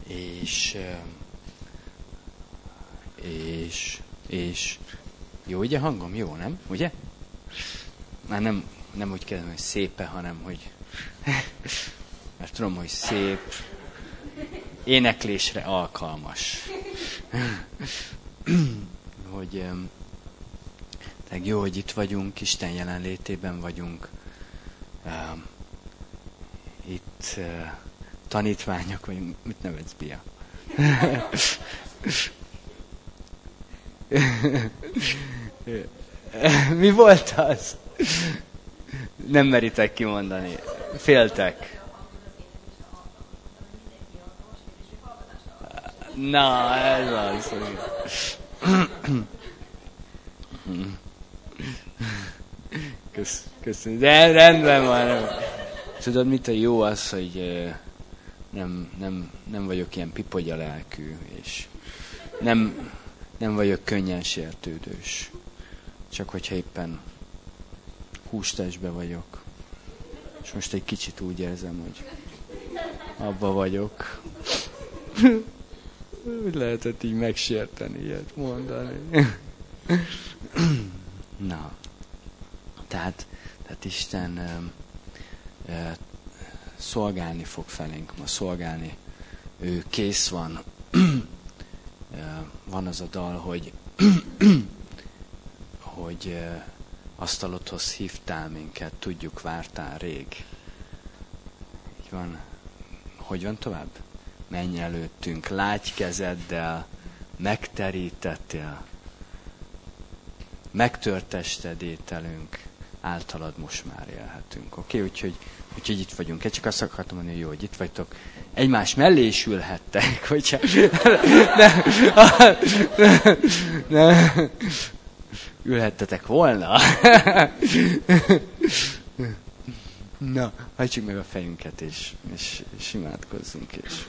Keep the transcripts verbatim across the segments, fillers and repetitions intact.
És, és, és, jó ugye hangom? Jó, nem? Ugye? Már nem, nem úgy kérdem, hogy szépe, hanem hogy, mert tudom, hogy szép, éneklésre alkalmas. Hogy tehát jó, hogy itt vagyunk, Isten jelenlétében vagyunk. Itt tanítványok, vagy mit nevetsz, Bia? Mi volt az? Nem meritek kimondani. Féltek. Na, ez az. Kösz, köszönöm. De rendben van. Nem. Tudod, mit a jó az, hogy nem, nem, nem vagyok ilyen pipogya lelkű, és nem, nem vagyok könnyen sértődős. Csak hogyha éppen hústestben vagyok. És most egy kicsit úgy érzem, hogy abba vagyok. Úgy lehetett így megsérteni, ilyet mondani. Na, tehát, tehát Isten uh, uh, szolgálni fog felénk, ma szolgálni. Ő kész van. uh, van az a dal, hogy hogy uh, asztalodhoz hívtál minket, tudjuk, vártál rég. Így van. Hogy van tovább? Menj előttünk, lágy kezeddel, megterítettél, megtörtested ételünk, általad most már élhetünk. Oké, okay? úgyhogy, úgyhogy itt vagyunk. Én csak azt akartam mondani, hogy jó, hogy itt vagytok. Egymás mellé is ülhettek, hogyha... Nem, nem, nem, ülhettetek volna. Na, hajtsuk meg a fejünket, és, és, és imádkozzunk, és...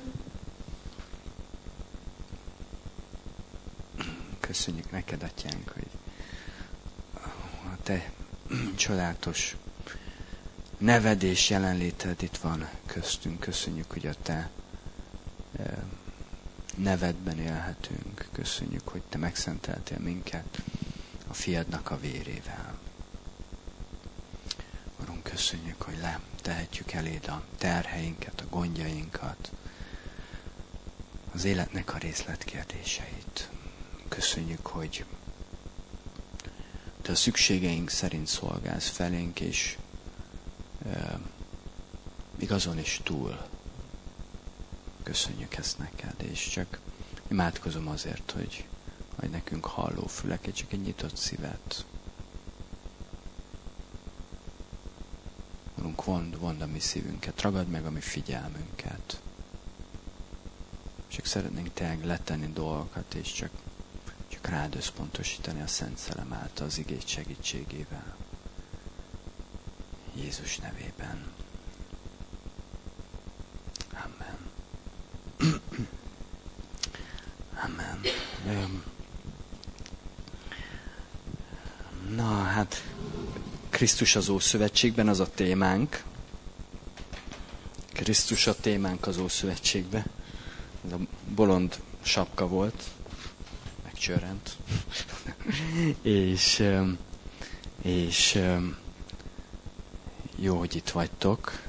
Köszönjük neked, Atyánk, hogy a te csodálatos neved és jelenléted itt van köztünk. Köszönjük, hogy a te nevedben élhetünk. Köszönjük, hogy te megszenteltél minket a fiadnak a vérével. Urunk, köszönjük, hogy letehetjük eléd a terheinket, a gondjainkat, az életnek a részletkérdéseit. Köszönjük, hogy te a szükségeink szerint szolgálsz felénk, és e, igazon is túl. Köszönjük ezt neked, és csak imádkozom azért, hogy adj nekünk halló füleket, csak egy nyitott szívet. Urunk, vond, vond a mi szívünket, ragad meg a mi figyelmünket. Csak szeretnénk tényleg letenni dolgokat, és csak, csak rád összpontosítani a Szent Szellem által, az igény segítségével. Jézus nevében. Amen. Amen. Na, hát Krisztus az Ószövetségben az a témánk. Krisztus a témánk az Ószövetségben. Ez a bolond sapka volt. Megcsörrent. és, és jó, hogy itt vagytok.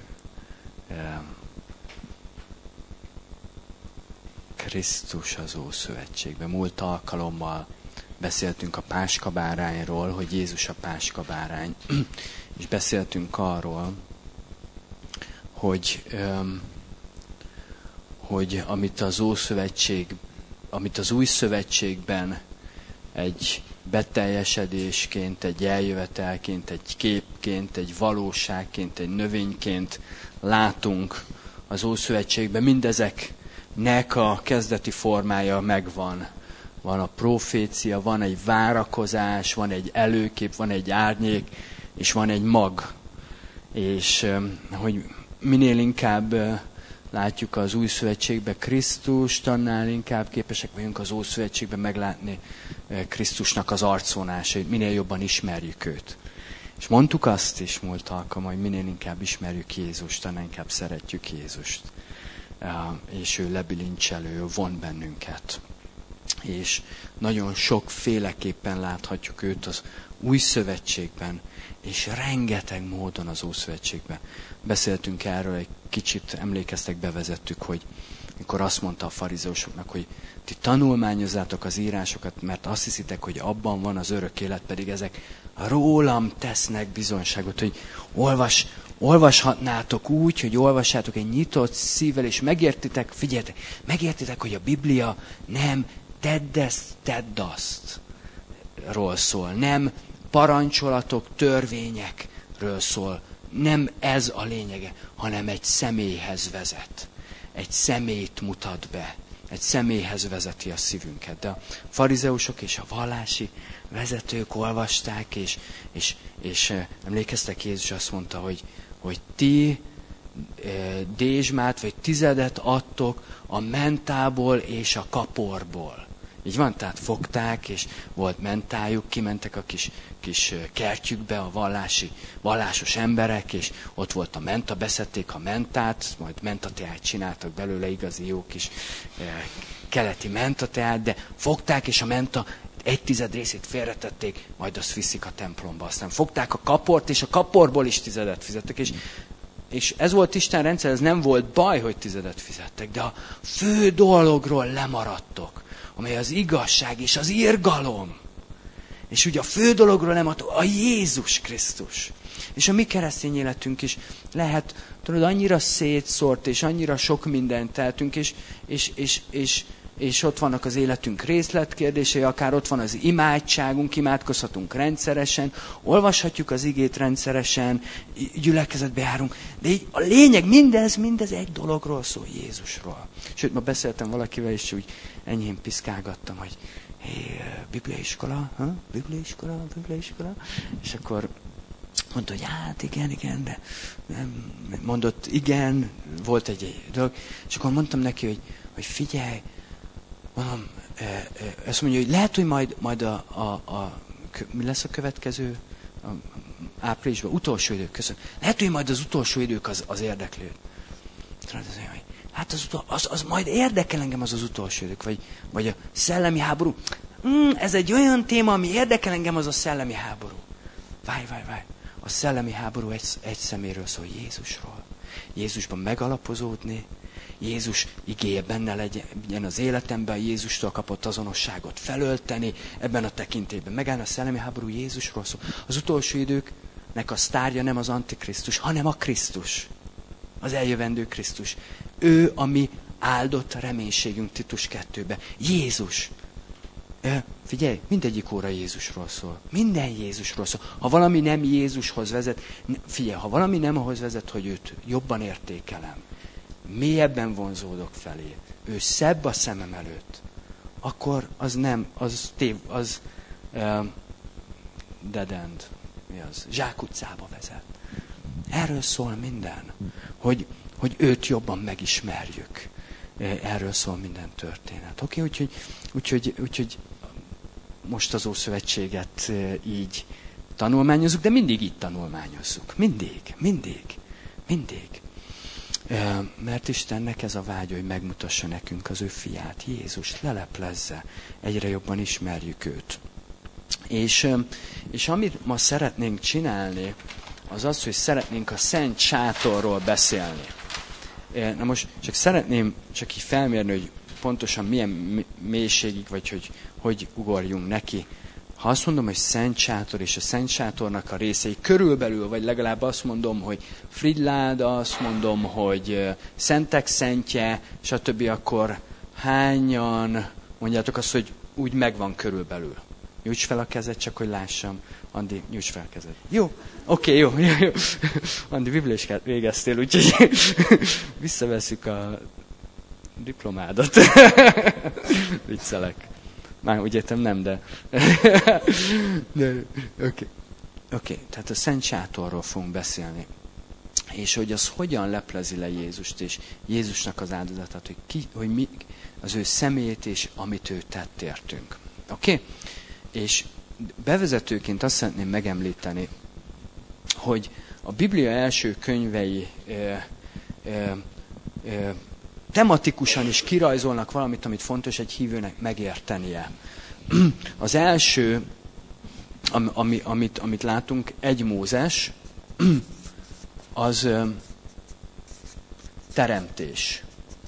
Krisztus az Ószövetségben. Múlt alkalommal beszéltünk a páskabárányról, hogy Jézus a páskabárány. És beszéltünk arról, hogy, hogy amit az Ószövetség, amit az Új Szövetségben egy beteljesedésként, egy eljövetelként, egy képként, egy valóságként, egy növényként látunk az Ószövetségben, mindezeknek a kezdeti formája megvan. Van a profécia, van egy várakozás, van egy előkép, van egy árnyék, és van egy mag. És hogy minél inkább látjuk az Új Szövetségben Krisztust, annál inkább képesek vagyunk az Ószövetségben meglátni Krisztusnak az arcvonásait, minél jobban ismerjük őt. És mondtuk azt is múlt alkalommal, hogy minél inkább ismerjük Jézust, annál inkább szeretjük Jézust. és ő lebilincselő, von bennünket. És nagyon sokféleképpen láthatjuk őt az új szövetségben, és rengeteg módon az Ószövetségben. Beszéltünk erről egy kicsit, emlékeztek, bevezettük, hogy mikor azt mondta a farizeusoknak, hogy ti tanulmányozzátok az írásokat, mert azt hiszitek, hogy abban van az örök élet, pedig ezek rólam tesznek bizonyságot, hogy olvas, olvashatnátok úgy, hogy olvassátok egy nyitott szívvel, és megértitek, figyeljetek, megértitek, hogy a Biblia nem tedd ezt, tedd azt ról szól, nem parancsolatok, törvényekről szól, nem ez a lényege, hanem egy személyhez vezet. Egy személyt mutat be. Egy személyhez vezeti a szívünket. De a farizeusok és a vallási vezetők olvasták, és, és, és emlékeztek, Jézus azt mondta, hogy, hogy ti dézsmát vagy tizedet adtok a mentából és a kaporból. Így van, tehát fogták, és volt mentájuk, kimentek a kis, kis kertjükbe a vallási, vallásos emberek, és ott volt a menta, beszedték a mentát, majd mentateát csináltak belőle, igazi jó kis eh, keleti mentateát, de fogták, és a menta egy tized részét félretették, majd azt viszik a templomba. Aztán fogták a kaport, és a kaporból is tizedet fizettek, és És ez volt Isten rendszer, ez nem volt baj, hogy tizedet fizettek, de a fő dologról lemaradtok, amely az igazság és az irgalom. És ugye a fő dologról lemaradtok, a Jézus Krisztus. És a mi keresztény életünk is lehet, tudod, annyira szétszórt, és annyira sok mindent tehetünk, és, és, és, és, és ott vannak az életünk részletkérdései, akár ott van az imádságunk, imádkozhatunk rendszeresen, olvashatjuk az igét rendszeresen, gyülekezetbe járunk, de így a lényeg, mindez, mindez egy dologról szól, Jézusról. Sőt, ma beszéltem valakivel, és úgy enyhén piszkálgattam, hogy hé, bibliaiskola, ha? bibliaiskola, bibliaiskola, és akkor mondta, hogy hát igen, igen, de nem, mondott igen, volt egy, egy dolog, és akkor mondtam neki, hogy, hogy figyelj, mondom, ezt mondja, hogy lehet, hogy majd, majd a, a, a, mi lesz a következő a, áprilisban, utolsó idők, köszönöm. Lehet, hogy majd az utolsó idők az, az érdeklő. Hát az, utol, az, az majd érdekel engem az az utolsó idők, vagy, vagy a szellemi háború. Mm, ez egy olyan téma, ami érdekel engem, az a szellemi háború. Várj, várj, várj. A szellemi háború egy, egy szeméről szól, Jézusról. Jézusban megalapozódni, Jézus igéje benne legyen az életemben, Jézustól kapott azonosságot felölteni, ebben a tekintélyben megállni, a szellemi háború Jézusról szól. Az utolsó időknek a sztárja nem az Antikrisztus, hanem a Krisztus. Az eljövendő Krisztus. Ő a mi áldott reménységünk Titus kettőben. Jézus. E, figyelj, mindegyik óra Jézusról szól. Minden Jézusról szól. Ha valami nem Jézushoz vezet, figyelj, ha valami nem ahhoz vezet, hogy őt jobban értékelem, mélyebben vonzódok felé, ő szebb a szemem előtt, akkor az nem, az tév, az uh, dead end, mi az? Zsákutcába vezet. Erről szól minden, hogy, hogy őt jobban megismerjük. Erről szól minden történet. Oké, okay? úgyhogy, úgyhogy, úgyhogy most az Ószövetséget így tanulmányozzuk, de mindig így tanulmányozzuk. Mindig, mindig, mindig. Mert Istennek ez a vágya, hogy megmutassa nekünk az ő fiát, Jézust, leleplezze, egyre jobban ismerjük őt. És, és amit ma szeretnénk csinálni, az az, hogy szeretnénk a Szent Sátorról beszélni. Na most csak szeretném csak így felmérni, hogy pontosan milyen mélységig, vagy hogy hogy ugorjunk neki. Ha azt mondom, hogy Szent Sátor és a Szent Sátornak a részei körülbelül, vagy legalább azt mondom, hogy Frigyláda, azt mondom, hogy Szentek Szentje, stb., akkor hányan mondjátok azt, hogy úgy megvan körülbelül. Nyújts fel a kezed, csak hogy lássam. Andi, nyújts fel a kezed. Jó, oké, okay, jó, jó, jó. Andi, bibliaiskát végeztél, úgyhogy visszaveszük a diplomádat. Viccelek. Már úgy értem nem, de... de oké. Okay. Okay, tehát a Szent Sátorról fogunk beszélni. És hogy az hogyan leplezi le Jézust, és Jézusnak az áldozatát, hogy, ki, hogy mi az ő személyét, és amit ő tett értünk. Oké? Okay? És bevezetőként azt szeretném megemlíteni, hogy a Biblia első könyvei ö, ö, ö, tematikusan is kirajzolnak valamit, amit fontos egy hívőnek megértenie. Az első, ami, amit, amit látunk, egy Mózes, az teremtés.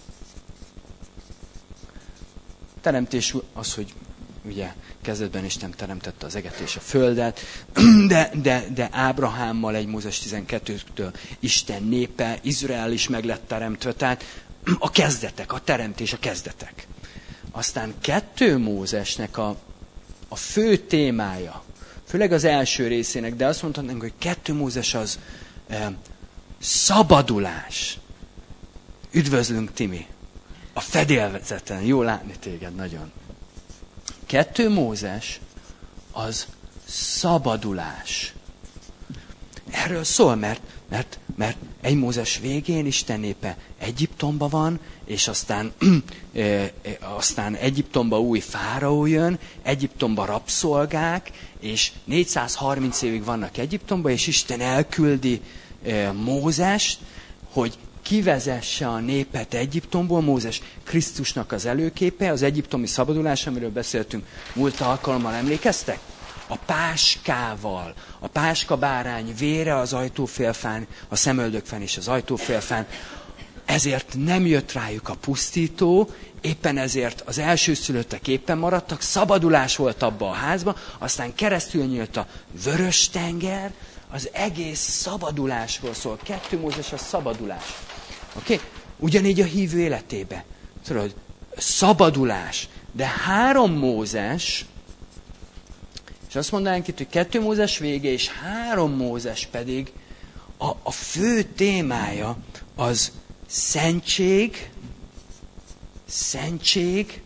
Teremtés az, hogy ugye kezdetben Isten teremtette az eget és a földet, de, de, de Ábrahámmal egy Mózes tizenkettőtől Isten népe, Izrael is meg lett teremtve, tehát a kezdetek, a teremtés, a kezdetek. Aztán kettő Mózesnek a, a fő témája, főleg az első részének, de azt mondhatnánk, hogy kettő Mózes az eh, szabadulás. Üdvözlünk, Timi! A fedélzeten, jó látni téged nagyon. Kettő Mózes az szabadulás. Erről szól, mert, mert, mert egy Mózes végén Isten népe Egyiptomba van, és aztán, e, e, aztán Egyiptomba új fáraó jön, Egyiptomba rabszolgák, és négyszázharminc évig vannak Egyiptomba, és Isten elküldi e, Mózest, hogy kivezesse a népet Egyiptomból. Mózes Krisztusnak az előképe, az egyiptomi szabadulás, amiről beszéltünk múlt alkalommal, emlékeztek? A páskával, a páska bárány vére az ajtófélfán, a szemöldökfen és az ajtófélfán. Ezért nem jött rájuk a pusztító, éppen ezért az elsőszülöttek éppen maradtak, szabadulás volt abba a házba, aztán keresztül nyílt a vörös tenger, az egész szabadulásról szól. Kettő Mózes a szabadulás. Oké? Okay? Ugyanígy a hívő életébe. Tudod, szabadulás. De három Mózes, és azt mondanánk itt, hogy kettő Mózes vége, és három Mózes pedig a, a fő témája az szentség, szentség,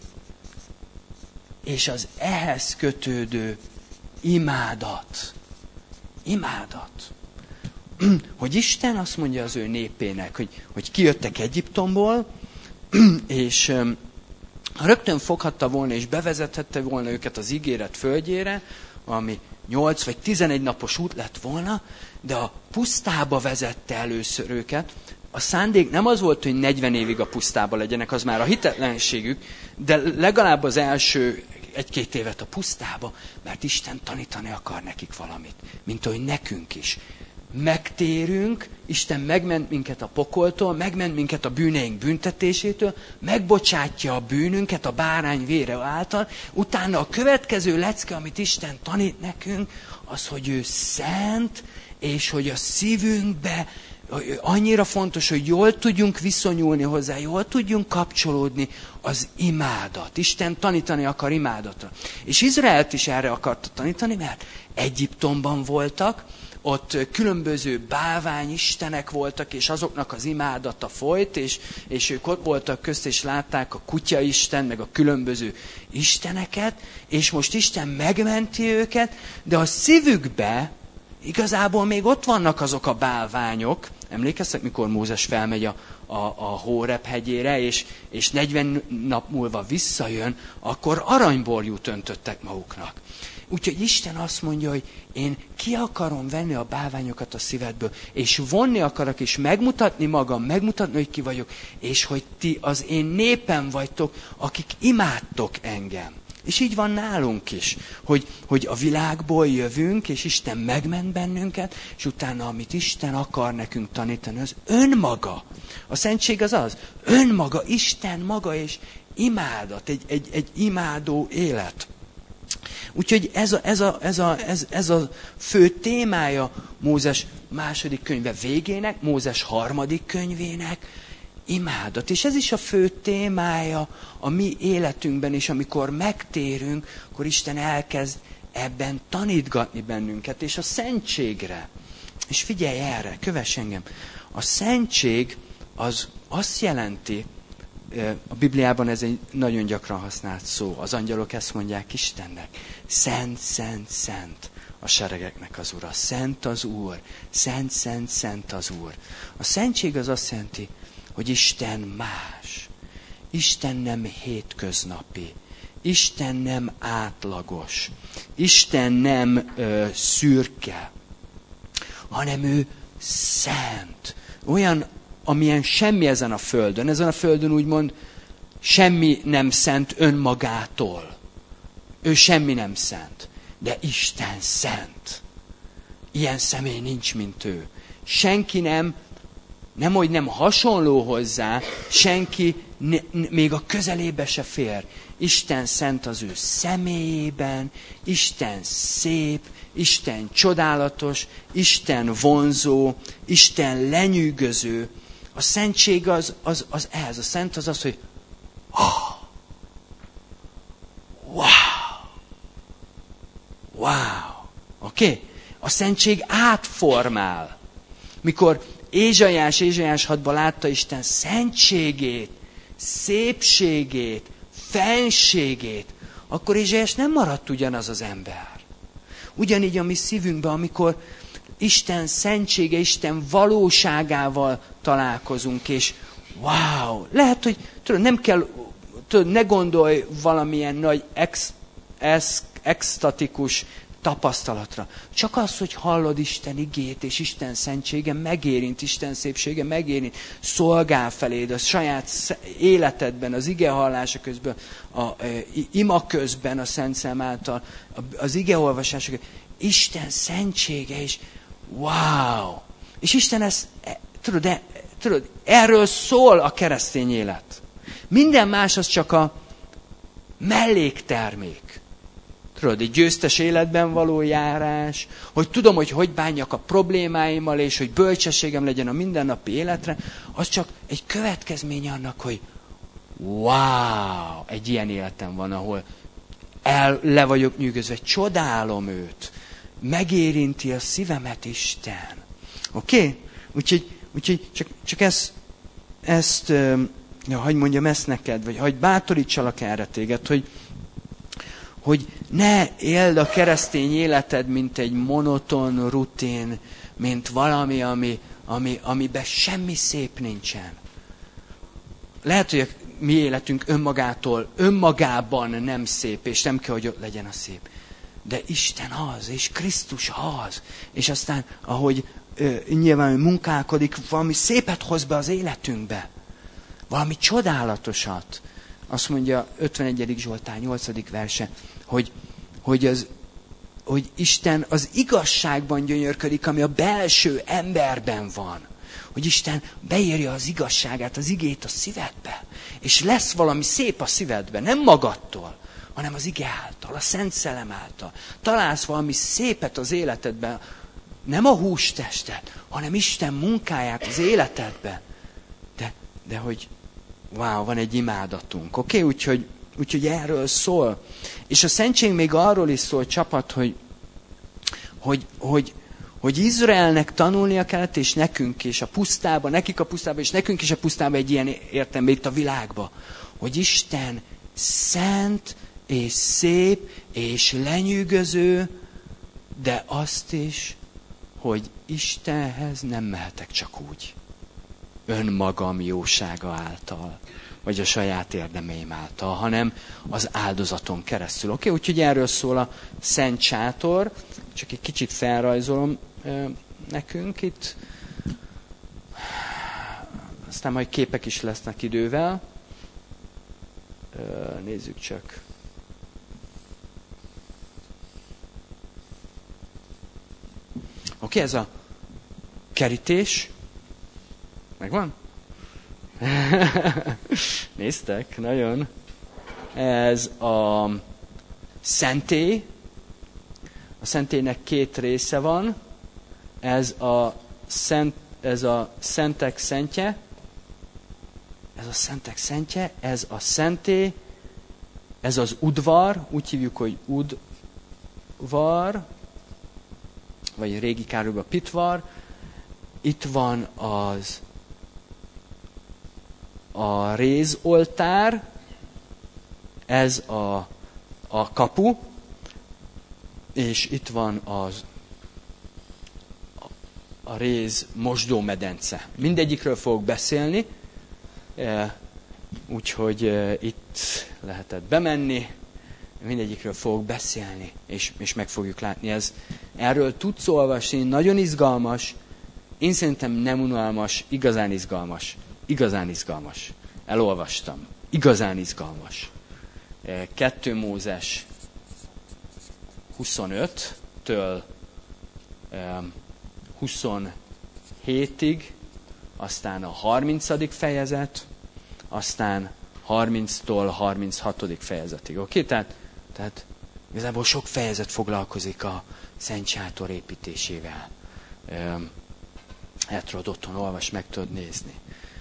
és az ehhez kötődő imádat. Imádat. Hogy Isten azt mondja az ő népének, hogy, hogy kijöttek Egyiptomból, és rögtön foghatta volna, és bevezethette volna őket az ígéret földjére, ami nyolc vagy tizenegy napos út lett volna, de a pusztába vezette először őket. A szándék nem az volt, hogy negyven évig a pusztába legyenek, az már a hitetlenségük, de legalább az első egy-két évet a pusztába, mert Isten tanítani akar nekik valamit, mint ahogy nekünk is. Megtérünk, Isten megment minket a pokoltól, megment minket a bűneink büntetésétől, megbocsátja a bűnünket a bárány vére által, utána a következő lecke, amit Isten tanít nekünk, az, hogy ő szent, és hogy a szívünkbe annyira fontos, hogy jól tudjunk viszonyulni hozzá, jól tudjunk kapcsolódni, az imádat. Isten tanítani akar imádatra. És Izraelt is erre akarta tanítani, mert Egyiptomban voltak, ott különböző bálványistenek voltak, és azoknak az imádata folyt, és, és ők ott voltak közt, és látták a kutyaisten, meg a különböző isteneket, és most Isten megmenti őket, de a szívükbe igazából még ott vannak azok a bálványok. Emlékeztek, mikor Mózes felmegy a, a, a Hóreb hegyére, és, és negyven nap múlva visszajön, akkor aranyborjút öntöttek maguknak. Úgyhogy Isten azt mondja, hogy én ki akarom venni a bálványokat a szívedből, és vonni akarok, és megmutatni magam, megmutatni, hogy ki vagyok, és hogy ti az én népem vagytok, akik imádtok engem. És így van nálunk is, hogy, hogy a világból jövünk, és Isten megment bennünket, és utána, amit Isten akar nekünk tanítani, az önmaga. A szentség az az, önmaga, Isten maga, és imádat, egy, egy, egy imádó élet. Úgyhogy ez a, ez, a, ez, a, ez, ez a fő témája Mózes második könyve végének, Mózes harmadik könyvének, imádat. És ez is a fő témája a mi életünkben is, amikor megtérünk, akkor Isten elkezd ebben tanítgatni bennünket, és a szentségre. És figyelj erre, kövess engem. A szentség az azt jelenti, a Bibliában ez egy nagyon gyakran használt szó. Az angyalok ezt mondják Istennek. Szent, szent, szent a seregeknek az Ura. Szent az Úr. Szent, szent, szent az Úr. A szentség az azt jelenti, hogy Isten más. Isten nem hétköznapi. Isten nem átlagos. Isten nem ö, szürke, hanem ő szent. Olyan amilyen semmi ezen a földön. Ezen a földön úgymond semmi nem szent önmagától. Ő semmi nem szent. De Isten szent. Ilyen személy nincs, mint ő. Senki nem, nem, hogy nem hasonló hozzá, senki ne, még a közelébe se fér. Isten szent az ő személyében, Isten szép, Isten csodálatos, Isten vonzó, Isten lenyűgöző. A szentség az, az, az ez. A szent az az, hogy oh, wow, wow, oké? Okay? A szentség átformál. Mikor Ézsaiás, Ézsaiás hatban látta Isten szentségét, szépségét, fenségét, akkor Ézsaiás nem maradt ugyanaz az ember. Ugyanígy a mi szívünkben, amikor Isten szentsége, Isten valóságával találkozunk, és wow, lehet, hogy tudod, nem kell, tudod, ne gondolj valamilyen nagy ex, ex, extatikus tapasztalatra. Csak az, hogy hallod Isten igét, és Isten szentsége megérint, Isten szépsége megérint, szolgál feléd a saját életedben, az ige hallása közben, a, a, ima közben, a Szent Szellem által, az ige olvasása közben. Isten szentsége, és wow! És Isten ezt, tudod, de, tudod, erről szól a keresztény élet. Minden más az csak a melléktermék. Tudod, egy győztes életben való járás, hogy tudom, hogy hogy bánjak a problémáimmal, és hogy bölcsességem legyen a mindennapi életre, az csak egy következmény annak, hogy wow, egy ilyen életem van, ahol el, le vagyok nyűgözve, csodálom őt, megérinti a szívemet Isten. Oké? Okay? Úgyhogy, úgyhogy csak, csak ezt, ezt ja, hagyj mondjam ezt neked, vagy hagyj bátorítsalak erre téged, hogy hogy ne éld a keresztény életed, mint egy monoton rutin, mint valami, ami, ami, amiben semmi szép nincsen. Lehet, hogy a mi életünk önmagától, önmagában nem szép, és nem kell, hogy ott legyen a szép. De Isten az, és Krisztus az. És aztán, ahogy ö, nyilván munkálkodik, valami szépet hoz be az életünkbe. Valami csodálatosat. Azt mondja ötvenegyedik Zsoltár nyolcadik verse, hogy, hogy, az, hogy Isten az igazságban gyönyörködik, ami a belső emberben van. Hogy Isten beírja az igazságát, az igét a szívedbe. És lesz valami szép a szívedbe, nem magadtól, hanem az ige által, a Szent Szellem által. Találsz valami szépet az életedben, nem a hústestet, hanem Isten munkáját az életedben. De, de hogy wow, van egy imádatunk, oké? Okay? Úgyhogy, úgyhogy erről szól. És a szentség még arról is szól, csapat, hogy, hogy, hogy, hogy Izraelnek tanulnia kellett, és nekünk is a pusztába, nekik a pusztába, és nekünk is a pusztába egy ilyen értelme itt a világba, hogy Isten szent, és szép, és lenyűgöző, de azt is, hogy Istenhez nem mehetek csak úgy. Önmagam jósága által, vagy a saját érdemeim által, hanem az áldozaton keresztül. Oké, okay? Úgyhogy erről szól a Szent Sátor. Csak egy kicsit felrajzolom ö, nekünk itt. Aztán majd képek is lesznek idővel. Ö, nézzük csak. Oké, okay, ez a kerítés. Megvan? Néztek? Nagyon. Ez a szentély. A szentélynek két része van. Ez a, szent, ez a szentek szentje. Ez a szentek szentje. Ez a szentély. Ez az udvar. Úgy hívjuk, hogy udvar. Vagy régi károkban pitvar. Itt van az a rézoltár, ez a, a kapu, és itt van az a, a réz mosdómedence. Mindegyikről fogok beszélni, úgyhogy itt lehetett bemenni, mindegyikről fogok beszélni, és, és meg fogjuk látni. Ez, erről tudsz olvasni, nagyon izgalmas, Én szerintem nem unalmas, igazán izgalmas. Igazán izgalmas. Elolvastam. Igazán izgalmas. kettő Mózes huszonöttől huszonhétig, aztán a harmincadik fejezet, aztán harminctól harminchatodik fejezetig. Oké? Okay? Tehát, tehát igazából sok fejezet foglalkozik a Szent Sátor építésével. El tudod otthon olvasni, meg tudod nézni.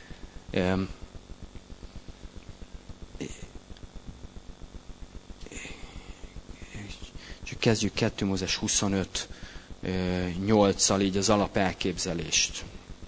Csak kezdjük kettő Mózes huszonöt nyolccal így az alapelképzelést.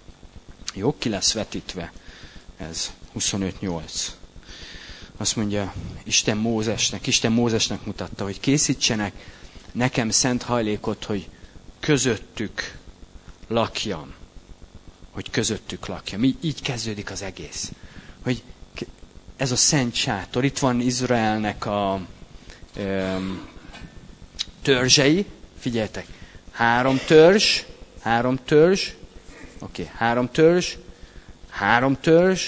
Jó, ki lesz vetítve ez, huszonöt nyolc. Azt mondja, Isten Mózesnek, Isten Mózesnek mutatta, hogy készítsenek nekem szent hajlékot, hogy közöttük lakjam. Hogy közöttük lakjam. Így, így kezdődik az egész. Hogy ez a szent sátor, itt van Izraelnek a um, törzsei, figyeljetek, három törzs, három törzs, oké, okay, három törzs, három törzs,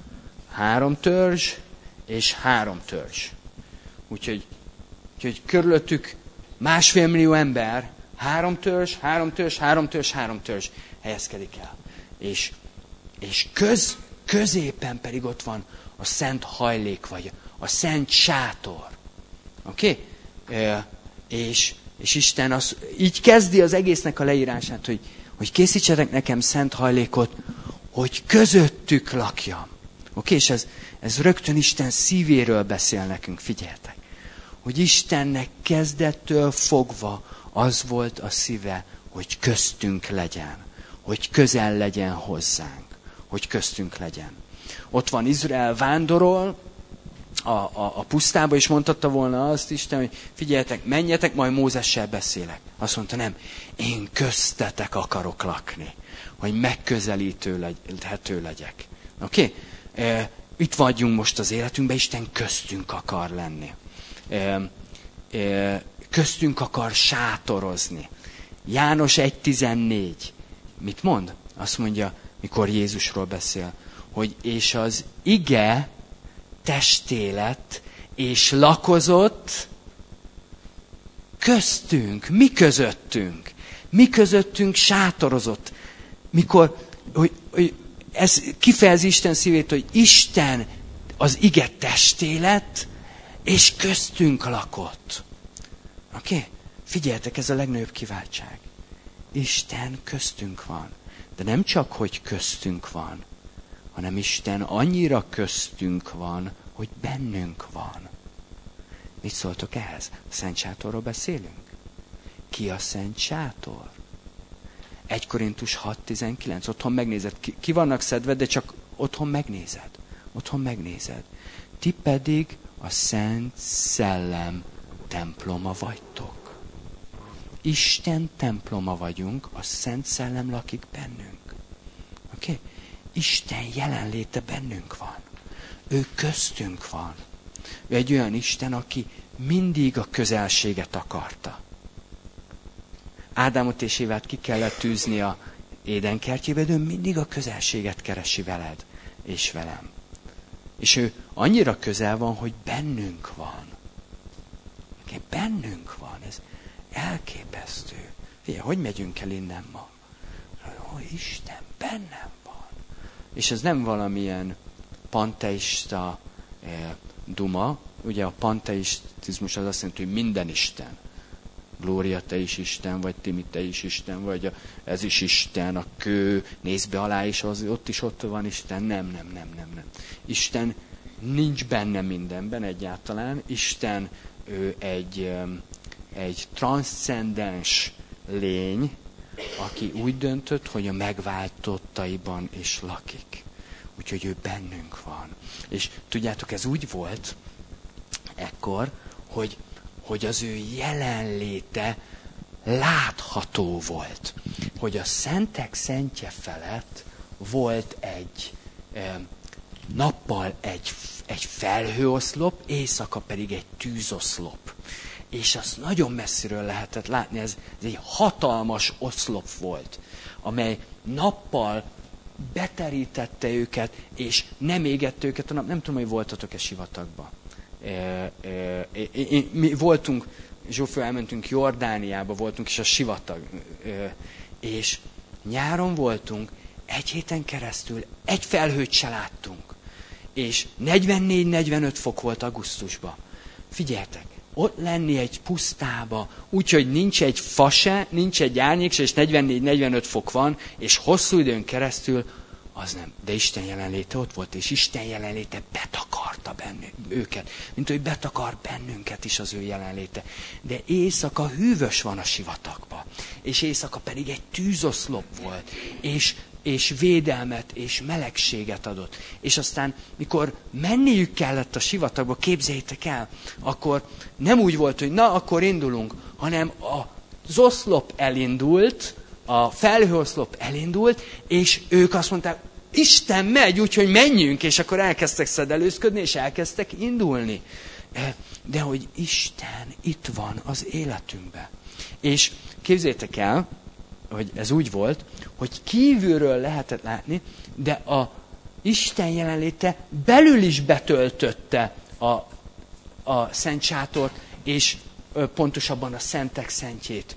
három törzs, és három törzs. Úgyhogy, úgyhogy körülöttük másfél millió ember, három törzs, három törzs, három törzs, három törzs helyezkedik el. És, és köz, középen pedig ott van a szent hajlék, vagy a szent sátor. Oké? Okay? E, és, és Isten az, így kezdi az egésznek a leírását, hogy, hogy készítsetek nekem szent hajlékot, hogy közöttük lakjam. Oké? Okay? És ez, ez rögtön Isten szívéről beszél nekünk, figyeltek. Hogy Istennek kezdettől fogva az volt a szíve, hogy köztünk legyen. Hogy közel legyen hozzánk. Hogy köztünk legyen. Ott van Izrael vándorol a, a, a pusztába, és mondhatta volna azt Isten, hogy figyeljetek, menjetek, majd Mózessel beszélek. Azt mondta, nem, én köztetek akarok lakni. Hogy megközelíthető legyek. Oké? Okay? E, itt vagyunk most az életünkben, Isten köztünk akar lenni. E, e, köztünk akar sátorozni. János egy tizennégy. Mit mond? Azt mondja, mikor Jézusról beszél, hogy és az ige testé lett, és lakozott köztünk, mi közöttünk. Mi közöttünk sátorozott. Mikor, hogy, hogy ez kifejezi Isten szívét, hogy Isten az ige testé lett, és köztünk lakott. Oké? Okay? Figyeljetek, ez a legnagyobb kiváltság. Isten köztünk van. De nem csak, hogy köztünk van, hanem Isten annyira köztünk van, hogy bennünk van. Mit szóltok ehhez? A Szent Sátorról beszélünk? Ki a Szent Sátor? egy Korintus hat tizenkilenc. Otthon megnézed. Ki, ki vannak szedve, de csak otthon megnézed. Otthon megnézed. Ti pedig a Szent Szellem temploma vagytok. Isten temploma vagyunk, a Szent Szellem lakik bennünk. Oké? Okay? Isten jelenléte bennünk van. Ő köztünk van. Ő egy olyan Isten, aki mindig a közelséget akarta. Ádámot és Évát ki kellett tűzni a édenkertjébe, de ő mindig a közelséget keresi veled és velem. És ő annyira közel van, hogy bennünk van. Okay? Bennünk van. Ez elképesztő. Figyelj, hogy megyünk el innen ma? Hogy Isten bennem van. És ez nem valamilyen panteista eh, duma. Ugye a panteistizmus az azt jelenti, hogy minden Isten. Glória, te is Isten, vagy Timi, te is Isten, vagy a, ez is Isten, a kő, nézd be alá, és az, ott is ott van Isten. Nem, nem, nem, nem, nem. Isten nincs benne mindenben egyáltalán. Isten ő egy... egy transzcendens lény, aki úgy döntött, hogy a megváltottaiban is lakik. Úgyhogy ő bennünk van. És tudjátok, ez úgy volt ekkor, hogy, hogy az ő jelenléte látható volt. Hogy a szentek szentje felett volt egy eh, nappal egy, egy felhőoszlop, éjszaka pedig egy tűzoszlop. és azt nagyon messziről lehetett látni, ez, ez egy hatalmas oszlop volt, amely nappal beterítette őket, és nem égette őket a nap. Nem tudom, hogy voltatok-e sivatagba. E, e, e, e, mi voltunk, Zsófival elmentünk Jordániába, voltunk is a sivatag, e, és nyáron voltunk, egy héten keresztül egy felhőt se láttunk, és negyvennégy-negyvenöt fok volt augusztusban. Figyeljetek, ott lenni egy pusztába, úgyhogy nincs egy fa se, nincs egy árnyék se, és negyvennégy-negyvenöt fok van, és hosszú időn keresztül, az nem. De Isten jelenléte ott volt, és Isten jelenléte betakarta bennük, őket. Mint hogy betakar bennünket is az ő jelenléte. De éjszaka hűvös van a sivatagban, és éjszaka pedig egy tűzoszlop volt, és és védelmet, és melegséget adott. És aztán, mikor menniük kellett a sivatagba, képzeljétek el, akkor nem úgy volt, hogy na, akkor indulunk, hanem az oszlop elindult, a felhőoszlop elindult, és ők azt mondták, Isten megy, úgyhogy menjünk, és akkor elkezdtek szedelőzködni, és elkezdtek indulni. De hogy Isten itt van az életünkben. És képzeljétek el, hogy ez úgy volt, hogy kívülről lehetett látni, de a Isten jelenléte belül is betöltötte a, a Szent Sátort, és pontosabban a Szentek Szentjét.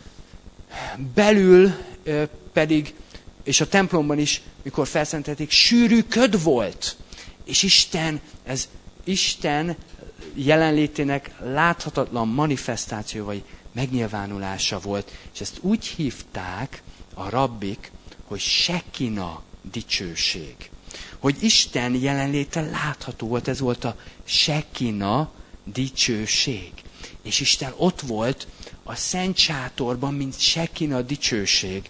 Belül pedig, és a templomban is, mikor felszentelték, sűrű köd volt. És Isten, ez Isten jelenlétének láthatatlan manifestáció, vagy megnyilvánulása volt. És ezt úgy hívták a rabbik, hogy sekina dicsőség. Hogy Isten jelenléte látható volt, ez volt a sekina dicsőség. És Isten ott volt a Szent Sátorban, mint sekina dicsőség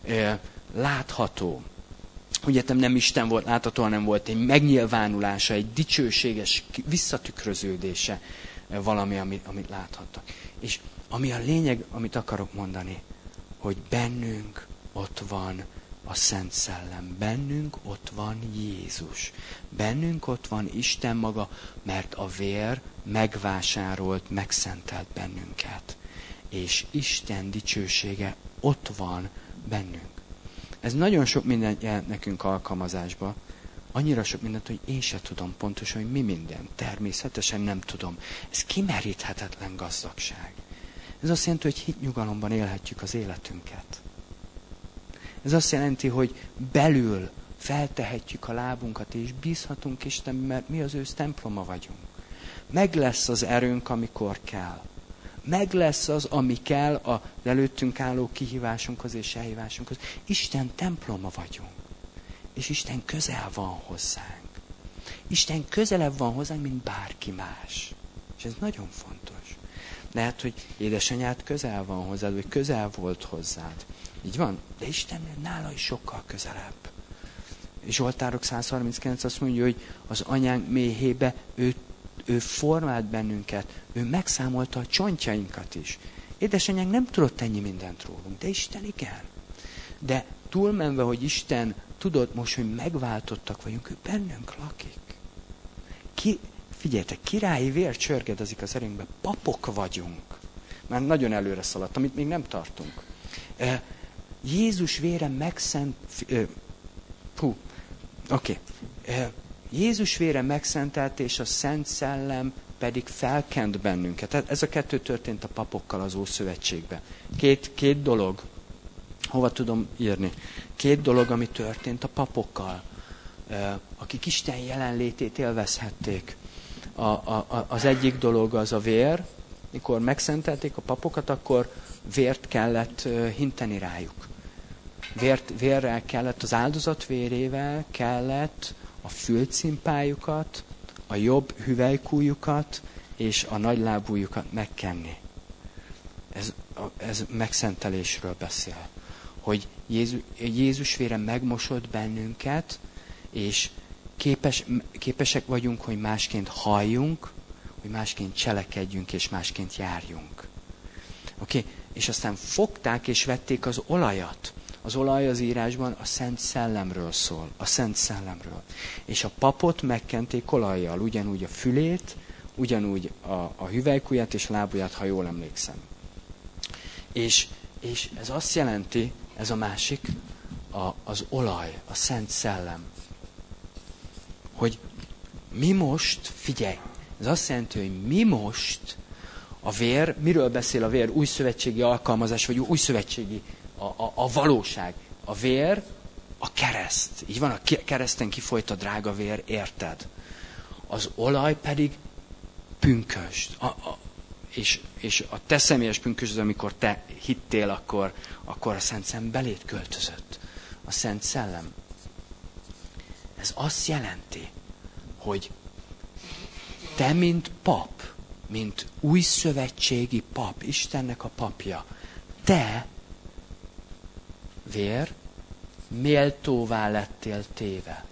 látható. Ugye nem Isten volt látható, hanem volt egy megnyilvánulása, egy dicsőséges visszatükröződése valami, amit, amit láthattak. És ami a lényeg, amit akarok mondani, hogy bennünk ott van a Szent Szellem, bennünk ott van Jézus, bennünk ott van Isten maga, mert a vér megvásárolt, megszentelt bennünket. És Isten dicsősége ott van bennünk. Ez nagyon sok mindent jelent nekünk alkalmazásba, annyira sok mindent, hogy én se tudom pontosan, hogy mi minden. Természetesen nem tudom. Ez kimeríthetetlen gazdagság. Ez azt jelenti, hogy hitnyugalomban élhetjük az életünket. Ez azt jelenti, hogy belül feltehetjük a lábunkat, és bízhatunk Istenben, mert mi az ő temploma vagyunk. Meg lesz az erőnk, amikor kell. Meg lesz az, ami kell az előttünk álló kihívásunkhoz és elhívásunkhoz. Isten temploma vagyunk. És Isten közel van hozzánk. Isten közelebb van hozzánk, mint bárki más. És ez nagyon fontos. Lehet, hogy édesanyád közel van hozzád, vagy közel volt hozzád. Így van? De Isten nála is sokkal közelebb. Zsoltárok száz harminckilenc azt mondja, hogy az anyánk méhébe ő, ő formált bennünket, ő megszámolta a csontjainkat is. Édesanyánk nem tudott ennyi mindent rólunk, de Isten igen. De túlmenve, hogy Isten tudod most, hogy megváltottak vagyunk, ő bennünk lakik. Ki, figyeljetek, királyi vér csörgedezik az erőnkbe, papok vagyunk. Már nagyon előre szaladt, amit még nem tartunk. Jézus vére megszent... Hú, oké. Okay. Jézus vére megszentelt, és a Szent Szellem pedig felkent bennünket. Tehát ez a kettő történt a papokkal az Ószövetségben. Két, két dolog. Hova tudom írni? Két dolog, ami történt a papokkal, akik Isten jelenlétét élvezhették. A, a, az egyik dolog az a vér. Mikor megszentelték a papokat, akkor vért kellett hinteni rájuk. Vért, vérrel kellett, az áldozat vérével kellett a fülcimpájukat, a jobb hüvelykújukat és a nagylábújukat megkenni. Ez, ez megszentelésről beszél. Hogy Jézus, Jézus vére megmosott bennünket, és képes, képesek vagyunk, hogy másként halljunk, hogy másként cselekedjünk, és másként járjunk. Oké? Okay? És aztán fogták és vették az olajat. Az olaj az írásban a Szent Szellemről szól. A Szent Szellemről. És a papot megkenték olajjal, ugyanúgy a fülét, ugyanúgy a, a hüvelykujját és a lábujját, ha jól emlékszem. És, és ez azt jelenti, ez a másik, a, az olaj, a Szent Szellem, hogy mi most, figyelj, ez azt jelenti, hogy mi most a vér, miről beszél a vér, újszövetségi alkalmazás, vagy újszövetségi a, a, a valóság. A vér, a kereszt. Így van, a kereszten kifolyt a drága vér, érted? Az olaj pedig pünkösd. A, a, és, és a te személyes pünkösd, amikor te hittél, akkor, akkor a Szent Szellem beléd költözött. A Szent Szellem. Ez azt jelenti, hogy te, mint pap, mint újszövetségi pap, Istennek a papja, te, vér, méltóvá lettél téve.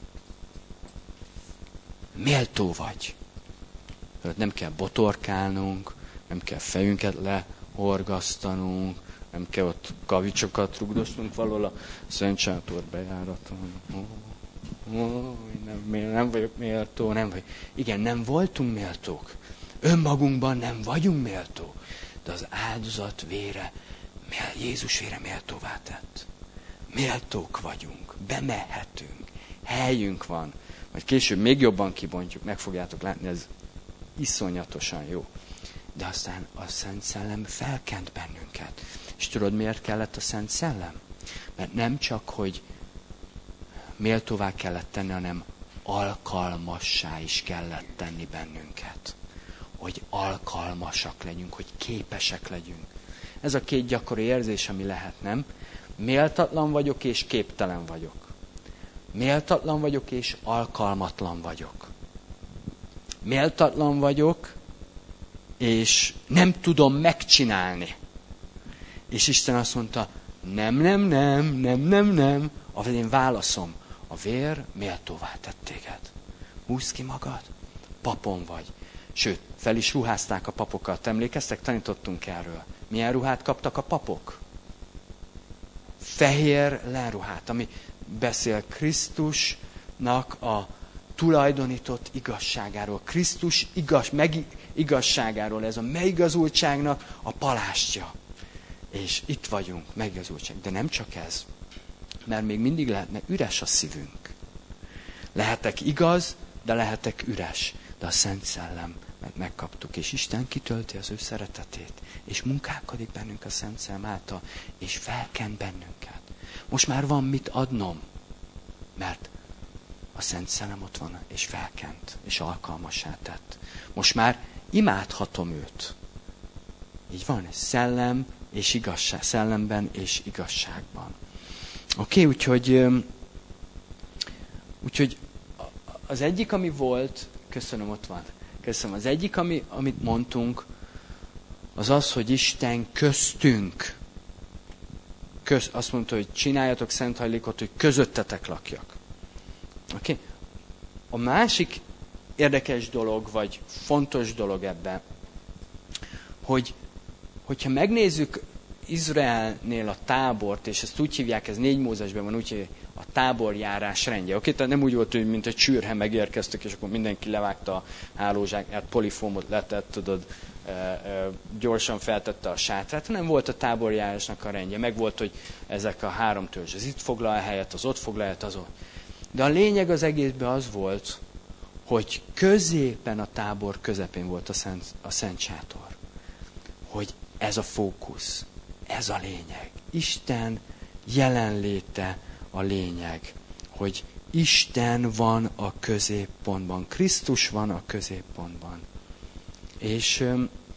Méltó vagy. Nem kell botorkálnunk, nem kell fejünket lehorgasztanunk, nem kell ott kavicsokat rugdosnunk valahol a Szent Sátor bejáraton. Ó, ó, nem, nem vagyok méltó, nem vagyok. Igen, nem voltunk méltók. Önmagunkban nem vagyunk méltó. De az áldozat vére, Jézus vére méltóvá tett. Méltók vagyunk, bemehetünk, helyünk van. Majd később még jobban kibontjuk, meg fogjátok látni, ez iszonyatosan jó. De aztán a Szent Szellem felkent bennünket. És tudod, miért kellett a Szent Szellem? Mert nem csak, hogy méltóvá kellett tenni, hanem alkalmassá is kellett tenni bennünket. Hogy alkalmasak legyünk, hogy képesek legyünk. Ez a két gyakori érzés, ami lehet, nem? Méltatlan vagyok és képtelen vagyok. Méltatlan vagyok és alkalmatlan vagyok. Méltatlan vagyok, és nem tudom megcsinálni. És Isten azt mondta, nem, nem, nem, nem, nem, nem. Az én válaszom, a vér méltóvá tett téged. Húzd ki magad, papon vagy. Sőt, fel is ruházták a papokat. Emlékeztek? Tanítottunk erről. Milyen ruhát kaptak a papok? Fehér lenruhát, ami beszél Krisztusnak a tulajdonított igazságáról. Krisztus igaz, meg, igazságáról, ez a megigazultságnak a palástja. És itt vagyunk, megigazultság. De nem csak ez. Mert még mindig lehetne üres a szívünk. Lehetek igaz, de lehetek üres. De a Szent Szellem, mert megkaptuk, és Isten kitölti az ő szeretetét, és munkálkodik bennünk a Szent Szellem által, és felkent bennünket. Most már van mit adnom, mert a Szent Szellem ott van, és felkent, és alkalmassá tett. Most már imádhatom őt. Így van, szellem és igazság, szellemben és igazságban. Oké, okay, úgyhogy, úgyhogy az egyik, ami volt, köszönöm, ott van, köszönöm, az egyik, ami, amit mondtunk, az az, hogy Isten köztünk, köz, azt mondta, hogy csináljatok szent hajlékot, hogy közöttetek lakjak. Oké? Okay? A másik érdekes dolog, vagy fontos dolog ebben, hogy hogyha megnézzük Izraelnél a tábort, és ezt úgy hívják, ez négy Mózesben van, úgyhogy a táborjárás rendje. Oké, tehát nem úgy volt, hogy mint egy csűrhe megérkeztek, és akkor mindenki levágta a hálózsákját, polifómot letett, tudod, e, e, gyorsan feltette a sátrát, hanem volt a táborjárásnak a rendje. Meg volt, hogy ezek a három törzs, az itt foglal a helyet, az ott foglal a helyet, az ott. De a lényeg az egészben az volt, hogy középen a tábor közepén volt a szent, a szent sátor. Hogy ez a fókusz, ez a lényeg. Isten jelenléte a lényeg, hogy Isten van a középpontban, Krisztus van a középpontban. És,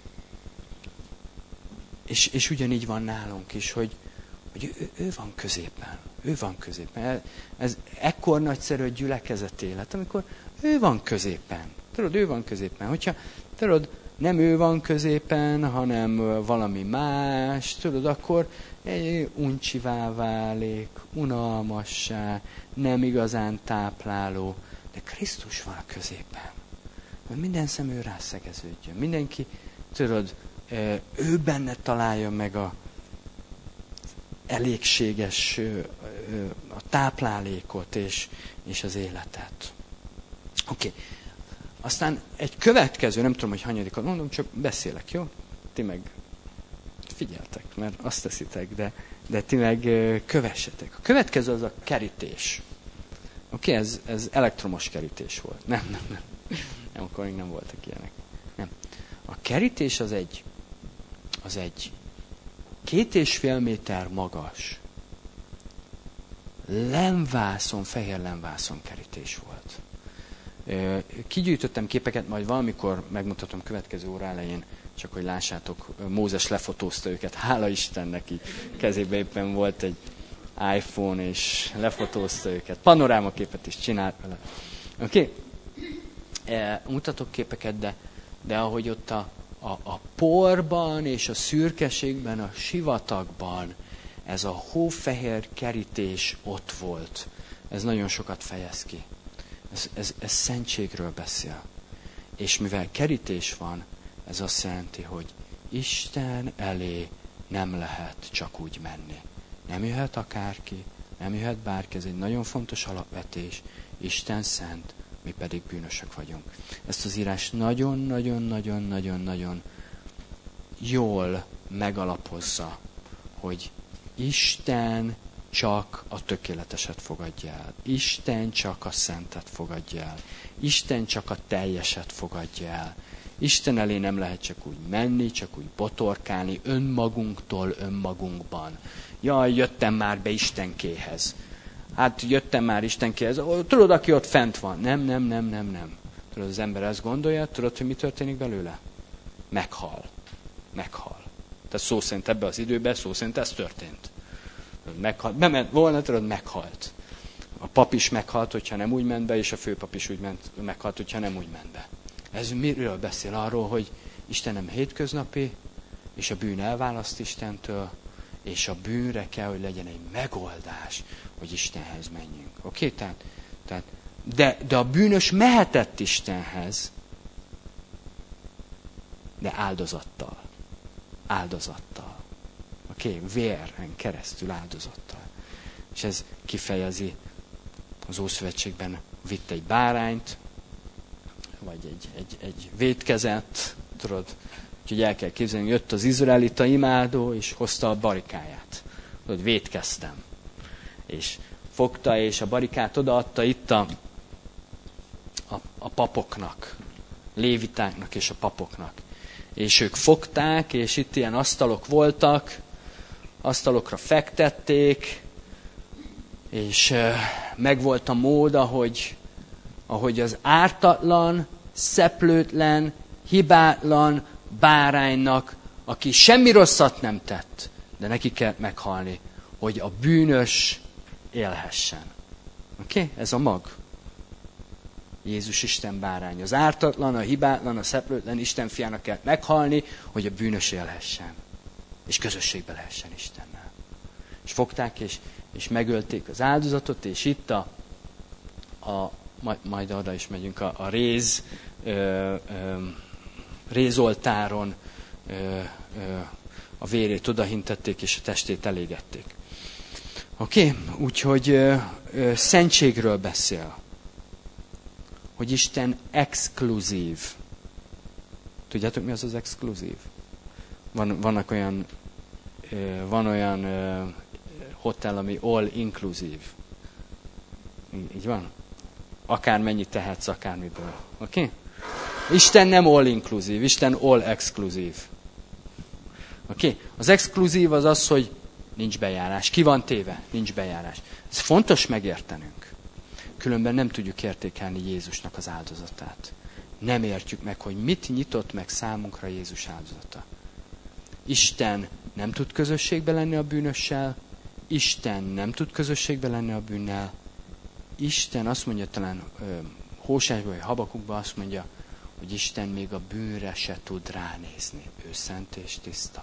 és, és ugyanígy van nálunk is, hogy, hogy ő, ő van középen. Ő van középen. Ez ekkor nagyszerű a gyülekezet élet, amikor ő van középen. Tudod, ő van középen. Hogyha, tudod, nem ő van középen, hanem valami más, tudod, akkor egy uncsivá válik, unalmassá, nem igazán tápláló. De Krisztus van a középen. Minden szem ő rászegeződjön. Mindenki, tudod, ő benne találja meg a elégséges a táplálékot és, és az életet. Oké. Okay. Aztán egy következő, nem tudom, hogy hanyadikat mondom, csak beszélek, jó? Ti meg figyeltek, mert azt teszitek, de, de ti meg kövessetek. A következő az a kerítés. Oké, okay, ez, ez elektromos kerítés volt. Nem, nem, nem. Nem, akkor még nem voltak ilyenek. Nem. A kerítés az egy, az egy két és fél méter magas, lemvászon, fehér lemvászon kerítés volt. Kigyűjtöttem képeket, majd valamikor megmutatom következő óra elején, csak hogy lássátok, Mózes lefotózta őket, hála Istennek, így kezében éppen volt egy iPhone, és lefotózta őket. Panorámaképet is csinált vele. Oké? Okay? Mutatok képeket, de, de ahogy ott a, a, a porban és a szürkeségben, a sivatagban ez a hófehér kerítés ott volt. Ez nagyon sokat fejez ki. Ez, ez, ez szentségről beszél. És mivel kerítés van, ez azt jelenti, hogy Isten elé nem lehet csak úgy menni. Nem jöhet akárki, nem jöhet bárki, ez egy nagyon fontos alapvetés. Isten szent, mi pedig bűnösök vagyunk. Ezt az írás nagyon-nagyon-nagyon-nagyon-nagyon jól megalapozza, hogy Isten csak a tökéleteset fogadja el. Isten csak a szentet fogadja el. Isten csak a teljeset fogadja el. Isten elé nem lehet csak úgy menni, csak úgy botorkálni önmagunktól önmagunkban. Jaj, jöttem már be Istenkéhez. Hát jöttem már Istenkéhez. Tudod, aki ott fent van? Nem, nem, nem, nem, nem. Tudod, az ember ezt gondolja, tudod, hogy mi történik belőle? Meghal. Meghal. Tehát szó szerint ebbe az időben, szó szerint ez történt. Meghalt. Bement volna, tudod, meghalt. A pap is meghalt, hogyha nem úgy ment be, és a főpap is úgy ment, meghalt, hogyha nem úgy ment be. Ez miről beszél? Arról, hogy Isten nem hétköznapi, és a bűn elválaszt Istentől, és a bűnre kell, hogy legyen egy megoldás, hogy Istenhez menjünk. Oké? Okay? Tehát, tehát, de, de a bűnös mehetett Istenhez, de áldozattal. Áldozattal. Oké? Okay? Véren keresztül áldozattal. És ez kifejezi, az Ószövetségben vitt egy bárányt, vagy egy, egy, egy vétkezet, tudod, úgyhogy el kell képzelni, jött az izraelita imádó, és hozta a barikáját. Tudod, vétkeztem. És fogta, és a barikát odaadta itt a, a, a papoknak, lévitáknak és a papoknak. És ők fogták, és itt ilyen asztalok voltak, asztalokra fektették, és uh, megvolt a mód, ahogy, ahogy az ártatlan, szeplőtlen, hibátlan báránynak, aki semmi rosszat nem tett, de neki kell meghalni, hogy a bűnös élhessen. Oké? Okay? Ez a mag. Jézus Isten bárány. Az ártatlan, a hibátlan, a szeplőtlen Isten fiának kell meghalni, hogy a bűnös élhessen. És közösségbe lehessen Istennel. És fogták, és, és megölték az áldozatot, és itt a, a majd, majd arra is megyünk, a, a réz, ö, ö, rézoltáron ö, ö, a vérét odahintették, és a testét elégették. Oké? Okay? Úgyhogy ö, ö, szentségről beszél. Hogy Isten exkluzív. Tudjátok, mi az az exkluzív? Van, vannak olyan, ö, van olyan ö, hotel, ami all inclusive. Így van? Akármennyit tehetsz, akármiből. Oké? Okay? Isten nem all inclusive, Isten all exclusive. Oké? Okay? Az exkluzív az az, hogy nincs bejárás. Ki van téve? Nincs bejárás. Ez fontos megértenünk. Különben nem tudjuk értékelni Jézusnak az áldozatát. Nem értjük meg, hogy mit nyitott meg számunkra Jézus áldozata. Isten nem tud közösségbe lenni a bűnössel, Isten nem tud közösségbe lenni a bűnnel. Isten azt mondja, talán Hósásban vagy Habakukban azt mondja, hogy Isten még a bűnre se tud ránézni. Ő szent és tiszta.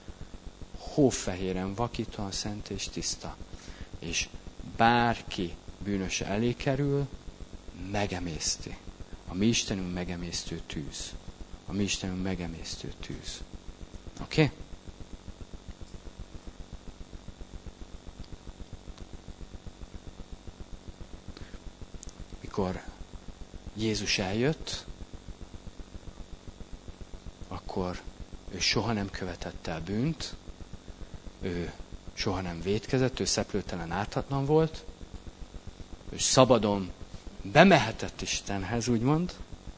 Hófehéren, vakítóan szent és tiszta. És bárki bűnös elé kerül, megemészti. A mi Istenünk megemésztő tűz. A mi Istenünk megemésztő tűz. Oké? Okay? Mikor Jézus eljött, akkor ő soha nem követett el bűnt, ő soha nem vétkezett, ő szeplőtelen, ártatlan volt, ő szabadon bemehetett Istenhez, úgymond,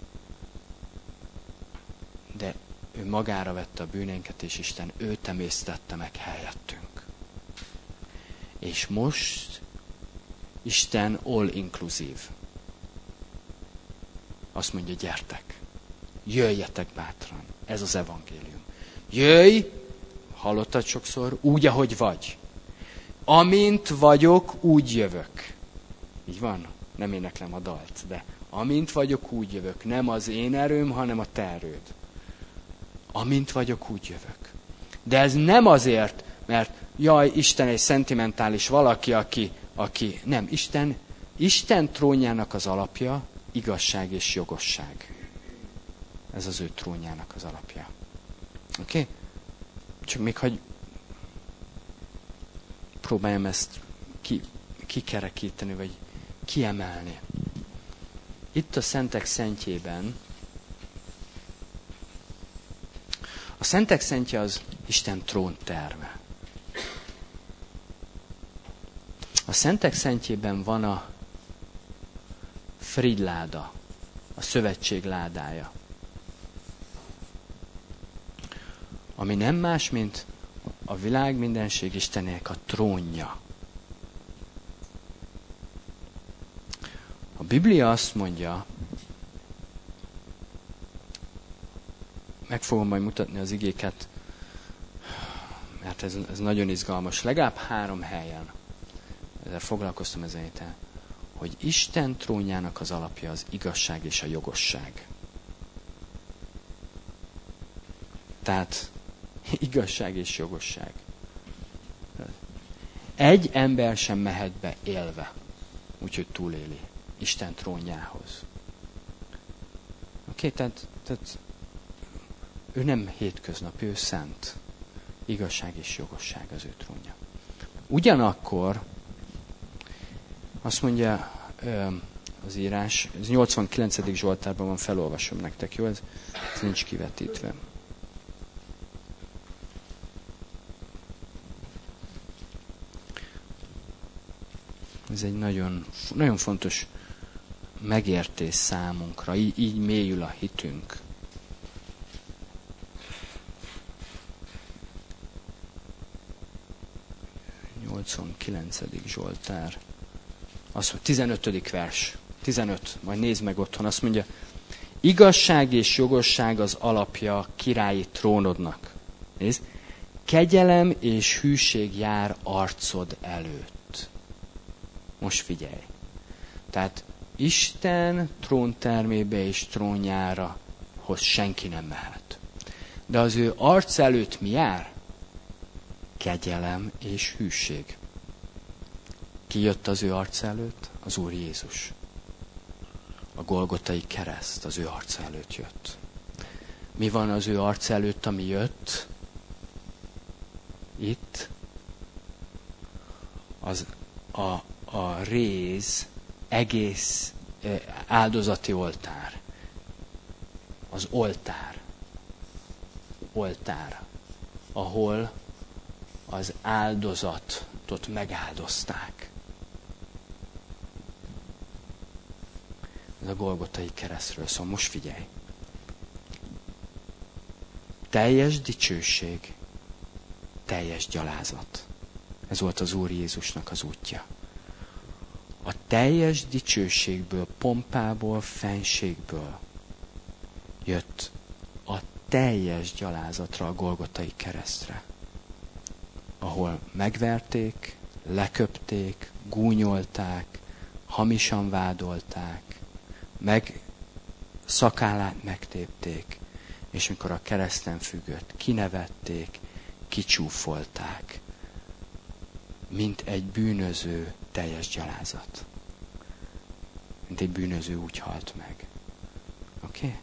de ő magára vette a bűnénket, és Isten őt emésztette meg helyettünk. És most Isten all-inclusive. Azt mondja, gyertek, jöjjetek bátran. Ez az evangélium. Jöjj, hallottad sokszor, úgy, ahogy vagy. Amint vagyok, úgy jövök. Így van? Nem éneklem a dalt, de amint vagyok, úgy jövök. Nem az én erőm, hanem a te erőd. Amint vagyok, úgy jövök. De ez nem azért, mert jaj, Isten egy szentimentális valaki, aki, aki nem, Isten, Isten trónjának az alapja igazság és jogosság. Ez az ő trónjának az alapja. Oké? Okay? Csak még hagy próbáljam ezt ki, kikerekíteni, vagy kiemelni. Itt a Szentek Szentjében a Szentek Szentje az Isten trónterme. A Szentek Szentjében van a Fridláda, a szövetség ládája. Ami nem más, mint a világ mindenség Istenének a trónja. A Biblia azt mondja, meg fogom majd mutatni az igéket, mert ez, ez nagyon izgalmas. Legalább három helyen, ezzel foglalkoztam ezen héten, hogy Isten trónjának az alapja az igazság és a jogosság. Tehát igazság és jogosság. Egy ember sem mehet be élve, úgyhogy túléli Isten trónjához. Oké, okay, tehát, tehát ő nem hétköznap, ő szent. Igazság és jogosság az ő trónja. Ugyanakkor azt mondja az írás, ez nyolcvankilencedik Zsoltárban van, felolvasom nektek, jó? Ez, ez nincs kivetítve. Ez egy nagyon, nagyon fontos megértés számunkra, így, így mélyül a hitünk. nyolcvankilencedik Zsoltár. Azt mondja, tizenötödik vers. tizenöt, majd nézd meg otthon. Azt mondja, igazság és jogosság az alapja királyi trónodnak. Nézd, kegyelem és hűség jár arcod előtt. Most figyelj. Tehát Isten tróntermébe és trónjára hoz senki nem mehet. De az ő arc előtt mi jár? Kegyelem és hűség. Ki jött az ő arc előtt? Az Úr Jézus. A Golgotai kereszt az ő arca előtt jött. Mi van az ő arc előtt, ami jött? Itt az a, a réz egész áldozati oltár. Az oltár. Oltár. Ahol az áldozatot megáldozták. Ez a Golgotai keresztről szól. Most figyelj. Teljes dicsőség, teljes gyalázat. Ez volt az Úr Jézusnak az útja. A teljes dicsőségből, pompából, fenségből jött a teljes gyalázatra, a Golgotai keresztre. Ahol megverték, leköpték, gúnyolták, hamisan vádolták, meg szakállát megtépték, és mikor a kereszten függött, kinevették, kicsúfolták, mint egy bűnöző teljes gyalázat. Mint egy bűnöző úgy halt meg. Oké? Okay?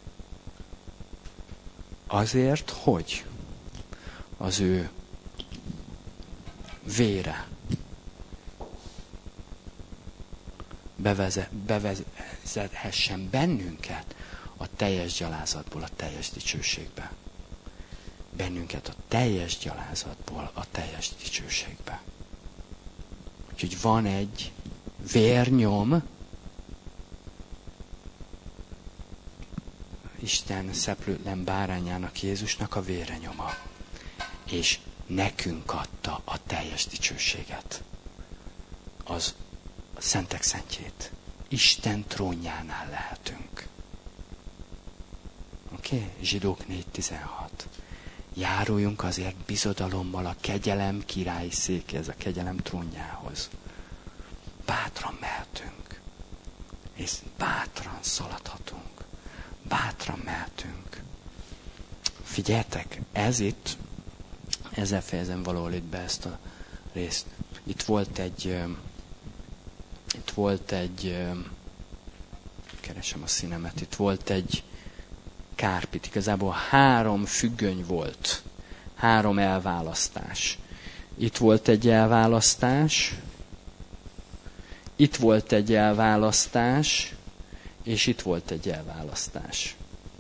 Azért, hogy az ő vére bevezethessen bennünket a teljes gyalázatból a teljes dicsőségbe. bennünket a teljes gyalázatból a teljes dicsőségbe. Úgyhogy van egy vérnyom, Isten szeplőtlen bárányának, Jézusnak a vérenyoma. És nekünk adta a teljes dicsőséget. Az a szentek szentjét. Isten trónjánál lehetünk. Oké? Okay? Zsidók négy tizenhat. Járuljunk azért bizodalommal a kegyelem királyi székéhez, a kegyelem trónjához. Bátran mehetünk. És bátran szaladhatunk. Bátran mehetünk. Figyeljetek, ez itt, ezzel fejezem valahol itt be ezt a részt. Itt volt egy, itt volt egy, keresem a színemet, itt volt egy kárpit. Igazából három függöny volt. Három elválasztás. Itt volt egy elválasztás, itt volt egy elválasztás, és itt volt egy elválasztás.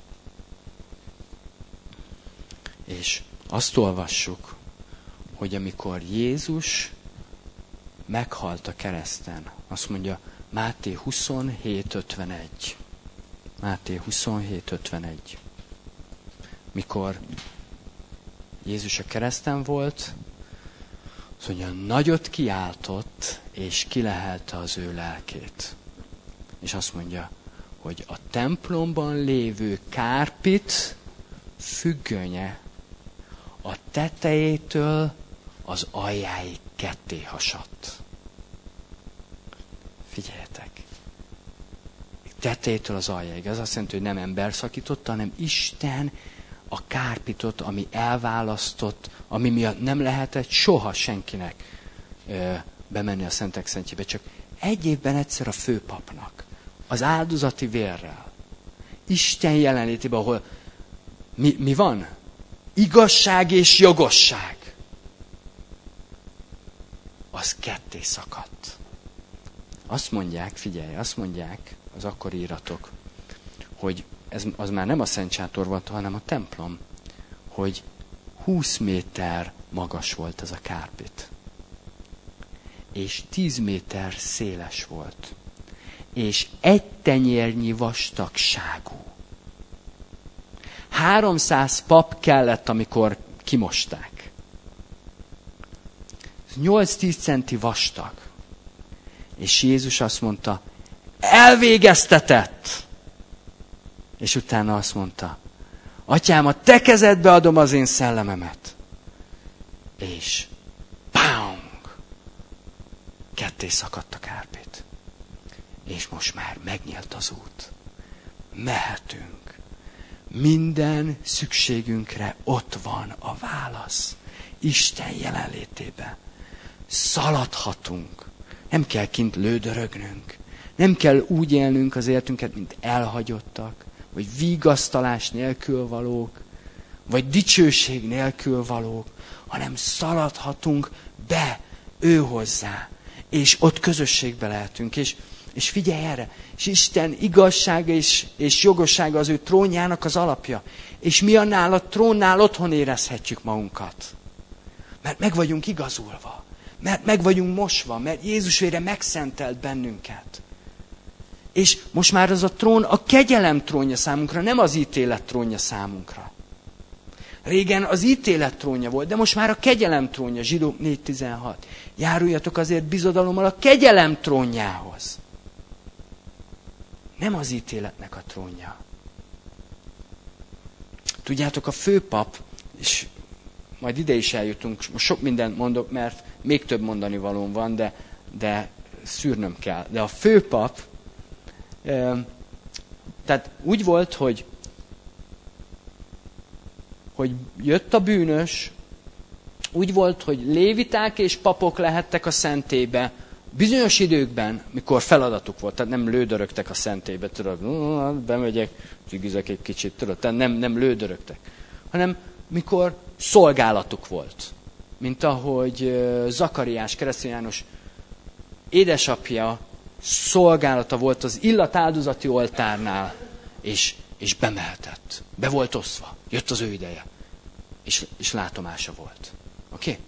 És azt olvassuk, hogy amikor Jézus meghalt a kereszten, azt mondja Máté huszonhét ötvenegy. Máté huszonhét ötvenegy. Mikor Jézus a kereszten volt, azt mondja, nagyot kiáltott, és kilehelte az ő lelkét. És azt mondja, hogy a templomban lévő kárpit függönye a tetejétől az aljáig ketté hasadt. Figyeljetek! Tetejétől az aljáig. Ez azt jelenti, hogy nem ember szakította, hanem Isten a kárpitot, ami elválasztott, ami miatt nem lehetett soha senkinek ö, bemenni a szentek szentjébe, csak egy évben egyszer a főpapnak, az áldozati vérrel, Isten jelenlétében, ahol mi, mi van? Igazság és jogosság. Az ketté szakadt. Azt mondják, figyelj, azt mondják az akkori íratok, hogy ez, az már nem a Szent Sátor volt, hanem a templom, hogy húsz méter magas volt ez a kárpit. És tíz méter széles volt. És egy tenyérnyi vastagságú. háromszáz pap kellett, amikor kimosták. nyolc-tíz centi vastag. És Jézus azt mondta, elvégeztetett! És utána azt mondta, Atyám, a te kezedbe adom az én szellememet. És bang! Ketté szakadt a kárpit. És most már megnyílt az út. Mehetünk. Minden szükségünkre ott van a válasz. Isten jelenlétében. Szaladhatunk. Nem kell kint lődörögnünk. Nem kell úgy élnünk az életünket, mint elhagyottak, vagy vigasztalás nélkül valók, vagy dicsőség nélkül valók, hanem szaladhatunk be ő hozzá, és ott közösségbe lehetünk. És, és figyelj erre, és Isten igazsága és, és jogossága az ő trónjának az alapja. És mi annál a trónnál otthon érezhetjük magunkat. Mert meg vagyunk igazulva. Mert meg vagyunk mosva, mert Jézus vére megszentelt bennünket. És most már az a trón a kegyelem trónja számunkra, nem az ítélet trónja számunkra. Régen az ítélet trónja volt, de most már a kegyelem trónja, Zsidók négy tizenhat. Járuljatok azért bizodalommal a kegyelem trónjához. Nem az ítéletnek a trónja. Tudjátok, a főpap, és majd ide is eljutunk, most sok mindent mondok, mert még több mondani valóm van, de, de szűrnöm kell. De a főpap, e, tehát úgy volt, hogy, hogy jött a bűnös, úgy volt, hogy léviták és papok lehettek a szentélybe, bizonyos időkben, mikor feladatuk volt, tehát nem lődörögtek a szentélybe, tudod, bemegyek, cigizek egy kicsit, tudod, tehát nem, nem lődörögtek, hanem mikor szolgálatuk volt. Mint ahogy Zakariás, Keresztény János édesapja szolgálata volt az illatáldozati oltárnál, és, és bemehetett. Be volt oszva. Jött az ő ideje. és, és látomása volt. Oké? Okay?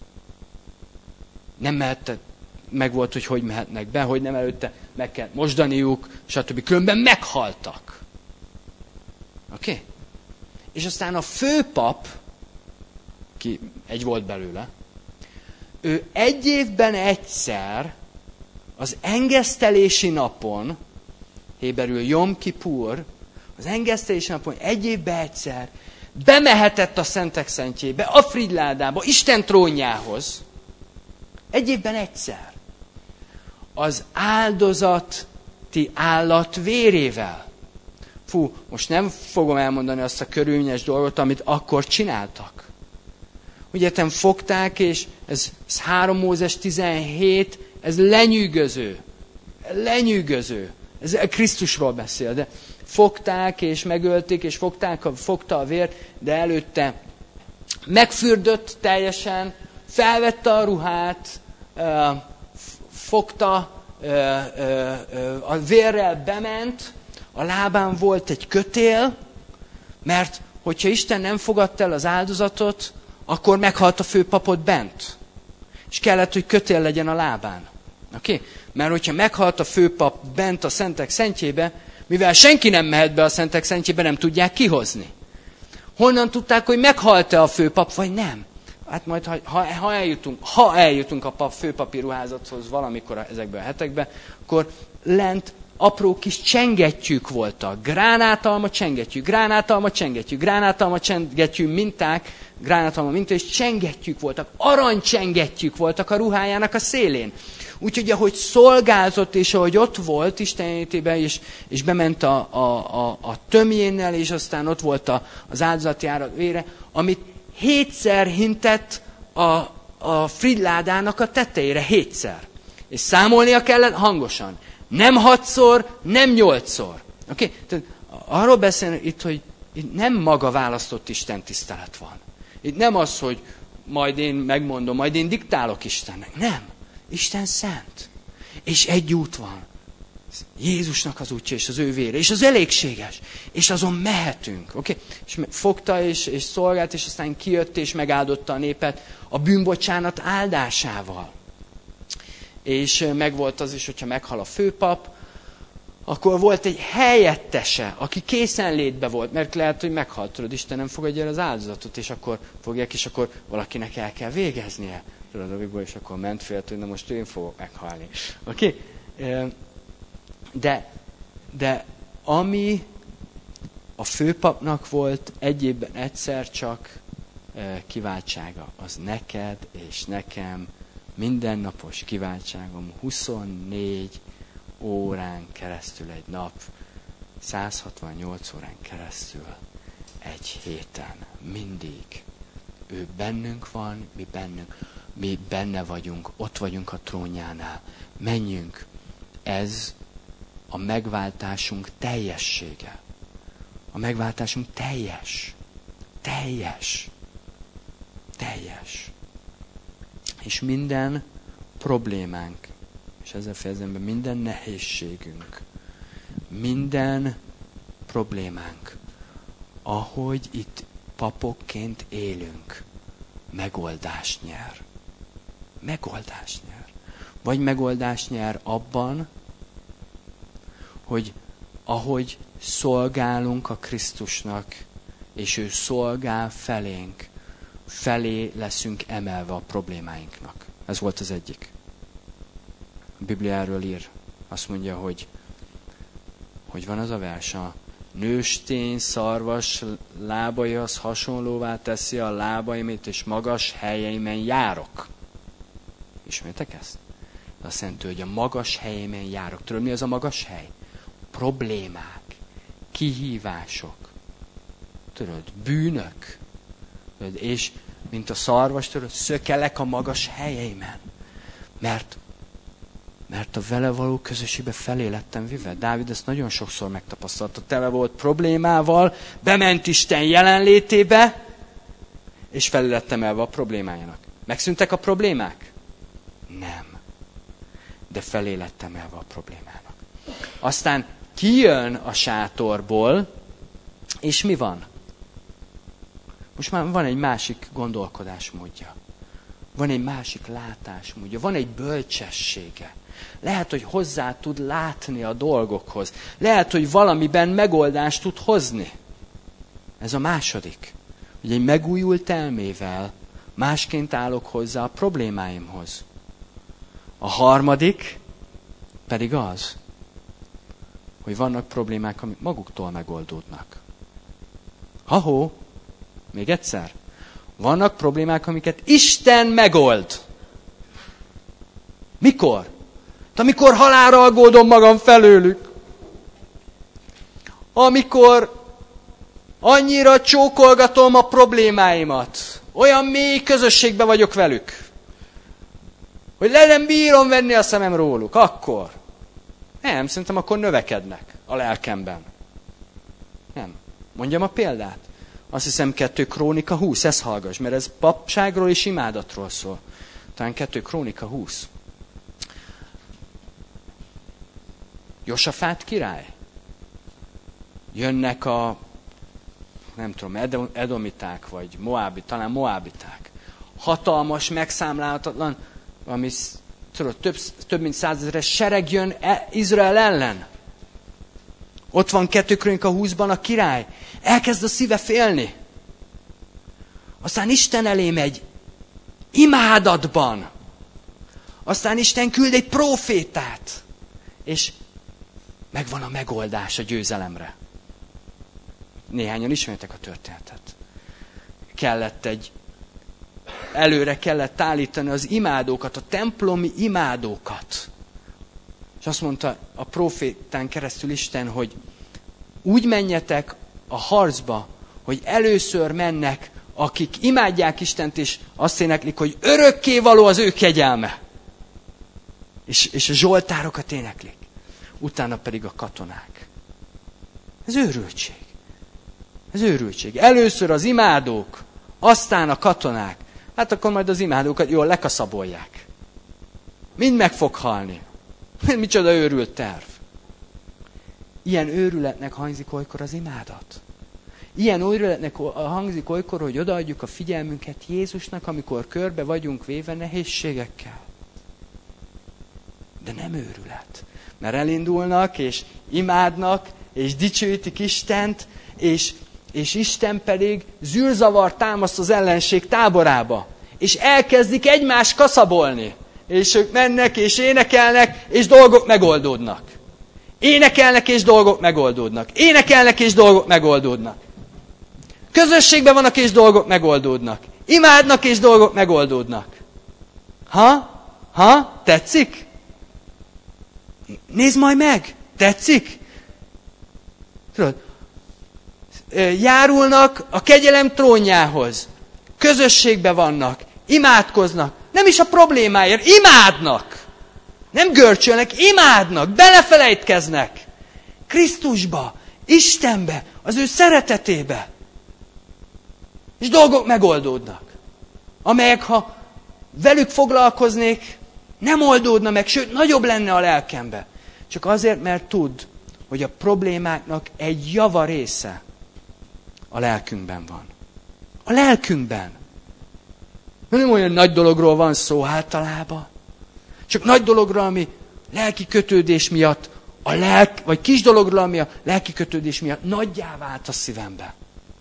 Nem mehettek, meg volt, hogy hogy mehetnek be, hogy nem előtte meg kell mosdaniuk, stb. Különben meghaltak. Oké? Okay? És aztán a főpap, ki egy volt belőle, ő egy évben egyszer, az engesztelési napon, héberül Jom Kipur, az engesztelési napon egy évben egyszer bemehetett a Szentek Szentjébe, a Frigyládába, Isten trónjához. Egy évben egyszer. Az áldozati állat vérével. Fú, most nem fogom elmondani azt a körülményes dolgot, amit akkor csináltak. Ugye te fogták, és ez, ez három Mózes tizenhét, ez lenyűgöző. Lenyűgöző. Ez Krisztusról beszél, de fogták, és megölték, és fogták, fogta a vért, de előtte megfürdött teljesen, felvette a ruhát, fogta, a vérrel bement, a lábán volt egy kötél, mert hogyha Isten nem fogadta el az áldozatot, akkor meghalt a főpapot bent. És kellett, hogy kötél legyen a lábán. Oké? Okay? Mert hogyha meghalt a főpap bent a Szentek Szentjébe, mivel senki nem mehet be a Szentek Szentjébe, nem tudják kihozni. Honnan tudták, hogy meghalt-e a főpap, vagy nem? Hát majd, ha, ha, ha, eljutunk, ha eljutunk a pap, főpapi ruházathoz valamikor ezekben a hetekben, akkor lent apró kis csengettyűk voltak. Gránátalma csengettyű, gránátalma csengettyű, gránátalma csengettyű minták, gránátalma minták, és csengettyűk voltak. Aranycsengettyűk voltak a ruhájának a szélén. Úgyhogy ahogy szolgázott, és ahogy ott volt Isten jelenlétében, és, és bement a, a, a, a tömjénnel, és aztán ott volt a, az áldozati árat vére, amit hétszer hintett a, a frigyládának a tetejére, hétszer. És számolnia kellett hangosan. Nem hatszor, nem nyolcszor. Oké? Okay? Tehát arról beszélnek itt, hogy itt nem maga választott Isten tisztelet van. Itt nem az, hogy majd én megmondom, majd én diktálok Istennek. Nem. Isten szent. És egy út van. Jézusnak az útja, és az ő vére. És az elégséges. És azon mehetünk. Okay? És fogta, és, és szolgált, és aztán kijött, és megáldotta a népet a bűnbocsánat áldásával. És megvolt az is, hogyha meghal a főpap, akkor volt egy helyettese, aki készenlétbe volt, mert lehet, hogy meghalt, tudod, Isten nem fogadja el az áldozatot, és akkor fogják, és akkor valakinek el kell végeznie. Tudod, amikból, és akkor ment fél, hogy na most én fogok meghalni. Oké? Okay? De, de ami a főpapnak volt egy évben egyszer csak kiváltsága, az neked és nekem mindennapos kiváltságom huszonnégy órán keresztül egy nap, száz hatvannyolc órán keresztül egy héten, mindig. Ő bennünk van, mi bennünk, mi benne vagyunk, ott vagyunk a trónjánál. Menjünk, ez a megváltásunk teljessége. A megváltásunk teljes. Teljes. Teljes. És minden problémánk, és ezzel fejezem be, minden nehézségünk, minden problémánk, ahogy itt papokként élünk, megoldást nyer. Megoldást nyer. Vagy megoldást nyer abban, hogy ahogy szolgálunk a Krisztusnak, és ő szolgál felénk, felé leszünk emelve a problémáinknak. Ez volt az egyik. A Biblia erről ír. Azt mondja, hogy hogy van az a vers, a nőstény, szarvas lábaihoz hasonlóvá teszi a lábaimet, és magas helyeimen járok. Ismertek ezt? Azt jelenti, hogy a magas helyeimen járok. Tudod, mi az a magas hely? Problémák, kihívások, tudod, bűnök. Tudod, és mint a szarvas, tudod, szökelek a magas helyeimen. Mert, mert a vele való közösségbe felé lettem vive. Dávid ezt nagyon sokszor megtapasztalta. Tele volt problémával, bement Isten jelenlétébe, és felé lettem elve a problémájának. Megszűntek a problémák? Nem. De felé lettem elve a problémának. Aztán kijön a sátorból, és mi van? Most már van egy másik gondolkodásmódja. Van egy másik látásmódja. Van egy bölcsessége. Lehet, hogy hozzá tud látni a dolgokhoz. Lehet, hogy valamiben megoldást tud hozni. Ez a második. Hogy egy megújult elmével másként állok hozzá a problémáimhoz. A harmadik pedig az, hogy vannak problémák, amik maguktól megoldódnak. Ha-hó, még egyszer. Vannak problémák, amiket Isten megold. Mikor? Amikor halálra aggódom magam felőlük. Amikor annyira csókolgatom a problémáimat. Olyan mély közösségbe vagyok velük. Hogy le nem bírom venni a szemem róluk. Akkor. Nem, szerintem akkor növekednek a lelkemben. Nem. Mondjam a példát. Azt hiszem kettő Krónika húsz, ezt hallgass, mert ez papságról és imádatról szól. Talán kettő Krónika húsz. Josafát király. Jönnek a, nem tudom, edomiták, vagy moábi, talán moábiták. Hatalmas, megszámlálhatatlan, ami tudod, több, több mint százezeres sereg jön Izrael ellen. Ott van kettő Krónika húszban a király. Elkezd a szíve félni. Aztán Isten elé megy. Imádatban. Aztán Isten küld egy prófétát. És megvan a megoldás a győzelemre. Néhányan ismertek a történetet. Kellett egy, előre kellett állítani az imádókat, a templomi imádókat. És azt mondta a prófétán keresztül Isten, hogy úgy menjetek a harcba, hogy először mennek, akik imádják Istent, és azt éneklik, hogy örökkévaló az ő kegyelme. És, és a zsoltárokat éneklik. Utána pedig a katonák. Ez őrültség. Ez őrültség. Először az imádók, aztán a katonák. Hát akkor majd az imádókat jól lekaszabolják. Mind meg fog halni. Micsoda őrült terv. Ilyen őrületnek hangzik olykor az imádat. Ilyen őrületnek hangzik olykor, hogy odaadjuk a figyelmünket Jézusnak, amikor körbe vagyunk véve nehézségekkel. De nem őrület. Mert elindulnak, és imádnak, és dicsőítik Istent, és, és Isten pedig zűrzavar támaszt az ellenség táborába. És elkezdik egymást kaszabolni. És ők mennek, és énekelnek, és dolgok megoldódnak. Énekelnek, és dolgok megoldódnak. Énekelnek, és dolgok megoldódnak. Közösségben vannak, és dolgok megoldódnak. Imádnak, és dolgok megoldódnak. Ha? Ha? Tetszik? Nézd majd meg! Tetszik? Tudod, járulnak a kegyelem trónjához. Közösségben vannak. Imádkoznak. Nem is a problémáért. Imádnak. Nem görcsölnek. Imádnak. Belefelejtkeznek. Krisztusba. Istenbe. Az ő szeretetébe. És dolgok megoldódnak. Amelyek, ha velük foglalkoznék, nem oldódna meg, sőt, nagyobb lenne a lelkembe. Csak azért, mert tud, hogy a problémáknak egy java része a lelkünkben van. A lelkünkben. Nem olyan nagy dologról van szó általában. Csak nagy dologról, ami lelki kötődés miatt, a lelk, vagy kis dologról, ami a lelki kötődés miatt nagyjá vált a szívembe.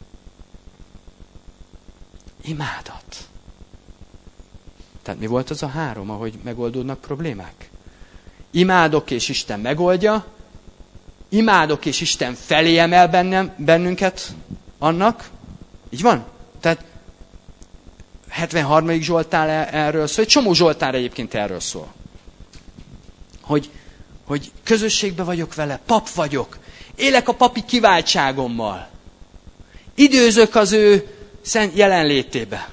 Imádat. Tehát mi volt az a három, ahogy megoldódnak problémák? Imádok, és Isten megoldja. Imádok, és Isten felé emel bennem, bennünket annak. Így van? Tehát hetvenharmadik Zsoltár erről szól. Egy csomó Zsoltár egyébként erről szól. Hogy, hogy közösségben vagyok vele, pap vagyok. Élek a papi kiváltságommal. Időzök az ő szent jelenlétébe.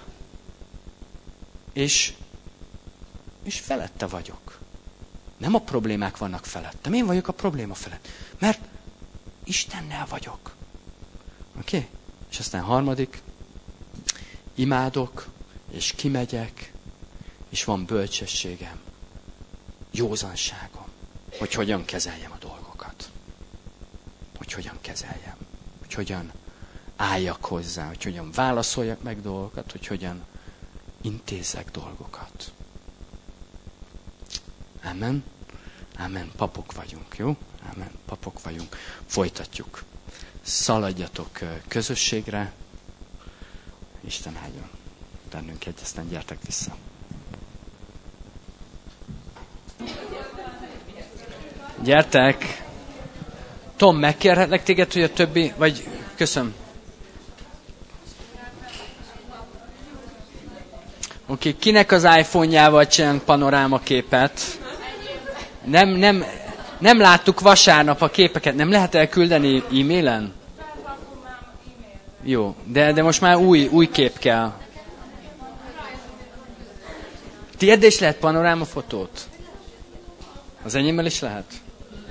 És, és felette vagyok. Nem a problémák vannak felettem. Én vagyok a probléma felett. Mert Istennel vagyok. Oké? Okay? És aztán harmadik. Imádok, és kimegyek, és van bölcsességem. Józanságom. Hogy hogyan kezeljem a dolgokat. Hogy hogyan kezeljem. Hogy hogyan álljak hozzá, hogy hogyan válaszoljak meg dolgokat, hogy hogyan intézzek dolgokat. Amen. Amen. Papok vagyunk, jó? Amen. Papok vagyunk. Folytatjuk. Szaladjatok közösségre. Isten áldjon bennünket, aztán gyertek vissza. Gyertek! Tom, megkérhetlek téged, hogy a többi, vagy köszönöm. Oké, okay. Kinek az iPhone-jával csinálunk panorámaképet? Nem, nem, nem láttuk vasárnap a képeket. Nem lehet elküldeni e-mailen? Jó, de, de most már új, új kép kell. Tiéd is lehet panorámafotót? Az enyémmel is lehet?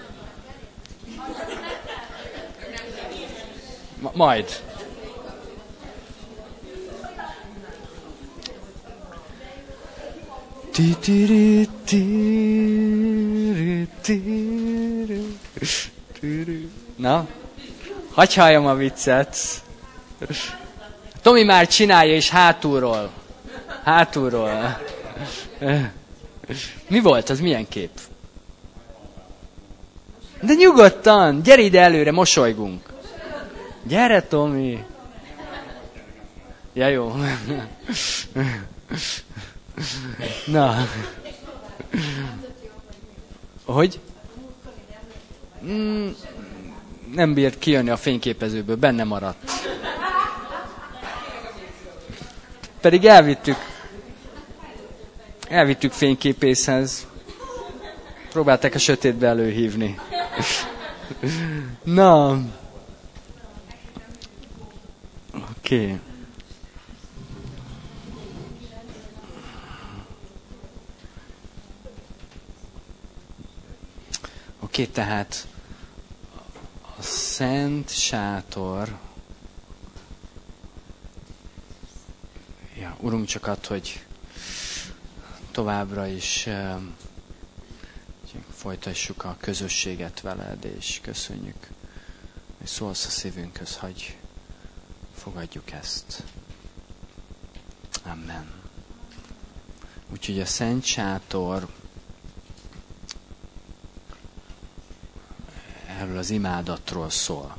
Ma- majd. Na? Hagyj halljam a viccet. Tomi már csinálja is hátulról. Hátulról. Mi volt? Az milyen kép? De nyugodtan! Gyere ide előre, mosolygunk. Gyere, Tomi! Ja, jó. Na. Hogy? Mm, nem bírt kijönni a fényképezőből, benne maradt. Pedig elvittük. Elvittük fényképészhez. Próbálták a sötétbe előhívni. Na. Oké. Okay. Oké, okay, tehát a Szent Sátor. Ja, Urunk, csak add, hogy továbbra is uh, folytassuk a közösséget veled, és köszönjük, hogy szólsz a szívünkhöz, hogy fogadjuk ezt. Amen. Úgyhogy a Szent Sátor erről az imádatról szól.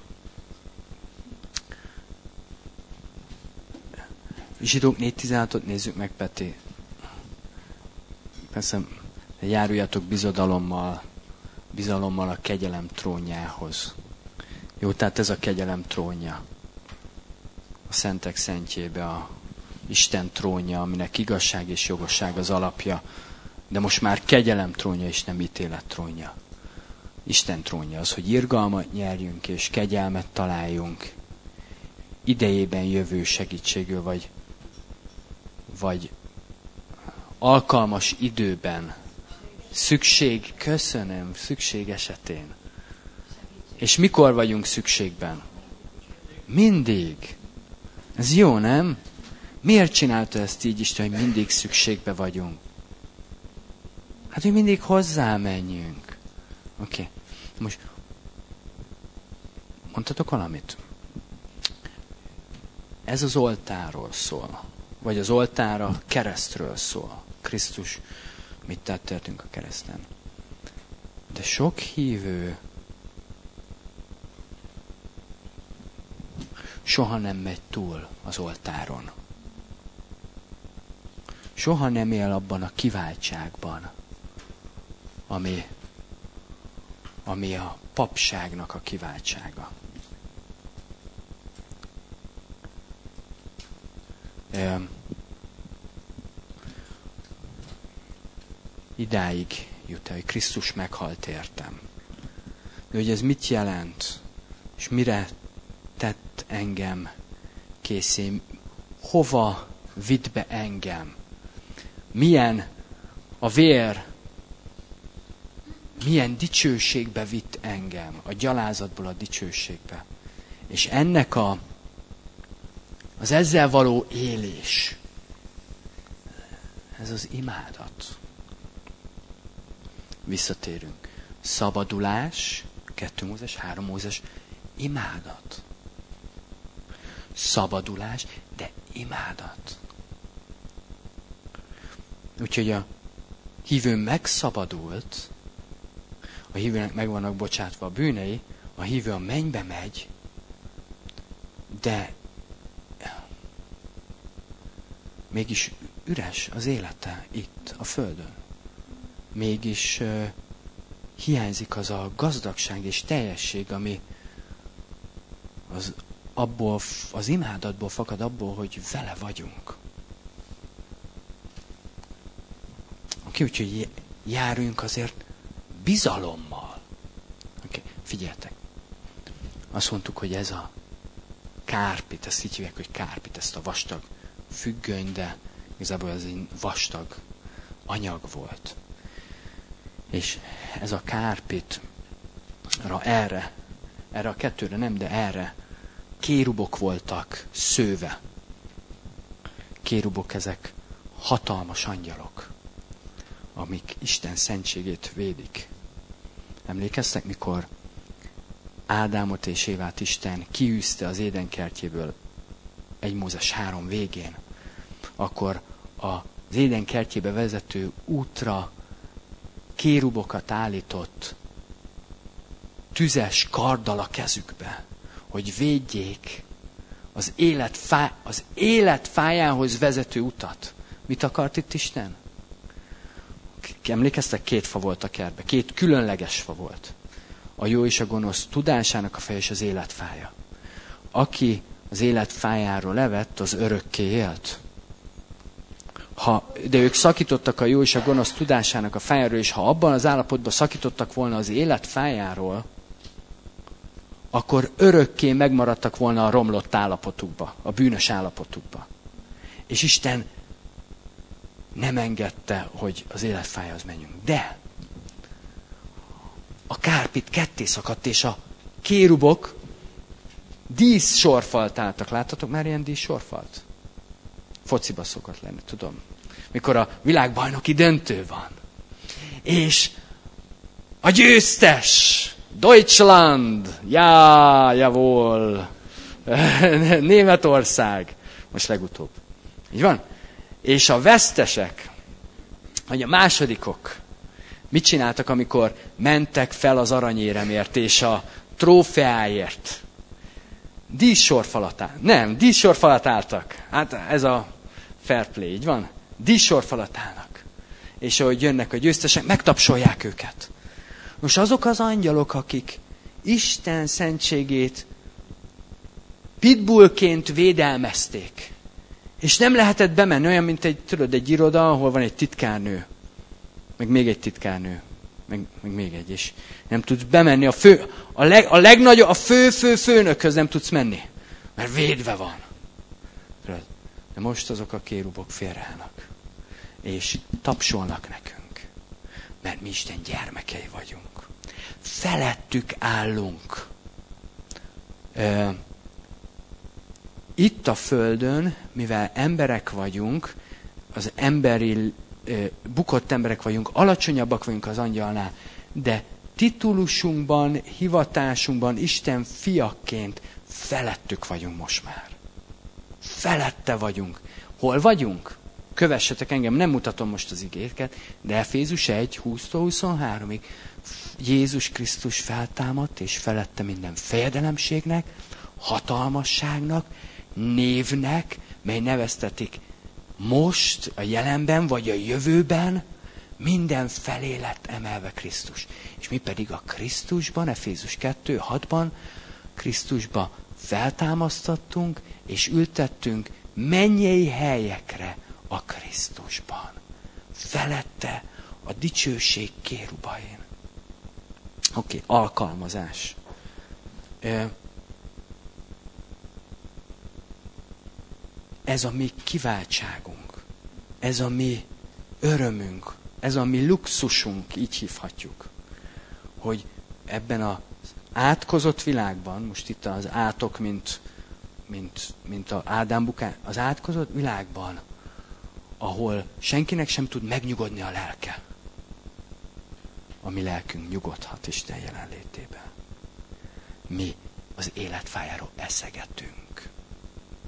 Zsidók négy tizenhatot nézzük meg, Peti. Persze, járuljatok bizodalommal, bizalommal a kegyelem trónjához. Jó, tehát ez a kegyelem trónja. A szentek szentjébe a Isten trónja, aminek igazság és jogosság az alapja, de most már kegyelem trónja és nem ítélet trónja. Isten trónja az, hogy irgalmat nyerjünk és kegyelmet találjunk idejében jövő segítségül, vagy, vagy alkalmas időben, szükség, köszönöm, szükség esetén. És mikor vagyunk szükségben? Mindig. Ez jó, nem? Miért csinálta ezt így Isten, hogy mindig szükségbe vagyunk? Hát, hogy mindig hozzá menjünk. Oké. Okay. Most mondhatok valamit? Ez az oltáról szól. Vagy az oltár a keresztről szól. Krisztus mit tett értünk a kereszten. De sok hívő soha nem megy túl az oltáron. Soha nem él abban a kiváltságban, ami, ami a papságnak a kiváltsága. E, idáig jut el, hogy Krisztus meghalt értem. De hogy ez mit jelent, és mire tett engem készé, hova vitt be engem, milyen a vér, milyen dicsőségbe vitt engem, a gyalázatból a dicsőségbe. És ennek a, az ezzel való élés, ez az imádat. Visszatérünk. Szabadulás, kettő Mózes, három Mózes, imádat. szabadulás, de imádat. Úgyhogy a hívő megszabadult, a hívőnek meg vannak bocsátva a bűnei, a hívő a mennybe megy, de mégis üres az élete itt, a földön. Mégis uh, hiányzik az a gazdagság és teljesség, ami az, abból, az imádatból fakad, abból, hogy vele vagyunk. Oké, úgyhogy járjunk azért bizalommal. Oké, figyeljetek. Azt mondtuk, hogy ez a kárpit, ezt így hívják, hogy kárpit, ezt a vastag függöny, de igazából ez egy vastag anyag volt. És ez a kárpitra erre, erre a kettőre nem, de erre kérubok voltak szőve. Kérubok, ezek hatalmas angyalok, amik Isten szentségét védik. Emlékeztek, mikor Ádámot és Évát Isten kiűzte az Éden kertjéből egy Mózes három végén, akkor az Éden kertjébe vezető útra kérubokat állított tüzes karddal a kezükbe, hogy védjék az élet, fá, az élet fájához vezető utat. Mit akart itt Isten? Emlékeztek, két fa volt a kertben, két különleges fa volt. A jó és a gonosz tudásának a feje és az életfája. Aki az életfájáról levett, az örökké élt. Ha, de ők szakítottak a jó és a gonosz tudásának a fájáról, és ha abban az állapotban szakítottak volna az életfájáról, akkor örökké megmaradtak volna a romlott állapotukba, a bűnös állapotukba. És Isten nem engedte, hogy az életfájához menjünk. De a kárpit ketté szakadt, és a kérubok dísz sorfalt álltak. Láttatok már ilyen dísz sorfalt? Fociba szokott lenni, tudom. Mikor a világbajnoki döntő van. És a győztes, Deutschland, já, jawohl, Németország, most legutóbb. Így van? És a vesztesek, vagy a másodikok, mit csináltak, amikor mentek fel az aranyéremért és a trófeáért? Díszsorfalat álltak. Nem, díszsorfalat álltak. Hát ez a fair play, így van? Díszsorfalat állnak. És ahogy jönnek a győztesek, megtapsolják őket. Most azok az angyalok, akik Isten szentségét pitbullként védelmezték, és nem lehetett bemenni, olyan, mint egy, tudod, egy iroda, ahol van egy titkárnő, meg még egy titkárnő, meg, meg még egy is. Nem tudsz bemenni, a, fő, a, leg, a legnagyobb, a fő-fő-főnökhöz nem tudsz menni, mert védve van. De most azok a kérubok félreállnak, és tapsolnak nekünk, mert mi Isten gyermekei vagyunk. Felettük állunk. Itt a Földön, mivel emberek vagyunk, az emberi, bukott emberek vagyunk, alacsonyabbak vagyunk az angyalnál, de titulusunkban, hivatásunkban Isten fiakként felettük vagyunk most már. Felette vagyunk. Hol vagyunk? Kövessetek engem, nem mutatom most az igéket, de Efézus egy, húsztól huszonháromig Jézus Krisztus feltámadt, és felette minden fejedelemségnek, hatalmasságnak, névnek, mely neveztetik most, a jelenben, vagy a jövőben, minden felé lett emelve Krisztus. És mi pedig a Krisztusban, Efézus kettő, hatban, Krisztusba feltámasztattunk, és ültettünk mennyei helyekre a Krisztusban. Felette a dicsőség kérubain. Oké, okay, alkalmazás. Ez a mi kiváltságunk. Ez a mi örömünk. Ez a mi luxusunk, így hívhatjuk. Hogy ebben az átkozott világban, most itt az átok, mint, mint, mint az Ádám bukán, az átkozott világban, ahol senkinek sem tud megnyugodni a lelke, a mi lelkünk nyugodhat Isten jelenlétében. Mi az életfájáról eszegetünk.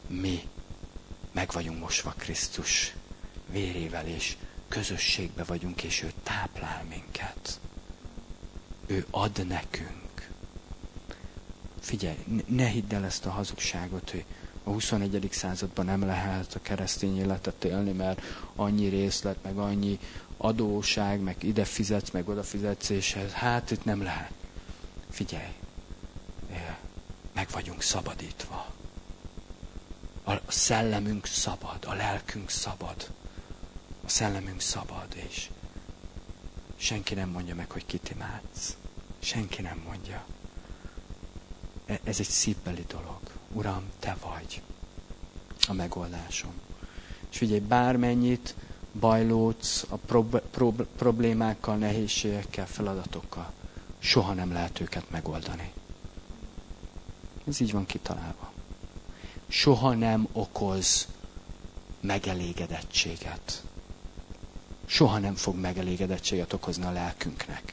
mi meg vagyunk mosva Krisztus vérével, és közösségbe vagyunk, és ő táplál minket. Ő ad nekünk. Figyelj, ne hidd el ezt a hazugságot, hogy a huszonegyedik században nem lehet a keresztény életet élni, mert annyi részlet, meg annyi adóság, meg ide fizetsz, meg oda fizetsz, és hát itt nem lehet. Figyelj, meg vagyunk szabadítva. A szellemünk szabad, a lelkünk szabad. A szellemünk szabad, és senki nem mondja meg, hogy kit imádsz. Senki nem mondja. Ez egy szívbeli dolog. Uram, te vagy a megoldásom. És figyelj, bármennyit bajlódsz a prob- prob- problémákkal, nehézségekkel, feladatokkal, soha nem lehet őket megoldani. Ez így van kitalálva. Soha nem okoz megelégedettséget. Soha nem fog megelégedettséget okozni a lelkünknek.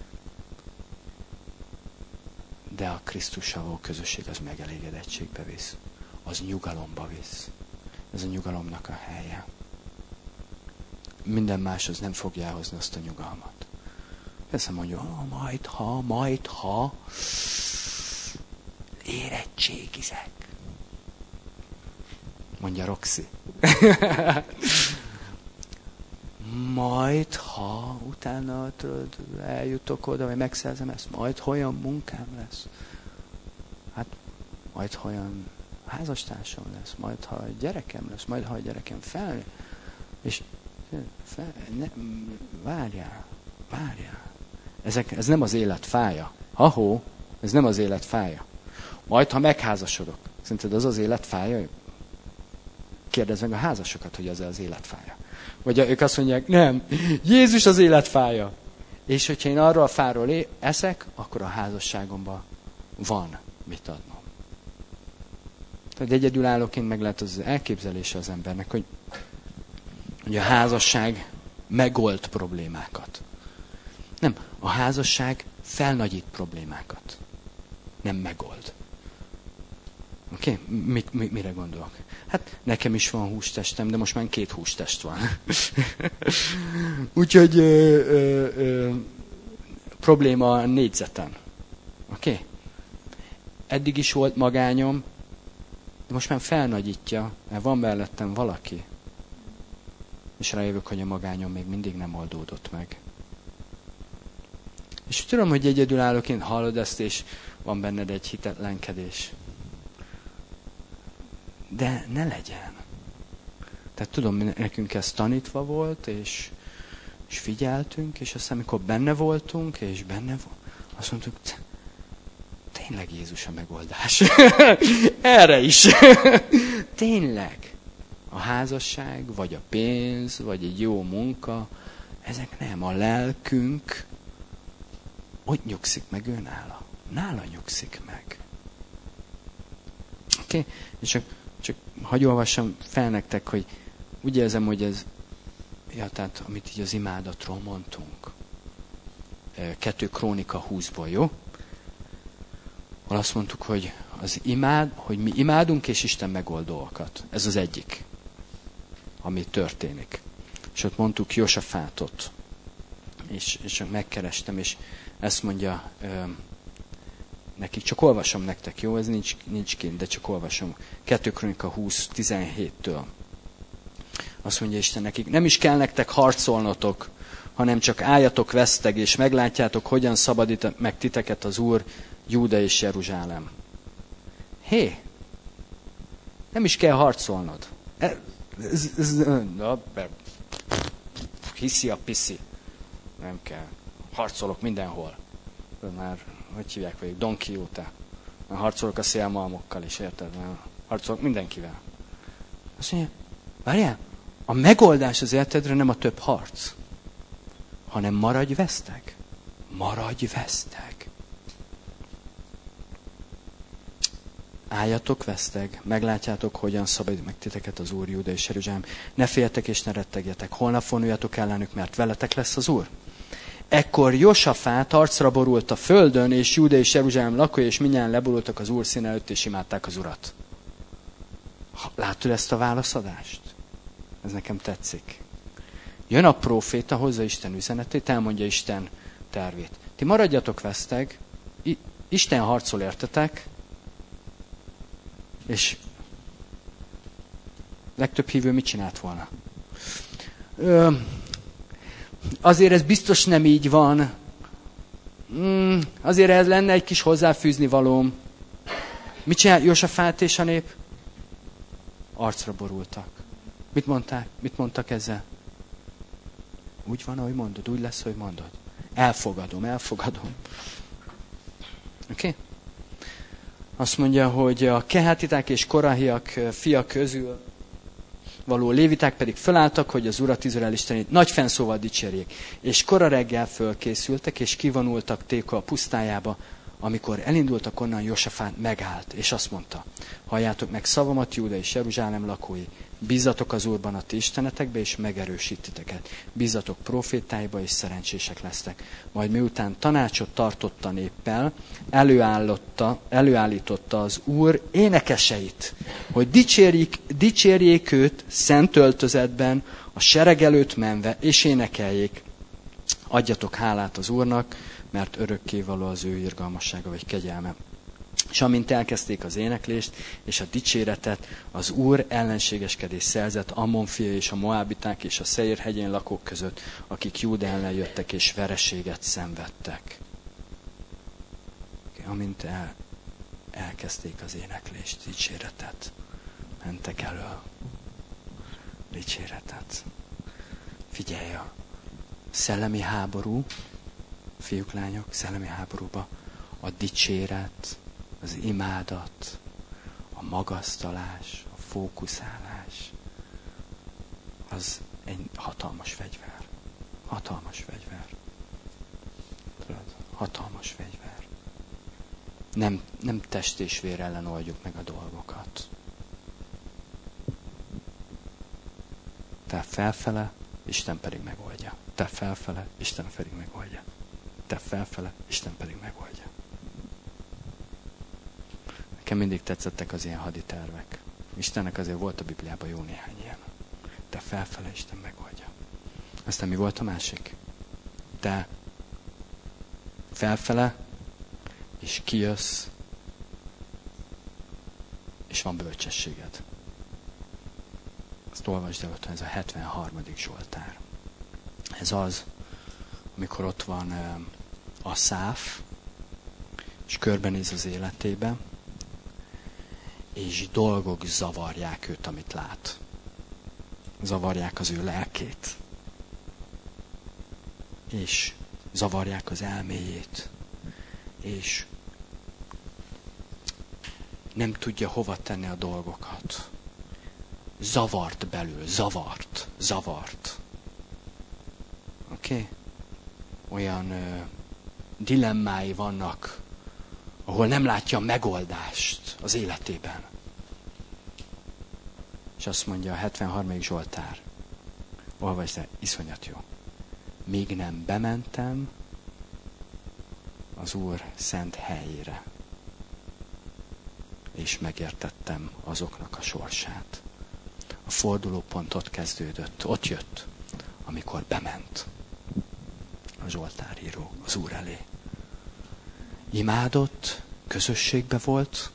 De a Krisztussal való közösség az megelégedettségbe visz. Az nyugalomba visz. Ez a nyugalomnak a helye. Minden más az nem fogja elhozni azt a nyugalmat. Persze mondja, oh, majd ha, majd ha érettségizek. Mondja Roxy. Majd ha utána tudod, eljutok oda, vagy megszerzem ezt, majd olyan munkám lesz. Hát majd olyan házastársam lesz, majd ha gyerekem lesz, majd ha a gyerekem fel. És fel, ne, várjál, várjál. Ezek, ez nem az élet fája. Ha-hó, ez nem az élet fája. Majd ha megházasodok. Szerinted az az élet fája? Kérdezd meg a házasokat, hogy az az élet fája. Vagy ők azt mondják, nem, Jézus az élet fája. És hogyha én arról a fáról é- eszek, akkor a házasságomban van mit adnom. Tehát egyedülállóként meg lehet az elképzelése az embernek, hogy, hogy a házasság megold problémákat. Nem, a házasság felnagyít problémákat. Nem megold. Oké? Okay? Mit, mi, mire gondolok? Hát nekem is van hústestem, de most már két hústest van. Úgyhogy ö, ö, ö, probléma a négyzeten. Oké? Okay? Eddig is volt magányom, de most már felnagyítja, mert van mellettem valaki. És rájövök, hogy a magányom még mindig nem oldódott meg. És tudom, hogy egyedülállóként hallod ezt, és van benned egy hitetlenkedés. De ne legyen. Tehát tudom, nekünk ez tanítva volt, és, és figyeltünk, és aztán, amikor benne voltunk, és benne volt, azt mondtuk, tényleg Jézus a megoldás. Erre is. Tényleg. A házasság, vagy a pénz, vagy egy jó munka, ezek nem. A lelkünk ott nyugszik meg ő nála. Nála nyugszik meg. Oké? Okay? És csak, csak hagyj olvassam fel nektek, hogy úgy érzem, hogy ez, ja, tehát amit így az imádatról mondtunk. Kettő Krónika húszból, jó? Ahol azt mondtuk, hogy az imád, hogy mi imádunk, és Isten megold dolgokat. Ez az egyik, ami történik. És ott mondtuk Josafátot. És, és megkerestem, és ezt mondja ö, nekik. Csak olvasom nektek, jó? Ez nincs, nincs kint, de csak olvasom. Kettő Krónika húsz tizenhéttől. Azt mondja Isten nekik, nem is kell nektek harcolnotok, hanem csak álljatok veszteg, és meglátjátok, hogyan szabadít meg titeket az Úr, Júda és Jeruzsálem. Hé! Nem is kell harcolnod. Ez, ez, ez, na, hiszi a piszi. Nem kell. Harcolok mindenhol. Már, hogy hívják vagyok, Don Quixote. Már harcolok a szélmalmokkal is, érted? Már harcolok mindenkivel. Azt mondja, várjál, a megoldás az életedre nem a több harc, hanem maradj veszteg. Maradj veszteg. Álljatok veszteg, meglátjátok, hogyan szabadít meg titeket az Úr, Júda és Jeruzsálem. Ne féltek és ne rettegjetek. Holnap vonuljatok ellenük, mert veletek lesz az Úr. Ekkor Josafát arcra borult a földön, és Júda és Jeruzsálem lakói, és mindjárt leborultak az Úr színe előtt, és imádták az Urat. Látod ezt a válaszadást? Ez nekem tetszik. Jön a próféta, hozza Isten üzenetét, elmondja Isten tervét. Ti maradjatok veszteg, Isten harcol értetek, és legtöbb hívő mit csinált volna? Ö, azért ez biztos nem így van. Mm, azért ez lenne egy kis hozzáfűzni valóm. Mit csinál Jósafát és a nép? Arcra borultak. Mit mondták? Mit mondtak ezzel? Úgy van, ahogy mondod, úgy lesz, ahogy mondod. Elfogadom, elfogadom. Oké? Okay? Azt mondja, hogy a kehetiták és korahiak fiak közül való léviták pedig felálltak, hogy az Urat, Izrael istenét nagy fennszóval dicsérjék. És kora reggel fölkészültek, és kivonultak Tékoa a pusztájába. Amikor elindultak onnan, Jósafát megállt, és azt mondta, halljátok meg szavamat, Júda és Jeruzsálem lakói, bízzatok az Úrban a ti istenetekbe, és megerősítiteket. Bízzatok profétáiba, és szerencsések lesztek. Majd miután tanácsot tartott a néppel, előállította az Úr énekeseit, hogy dicsérjék, dicsérjék őt szent öltözetben, a sereg előtt menve, és énekeljék. Adjatok hálát az Úrnak, mert örökkévaló az ő irgalmassága vagy kegyelme. És amint elkezdték az éneklést és a dicséretet, az Úr ellenségeskedés szerzett Ammon fiai és a Moábiták és a Szeír hegyén lakók között, akik Júda ellen jöttek és vereséget szenvedtek. Amint el, elkezdték az éneklést, dicséretet, mentek elő. Dicséretet. Figyelj, a szellemi háború, fiúk, lányok, szellemi háborúba a dicséret, az imádat, a magasztalás, a fókuszálás, az egy hatalmas fegyver. Hatalmas fegyver. Tudod, hatalmas fegyver. Nem, nem test és vér ellen oldjuk meg a dolgokat. Te felfele, Isten pedig megoldja. Te felfele, Isten pedig megoldja. Te felfele, Isten pedig megoldja. Nekem mindig tetszettek az ilyen haditervek. Istennek azért volt a Bibliában jó néhány ilyen. Te felfele, Isten megoldja. Aztán mi volt a másik? Te felfele, és kijössz, és van bölcsességed. Azt olvasd el, ez a hetvenharmadik Zsoltár. Ez az, amikor ott van Aszáf, és körbenéz az életébe, és dolgok zavarják őt, amit lát. Zavarják az ő lelkét. És zavarják az elméjét. És nem tudja hova tenni a dolgokat. Zavart belül, zavart, zavart. Oké? Okay? Olyan ö, dilemmái vannak, ahol nem látja a megoldást az életében. És azt mondja a hetvenharmadik Zsoltár. Olvasd el, iszonyat jó. Míg nem bementem az Úr szent helyére, és megértettem azoknak a sorsát. A fordulópont ott kezdődött, ott jött, amikor bement a Zsoltáríró az Úr elé. Imádott, közösségbe volt,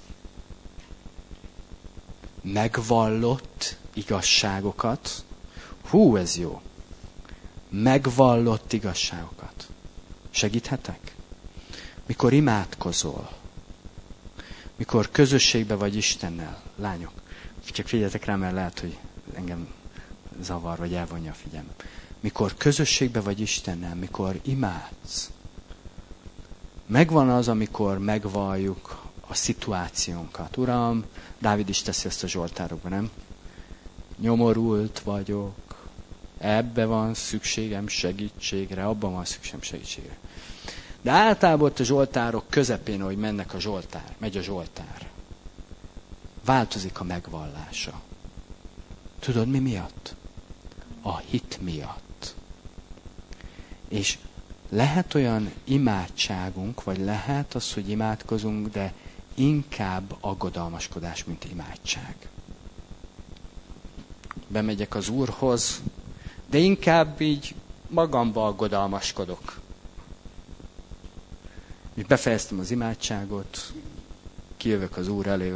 megvallott igazságokat. Hú, ez jó. Megvallott igazságokat. Segíthetek? Mikor imádkozol, mikor közösségbe vagy Istennel, lányok, csak figyeljetek rá, mert lehet, hogy engem zavar, vagy elvonja a figyelmem. Mikor közösségbe vagy Istennel, mikor imádsz, megvan az, amikor megvalljuk a szituációnkat. Uram, Dávid is teszi ezt a zsoltárokban, nem? Nyomorult vagyok, ebbe van szükségem segítségre, abban van szükségem segítségre. De általában ott a zsoltárok közepén, ahogy mennek a zsoltár, megy a zsoltár, változik a megvallása. Tudod, mi miatt? A hit miatt. És lehet olyan imádságunk, vagy lehet az, hogy imádkozunk, de inkább aggodalmaskodás, mint imádság. bemegyek az Úrhoz, de inkább így magamba aggodalmaskodok. Így befejeztem az imádságot, kijövök az Úr elé.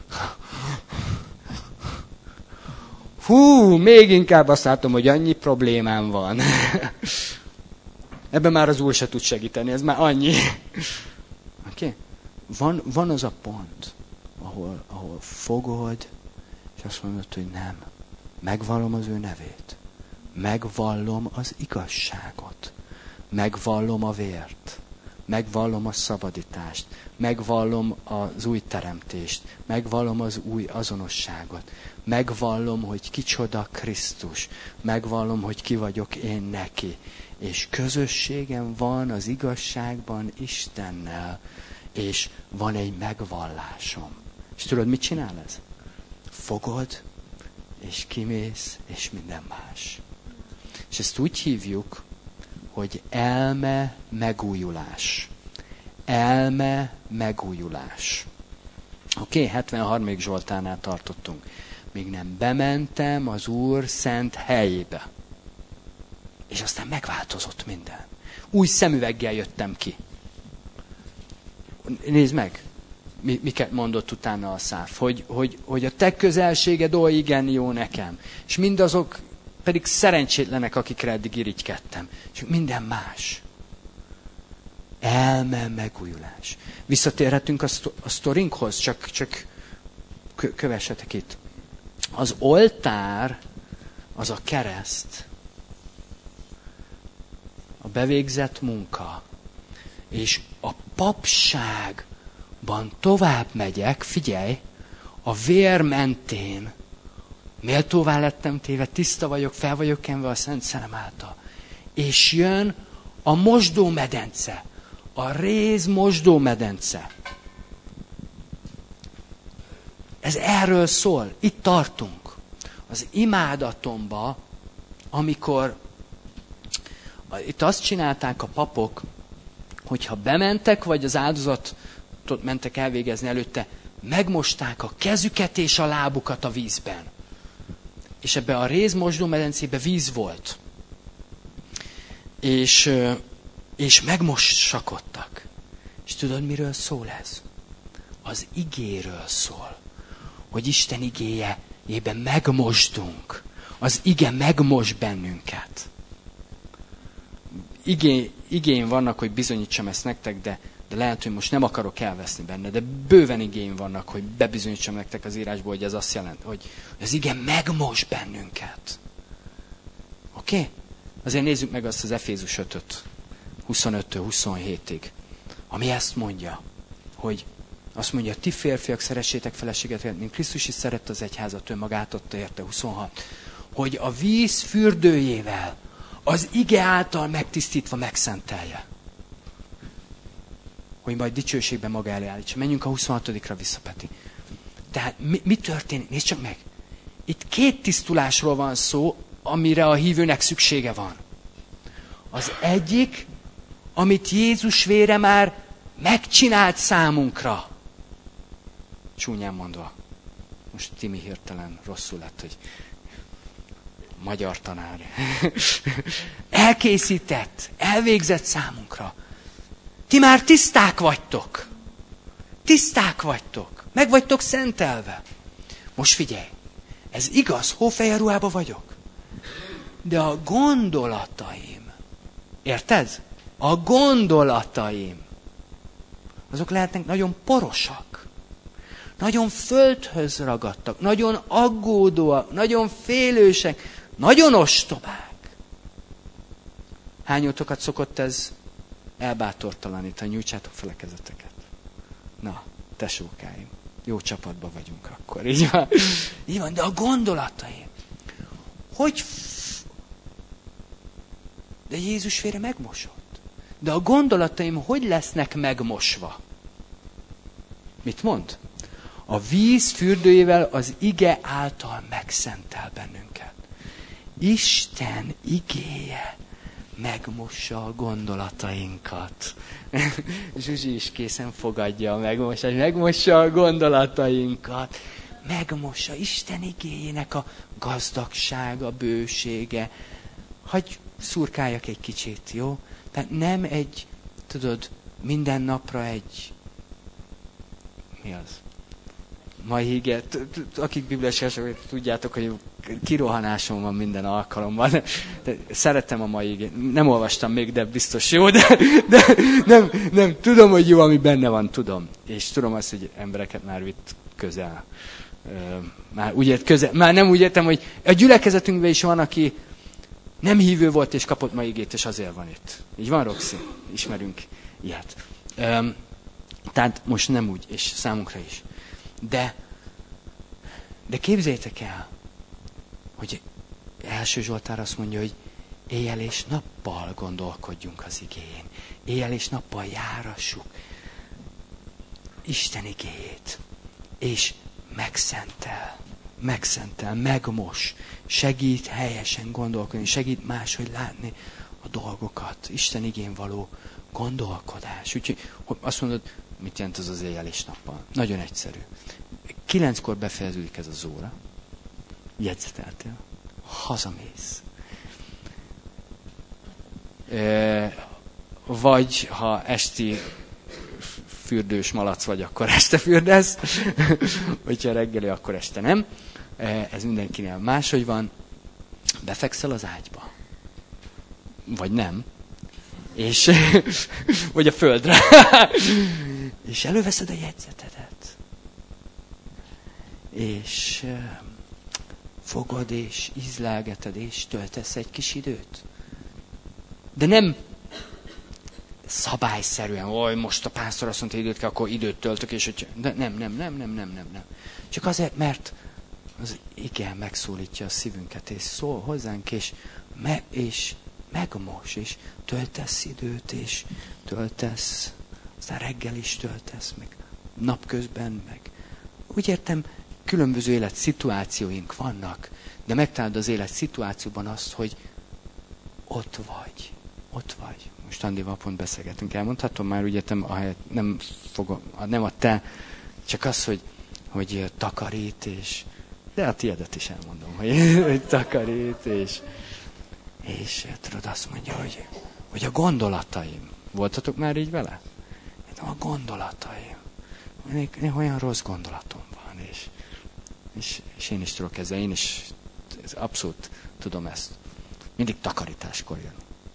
Hú, még inkább azt látom, hogy annyi problémám van. Ebben már az Úr se tud segíteni, ez már annyi. Oké? Okay? Van, van az a pont, ahol, ahol fogod, és azt mondod, hogy nem. Megvallom az ő nevét. Megvallom az igazságot. Megvallom a vért. Megvallom a szabadítást. Megvallom az új teremtést. Megvallom az új azonosságot. Megvallom, hogy kicsoda Krisztus. Megvallom, hogy ki vagyok én neki. És közösségem van az igazságban Istennel. És van egy megvallásom. És tudod, mit csinál ez? Fogod, és kimész, és minden más. És ezt úgy hívjuk, hogy elme megújulás. Elme megújulás. Oké, okay, hetvenharmadik Zsoltárnál tartottunk. Még nem bementem az Úr szent helyébe. És aztán megváltozott minden. Új szemüveggel jöttem ki. Nézd meg, mi, miket mondott utána a Száf, hogy, hogy, hogy a te közelséged oly igen jó nekem. És mindazok pedig szerencsétlenek, akikre eddig irigykedtem. És minden más. Elme megújulás. Visszatérhetünk a, szto- a sztorinkhoz, csak, csak kö- kövessetek itt. Az oltár, az a kereszt, a bevégzett munka, és a papságban tovább megyek, figyelj, a vér mentén, méltóvá lettem téve, tiszta vagyok, fel vagyok kenve a Szent Szellem által. És jön a mosdómedence, a réz mosdómedence. Ez erről szól, itt tartunk. Az imádatomba, amikor itt azt csinálták a papok, hogyha bementek, vagy az áldozatot mentek elvégezni előtte, megmosták a kezüket és a lábukat a vízben. És ebbe a réz mosdómedencébe víz volt. És, és megmosakodtak. És tudod, miről szól ez? Az igéről szól. Hogy Isten igéjében megmosdunk. Az ige megmos bennünket. Igé, igény vannak, hogy bizonyítsam ezt nektek, de, de lehet, hogy most nem akarok elveszni benne, de bőven igény vannak, hogy bebizonyítsam nektek az írásból, hogy ez azt jelent, hogy az ige megmos bennünket. Oké? Okay? Azért nézzük meg azt az Efézus ötöt, huszonöttől huszonhétig, ami ezt mondja, hogy azt mondja, ti férfiak szeressétek feleségeteket, mint Krisztus is szerette az egyházat, önmagát adta érte, huszonhat, hogy a víz fürdőjével az ige által megtisztítva megszentelje. Hogy majd dicsőségben maga elé állítsa. Menjünk a huszonhatodikra vissza, Peti. Tehát mi, mi történik? Nézd csak meg. Itt két tisztulásról van szó, amire a hívőnek szüksége van. Az egyik, amit Jézus vére már megcsinált számunkra. Csúnyán mondva. Most Timi hirtelen rosszul lett, hogy magyar tanár. Elkészített, elvégzett számunkra. Ti már tiszták vagytok. Tiszták vagytok. Meg vagytok szentelve. Most figyelj, ez igaz, hófejaruhába vagyok. De a gondolataim, érted? A gondolataim, azok lehetnek nagyon porosak. Nagyon földhöz ragadtak, nagyon aggódóak, nagyon félősek, nagyon ostobák. Hányotokat szokott ez elbátortalanítani? Nyújtsátok fel a kezeteket. Na, tesókáim, jó csapatban vagyunk akkor. Így van, így van, de a gondolataim, hogy... F... De Jézus vére megmosott. De a gondolataim hogy lesznek megmosva? Mit mond? A víz fürdőjével az ige által megszentel bennünket. Isten igéje megmossa a gondolatainkat. Zsuzsi is készen fogadja a megmosást. Megmossa a gondolatainkat. megmossa Isten igéjének a gazdagsága, bősége. Hagy szurkáljak egy kicsit, jó? Tehát nem egy, tudod, minden napra egy... Mi az? Mai ige, akik bibliások, tudjátok, hogy kirohanásom van minden alkalommal. De szeretem a mai igét. Nem olvastam még, de biztos jó, de, de nem, nem, tudom, hogy jó, ami benne van, tudom. És tudom azt, hogy embereket már vitt közel. Már, úgy ért közel. Már nem úgy értem, hogy a gyülekezetünkben is van, aki nem hívő volt, és kapott mai igét, és azért van itt. Így van, Roxy? Ismerünk ilyet. Tehát most nem úgy, és számunkra is. De, de képzeljétek el, hogy első Zsoltár azt mondja, hogy éjjel és nappal gondolkodjunk az igéjén. Éjjel és nappal járassuk Isten igéjét. És megszentel, megszentel, megmos, segít helyesen gondolkodni, segít máshogy látni a dolgokat. Isten igén való gondolkodás. Úgyhogy azt mondod, mit jelent az az éjjel és nappal? Nagyon egyszerű. Kilenckor befejeződik ez az óra. Jegyzeteltél. Hazamész. E, vagy ha esti fürdős malac vagy, akkor este fürdesz. Hogyha reggeli, akkor este nem. E, ez mindenkinél máshogy van. Befekszel az ágyba. Vagy nem. És, vagy a földre. És előveszed a jegyzetedet. És fogod, és ízlelgeted, és töltesz egy kis időt. De nem szabályszerűen, hogy most a pásztor azt mondta, időt kell, akkor időt töltök, és hogy... De nem, nem, nem, nem, nem, nem, nem. Csak azért, mert az igen megszólítja a szívünket, és szól hozzánk, és, me, és megmos, és töltesz időt, és töltesz, aztán reggel is töltesz, meg napközben, meg. Úgy értem, különböző életszituációink vannak, de megtalálod az életszituációban azt, hogy ott vagy, ott vagy. Most Andival pont beszélgetünk, elmondhatom már, úgy értem, ahelyett nem, fogom, nem a te, csak az, hogy, hogy takarít, és de a tiédet is elmondom, hogy, hogy takarít, és, és tudod, azt mondja, hogy, hogy a gondolataim. Voltatok már így vele? A gondolataim. Néha olyan rossz gondolatom van, és, és, és én is tudok ezzel, én is ez abszolút tudom ezt. Mindig takarításkor jön.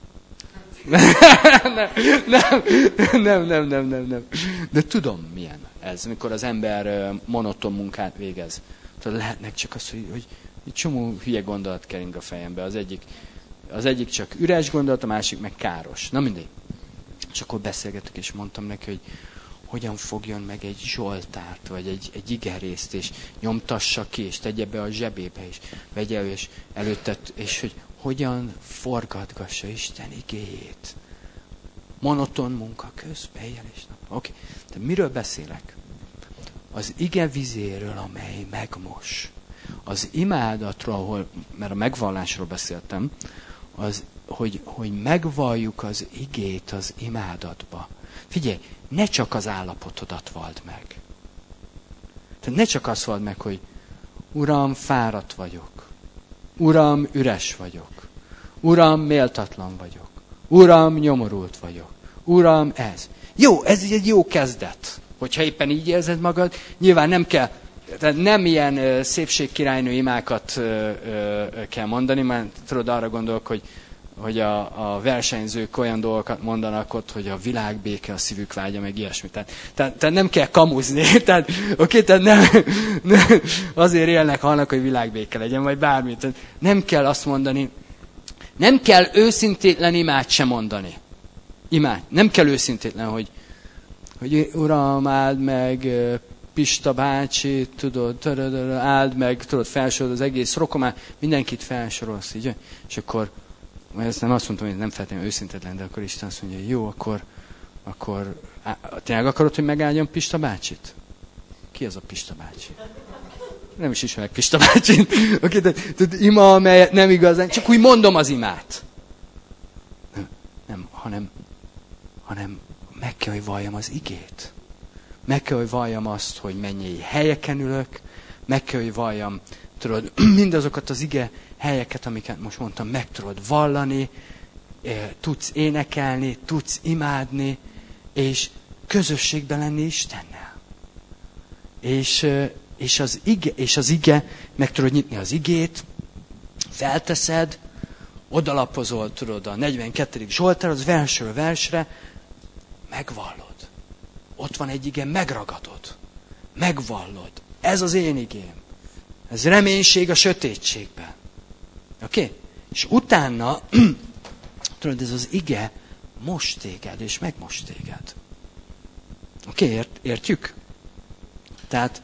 nem, nem, nem, nem, nem, nem. De tudom, milyen ez, amikor az ember monoton munkát végez. Tudod, lehetnek csak az, hogy, hogy egy csomó hülye gondolat kering a fejembe. Az egyik, az egyik csak üres gondolat, a másik meg káros. Na mindegy. És akkor beszélgetek, és mondtam neki, hogy hogyan fogjon meg egy zsoltárt, vagy egy, egy igerészt, és nyomtassa ki, és tegye be a zsebébe, és vegye ő, és előtte, és hogy hogyan forgatgassa Isten igéjét. Monoton munka közben, éjjel és nap. Oké, okay. De miről beszélek? Az ige vizéről, amely megmos. Az imádatról, ahol, mert a megvallásról beszéltem, az, hogy, hogy megvalljuk az igét az imádatba. Figyelj, ne csak az állapotodat vald meg. Tehát ne csak azt vald meg, hogy Uram, fáradt vagyok. Uram, üres vagyok. Uram, méltatlan vagyok. Uram, nyomorult vagyok. Uram, ez. Jó, ez egy jó kezdet. Hogyha éppen így érzed magad, nyilván nem kell, tehát nem ilyen uh, szépségkirálynő imákat uh, uh, kell mondani, mert tudod, arra gondolok, hogy hogy a, a versenyzők olyan dolgokat mondanak ott, hogy a világbéke a szívük vágya, meg ilyesmi. Tehát, tehát, tehát nem kell kamuzni. Tehát, oké, tehát nem, nem, azért élnek, halnak, hogy világbéke legyen, vagy bármit. Tehát nem kell azt mondani, nem kell őszintétlen imát sem mondani. Imát. Nem kell őszintétlen, hogy, hogy Uram, áld meg Pista bácsi, tudod, áld meg, tudod, felsorolod az egész rokomát, mindenkit felsorolsz, így, és akkor ezt nem azt mondtam, hogy nem feltétlenül őszintetlen, de akkor Isten azt mondja, hogy jó, akkor, akkor á, tényleg akarod, hogy megáldjam Pista bácsit? Ki az a Pista bácsi? Nem is ismerek Pista bácsit. Oké, de, de ima, amelyet nem igazán, csak úgy mondom az imát. Nem, nem hanem, hanem meg kell, hogy valljam az igét. Meg kell, hogy valljam azt, hogy mennyi helyeken ülök, meg kell, hogy valljam, tudod, mindazokat az ige helyeket, amiket most mondtam, meg tudod vallani, tudsz énekelni, tudsz imádni, és közösségben lenni Istennel. És, és, az ige, és az ige, meg tudod nyitni az igét, felteszed, odalapozol, tudod, a negyvenkettedik Zsoltár, az versről versre, megvallod. Ott van egy ige, megragadod. Megvallod. Ez az én igém. Ez reménység a sötétségben. Oké? Okay? És utána, tudod, ez az ige most téged, és megmost téged. Oké, okay, ért, értjük? Tehát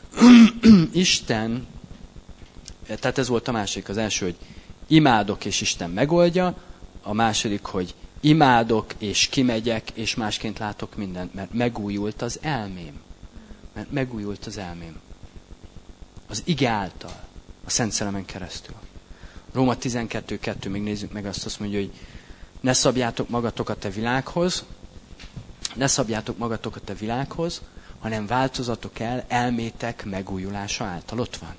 Isten, tehát ez volt a másik, az első, hogy imádok, és Isten megoldja, a második, hogy imádok, és kimegyek, és másként látok mindent, mert megújult az elmém. Mert megújult az elmém. Az ige által, a Szent Szellemen keresztül. Róma tizenkettő kettő, még nézzük meg azt, azt mondja, hogy ne szabjátok magatokat a világhoz, ne szabjátok magatokat a világhoz, hanem változatok el elmétek megújulása által. Ott van.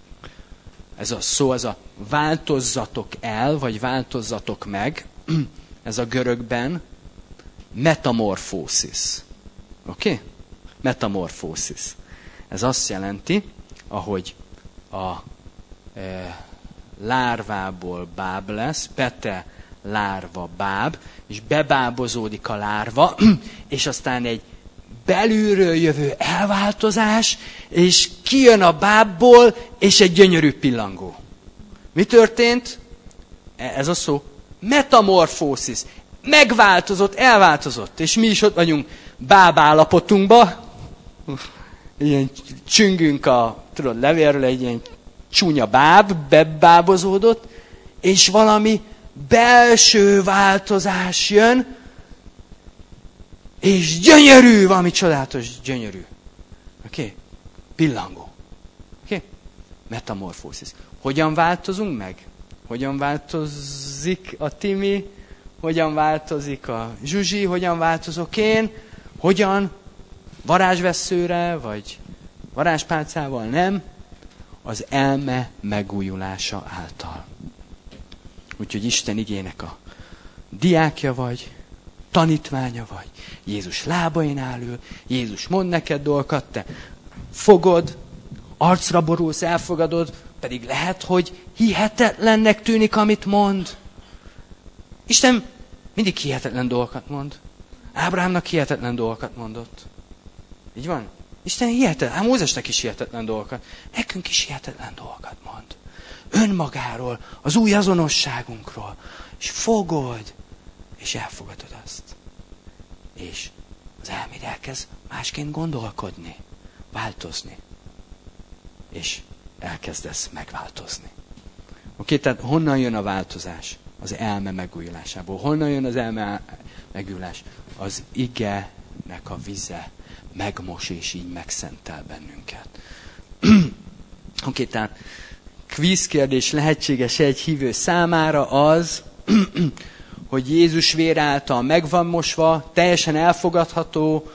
Ez a szó, ez a változzatok el, vagy változzatok meg, ez a görögben metamorfósis. Oké? Okay? Metamorfósis. Ez azt jelenti, ahogy a e, lárvából báb lesz, pete, lárva, báb, és bebábozódik a lárva, és aztán egy belülről jövő elváltozás, és kijön a bábból, és egy gyönyörű pillangó. Mi történt? Ez a szó. Metamorfósis. Megváltozott, elváltozott. És mi is ott vagyunk bábállapotunkba. Ilyen csüngünk a tudod, levélről, egy ilyen csúnya báb, bebábozódott, és valami belső változás jön, és gyönyörű, valami csodálatos, gyönyörű. Oké? Okay? Pillangó. Oké? Okay? Metamorfósis. Hogyan változunk meg? Hogyan változik a Timi? Hogyan változik a Zsuzsi? Hogyan változok én? Hogyan? Varázsvesszőre, vagy varázspálcával? Nem. Az elme megújulása által. Úgyhogy Isten igének a diákja vagy, tanítványa vagy. Jézus lábainál ül, Jézus mond neked dolgokat, te fogod, arcra borulsz, elfogadod, pedig lehet, hogy hihetetlennek tűnik, amit mond. Isten mindig hihetetlen dolgokat mond. Ábrahámnak hihetetlen dolgokat mondott. Így van? Isten hihetetlen, hát Mózesnek is hihetetlen dolgokat. Nekünk is hihetetlen dolgokat mond. Önmagáról, az új azonosságunkról. És fogod, és elfogadod azt. És az elméd elkezd másként gondolkodni, változni. És elkezdesz megváltozni. Oké, tehát honnan jön a változás? Az elme megújulásából. Honnan jön az elme megújulás? Az igenek a vize megmos, és így megszentel bennünket. Oké, tehát kvízkérdés lehetséges egy hívő számára az, hogy Jézus vér által meg van mosva, teljesen elfogadható,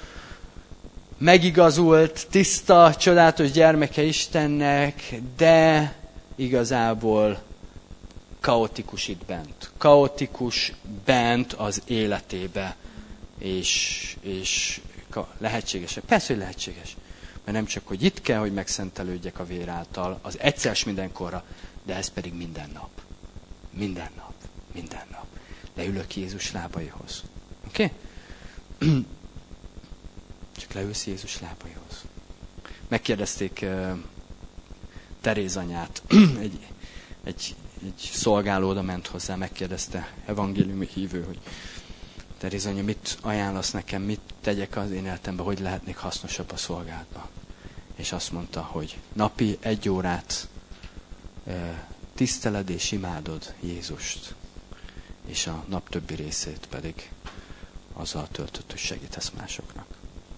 megigazult, tiszta, csodálatos gyermeke Istennek, de igazából kaotikus itt bent. Kaotikus bent az életébe, és, és lehetséges. Persze, hogy lehetséges. Mert nem csak, hogy itt kell, hogy megszentelődjek a vér által, az egyszer mindenkorra, de ez pedig minden nap. Minden nap. Minden nap. Leülök Jézus lábaihoz. Oké? Okay? Csak leülsz Jézus lábaihoz. Megkérdezték uh, Teréz anyát. egy, egy, egy szolgáló oda ment hozzá, megkérdezte evangéliumi hívő, hogy Teréz anya, mit ajánlasz nekem, mit tegyek az én életembe, hogy lehetnék hasznosabb a szolgálatban. És azt mondta, hogy napi egy órát uh, tiszteled és imádod Jézust, és a nap többi részét pedig azzal töltött, hogy segítesz másoknak.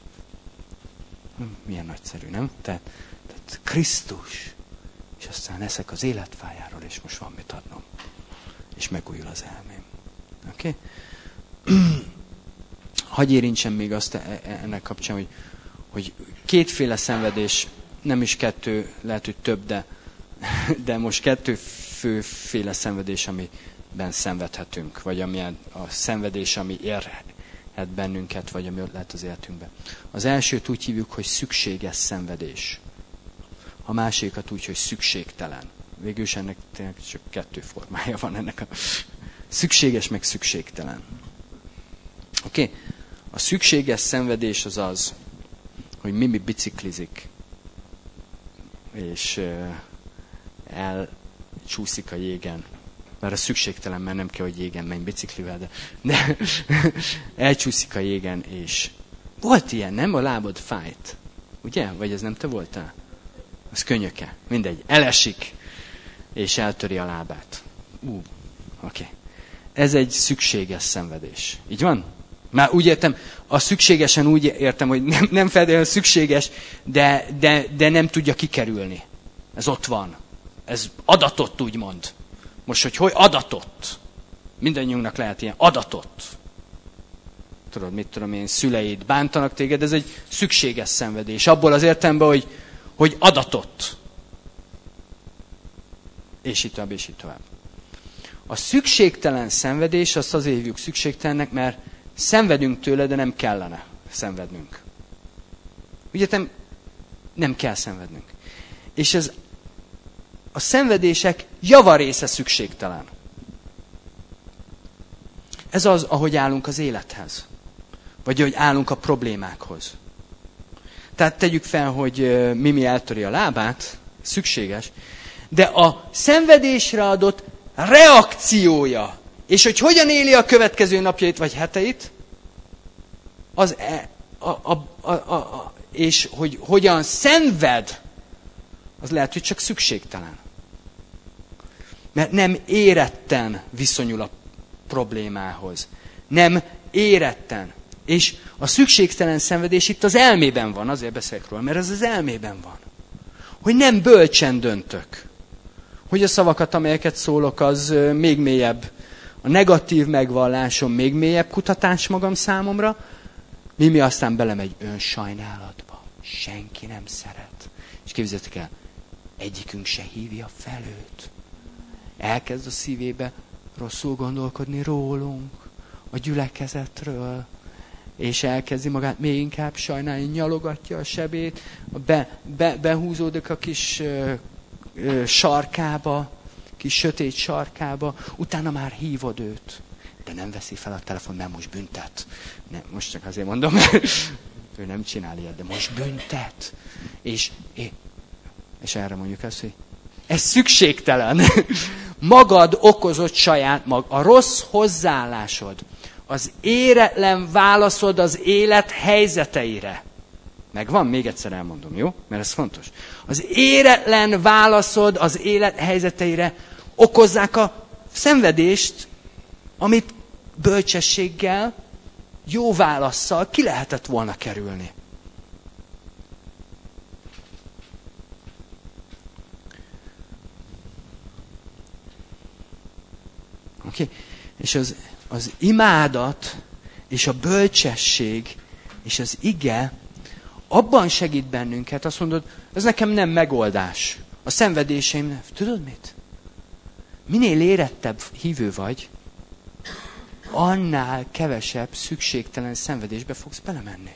Milyen nagyszerű, nem? Tehát, tehát Krisztus, és aztán eszek az életfájáról, és most van mit adnom. És megújul az elmém. Oké? Okay? Hadd érintsem még azt ennek kapcsán, hogy, hogy kétféle szenvedés nem is kettő, lehet, hogy több, de, de most kettő főféle szenvedés, amiben szenvedhetünk, vagy amilyen a szenvedés, ami érhet bennünket, vagy ami lehet az életünkben. Az elsőt úgy hívjuk, hogy szükséges szenvedés. A másikat úgy, hogy szükségtelen. Végül is ennek tényleg csak kettő formája van ennek a szükséges meg szükségtelen. Oké? Okay? A szükséges szenvedés az az, hogy Mimi biciklizik, és elcsúszik a jégen. Mert a szükségtelen, mert nem kell, hogy jégen menj biciklivel, de, de elcsúszik a jégen, és volt ilyen, nem? A lábad fájt. Ugye? Vagy ez nem te voltál? Az könyöke. Mindegy. Elesik, és eltöri a lábát. Ú, oké. Okay. Ez egy szükséges szenvedés. Így van? Már úgy értem, a szükségesen úgy értem, hogy nem, nem feltétlenül szükséges, de, de, de nem tudja kikerülni. Ez ott van. Ez adatott, úgymond. Most, hogy hogy adatott. Mindannyiunknak lehet ilyen adatott. Tudod, mit tudom én, szüleid bántanak téged, ez egy szükséges szenvedés. Abból az értelemben, hogy, hogy adatott. És így tovább, és így tovább. A szükségtelen szenvedés, azt azért hívjuk szükségtelennek, mert szenvedünk tőle, de nem kellene szenvednünk. Ugye nem, nem kell szenvednünk. És ez a szenvedések javarésze szükségtelen. Ez az, ahogy állunk az élethez. Vagy ahogy állunk a problémákhoz. Tehát tegyük fel, hogy Mimi eltöri a lábát, szükséges, de a szenvedésre adott reakciója, és hogy hogyan éli a következő napjait vagy heteit, az e, a, a, a, a, a, és hogy hogyan szenved, az lehet, hogy csak szükségtelen. Mert nem éretten viszonyul a problémához. Nem éretten. És a szükségtelen szenvedés itt az elmében van, azért beszélek róla, mert ez az elmében van. Hogy nem bölcsen döntök. Hogy a szavakat, amelyeket szólok, az még mélyebb, a negatív megvallásom még mélyebb kutatás magam számomra, Mimi aztán belemegy önsajnálatba. Senki nem szeret. És képzeljétek el, egyikünk se hívja fel őt. Elkezd a szívébe rosszul gondolkodni rólunk, a gyülekezetről, és elkezdi magát még inkább sajnálni, nyalogatja a sebét, be, be, behúzódik a kis ö, ö, sarkába, kis sötét sarkába, utána már hívod őt, de nem veszi fel a telefon, mert most büntet. Nem, most csak azért mondom, ő nem csinál ilyet, de most büntet. És, és erre mondjuk azt, hogy ez szükségtelen. Magad okozott saját mag, a rossz hozzáállásod, az éretlen válaszod az élet helyzeteire. Megvan? Még egyszer elmondom, jó? Mert ez fontos. Az éretlen válaszod az élet helyzeteire okozzák a szenvedést, amit bölcsességgel, jó válasszal ki lehetett volna kerülni. Oké? Okay? És az, az imádat, és a bölcsesség, és az ige abban segít bennünket, azt mondod, ez nekem nem megoldás. A szenvedéseim nem. Tudod mit? Minél érettebb hívő vagy, annál kevesebb szükségtelen szenvedésbe fogsz belemenni.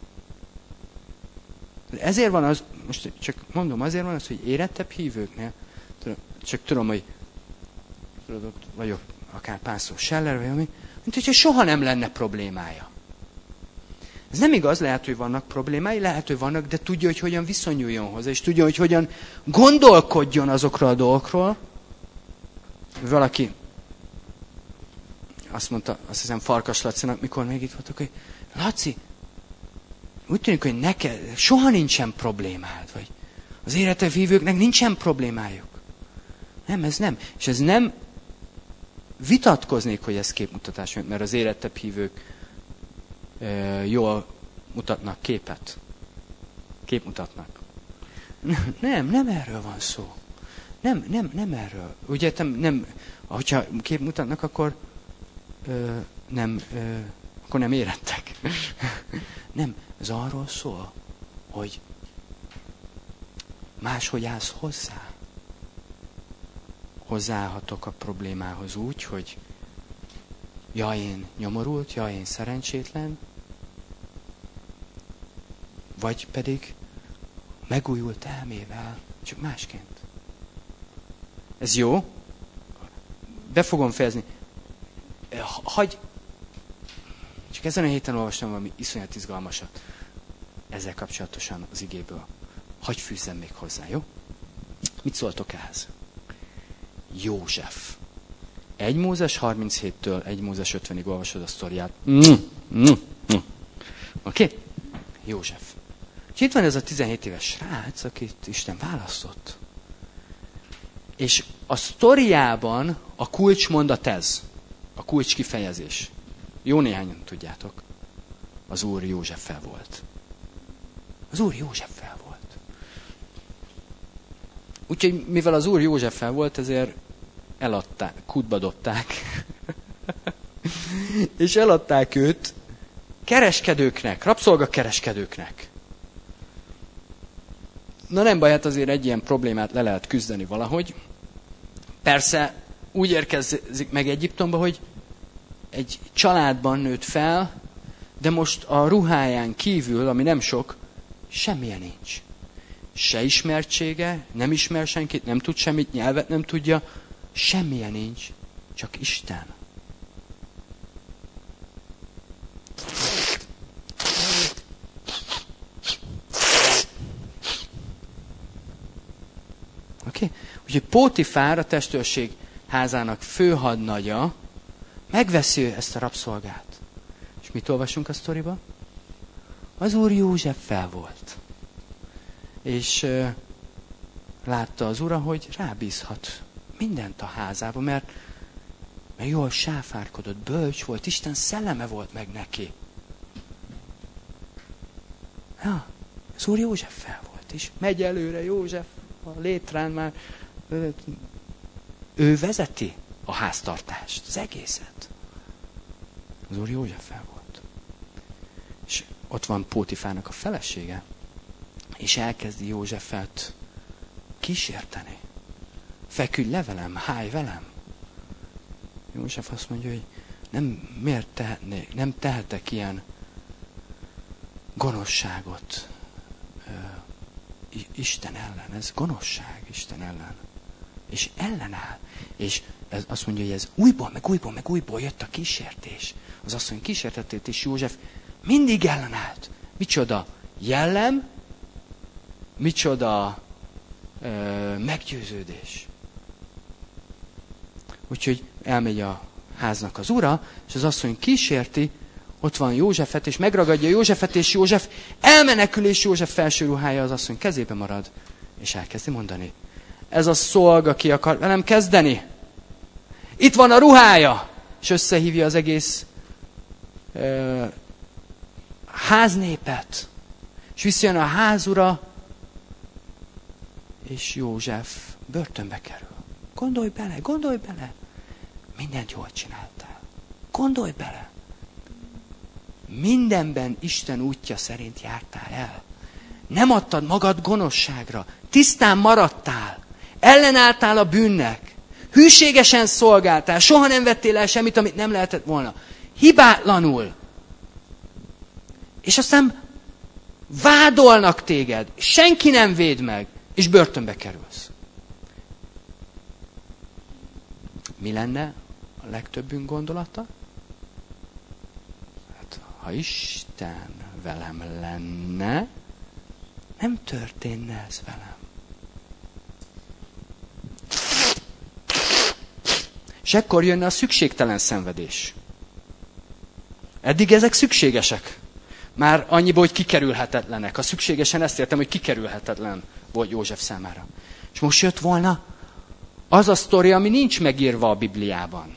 Ezért van az, most csak mondom, azért van az, hogy érettebb hívőknél, csak tudom, hogy tudod, ott vagyok akár Pásztor Scheller, vagy ami, mint hogyha soha nem lenne problémája. Ez nem igaz, lehet, hogy vannak problémái, lehet, hogy vannak, de tudja, hogy hogyan viszonyuljon hozzá, és tudja, hogy hogyan gondolkodjon azokról a dolgokról. Valaki azt mondta, azt hiszem Farkas Lacinak, mikor még itt voltak, hogy Laci, úgy tűnik, hogy neked soha nincsen problémád, vagy az érettebb hívőknek nincsen problémájuk. Nem, ez nem. És ez nem vitatkoznék, hogy ez képmutatás, mert az érettebb hívők e, jól mutatnak képet. Képmutatnak. Nem, nem erről van szó. Nem, nem, nem erről. Ugye, nem, nem, hogyha képmutatnak, akkor ö, nem, ö, akkor nem érettek. Nem, ez arról szól, hogy máshogy állsz hozzá. Hozzáállhatok a problémához úgy, hogy ja, én nyomorult, ja, én szerencsétlen, vagy pedig megújult elmével, csak másként. Ez jó? Be fogom fejezni. Hagy, csak ezen a héten olvastam valami iszonyat izgalmasat ezzel kapcsolatosan az igéből. Hagy fűzzem még hozzá, jó? Mit szóltok ehhez? József. egy Mózes harminchéttől egy Mózes ötvenig olvasod a sztoriát. Mm, mm, mm. Oké? Okay? József. És itt van ez a tizenhét éves srác, akit Isten választott. És a sztoriában a kulcsmondat ez. A kulcs kifejezés. Jó néhányan tudjátok. Az Úr Józseffel volt. Az Úr Józseffel volt. Úgyhogy mivel az Úr Józseffel volt, ezért eladták, kútba dobták. És eladták őt kereskedőknek, rabszolgakereskedőknek. Na nem baj, hát azért egy ilyen problémát le lehet küzdeni valahogy. Persze úgy érkezik meg Egyiptomba, hogy egy családban nőtt fel, de most a ruháján kívül, ami nem sok, semmilyen nincs. Se ismertsége, nem ismer senkit, nem tud semmit, nyelvet nem tudja, semmilyen nincs, csak Isten. Oké? Okay? Úgyhogy Pótifár, a testőrség házának főhadnagya, megveszi ezt a rabszolgát. És mit olvasunk a sztoriba? Az Úr Józseffel volt. És uh, látta az ura, hogy rábízhat mindent a házába, mert, mert jól sáfárkodott, bölcs volt, Isten szelleme volt meg neki. Ja, az Úr Józseffel volt, és megy előre József a létrán már. Ő, ő vezeti a háztartást, az egészet. Az Úr Józseffel volt. És ott van Pótifárnak a felesége, és elkezdi Józsefet kísérteni. Feküdj le velem, háj velem. József azt mondja, hogy nem, miért tehetnék, nem tehetek ilyen gonoszságot ö, Isten ellen. Ez gonoszság Isten ellen. És ellenáll. És ez azt mondja, hogy ez újból, meg újból, meg újból jött a kísértés. Az asszony kísértetét, és József mindig ellenállt. Micsoda jellem, micsoda ö, meggyőződés. Úgyhogy elmegy a háznak az ura, és az asszony kísérti, ott van Józsefet, és megragadja Józsefet, és József elmenekül, és József felső ruhája az asszony kezébe marad, és elkezdi mondani. Ez a szolga ki akar velem kezdeni. Itt van a ruhája! És összehívja az egész ö, háznépet. És visszajön a házura, és József börtönbe kerül. Gondolj bele, gondolj bele. Mindent jól csináltál. Gondolj bele. Mindenben Isten útja szerint jártál el. Nem adtad magad gonoszságra. Tisztán maradtál. Ellenálltál a bűnnek. Hűségesen szolgáltál. Soha nem vettél el semmit, amit nem lehetett volna. Hibátlanul. És aztán vádolnak téged. Senki nem véd meg. És börtönbe kerülsz. Mi lenne a legtöbbünk gondolata? Hát, ha Isten velem lenne, nem történne ez velem. És ekkor jönne a szükségtelen szenvedés. Eddig ezek szükségesek. Már annyiból, hogy kikerülhetetlenek. A szükségesen ezt értem, hogy kikerülhetetlen volt József számára. És most jött volna az a sztori, ami nincs megírva a Bibliában.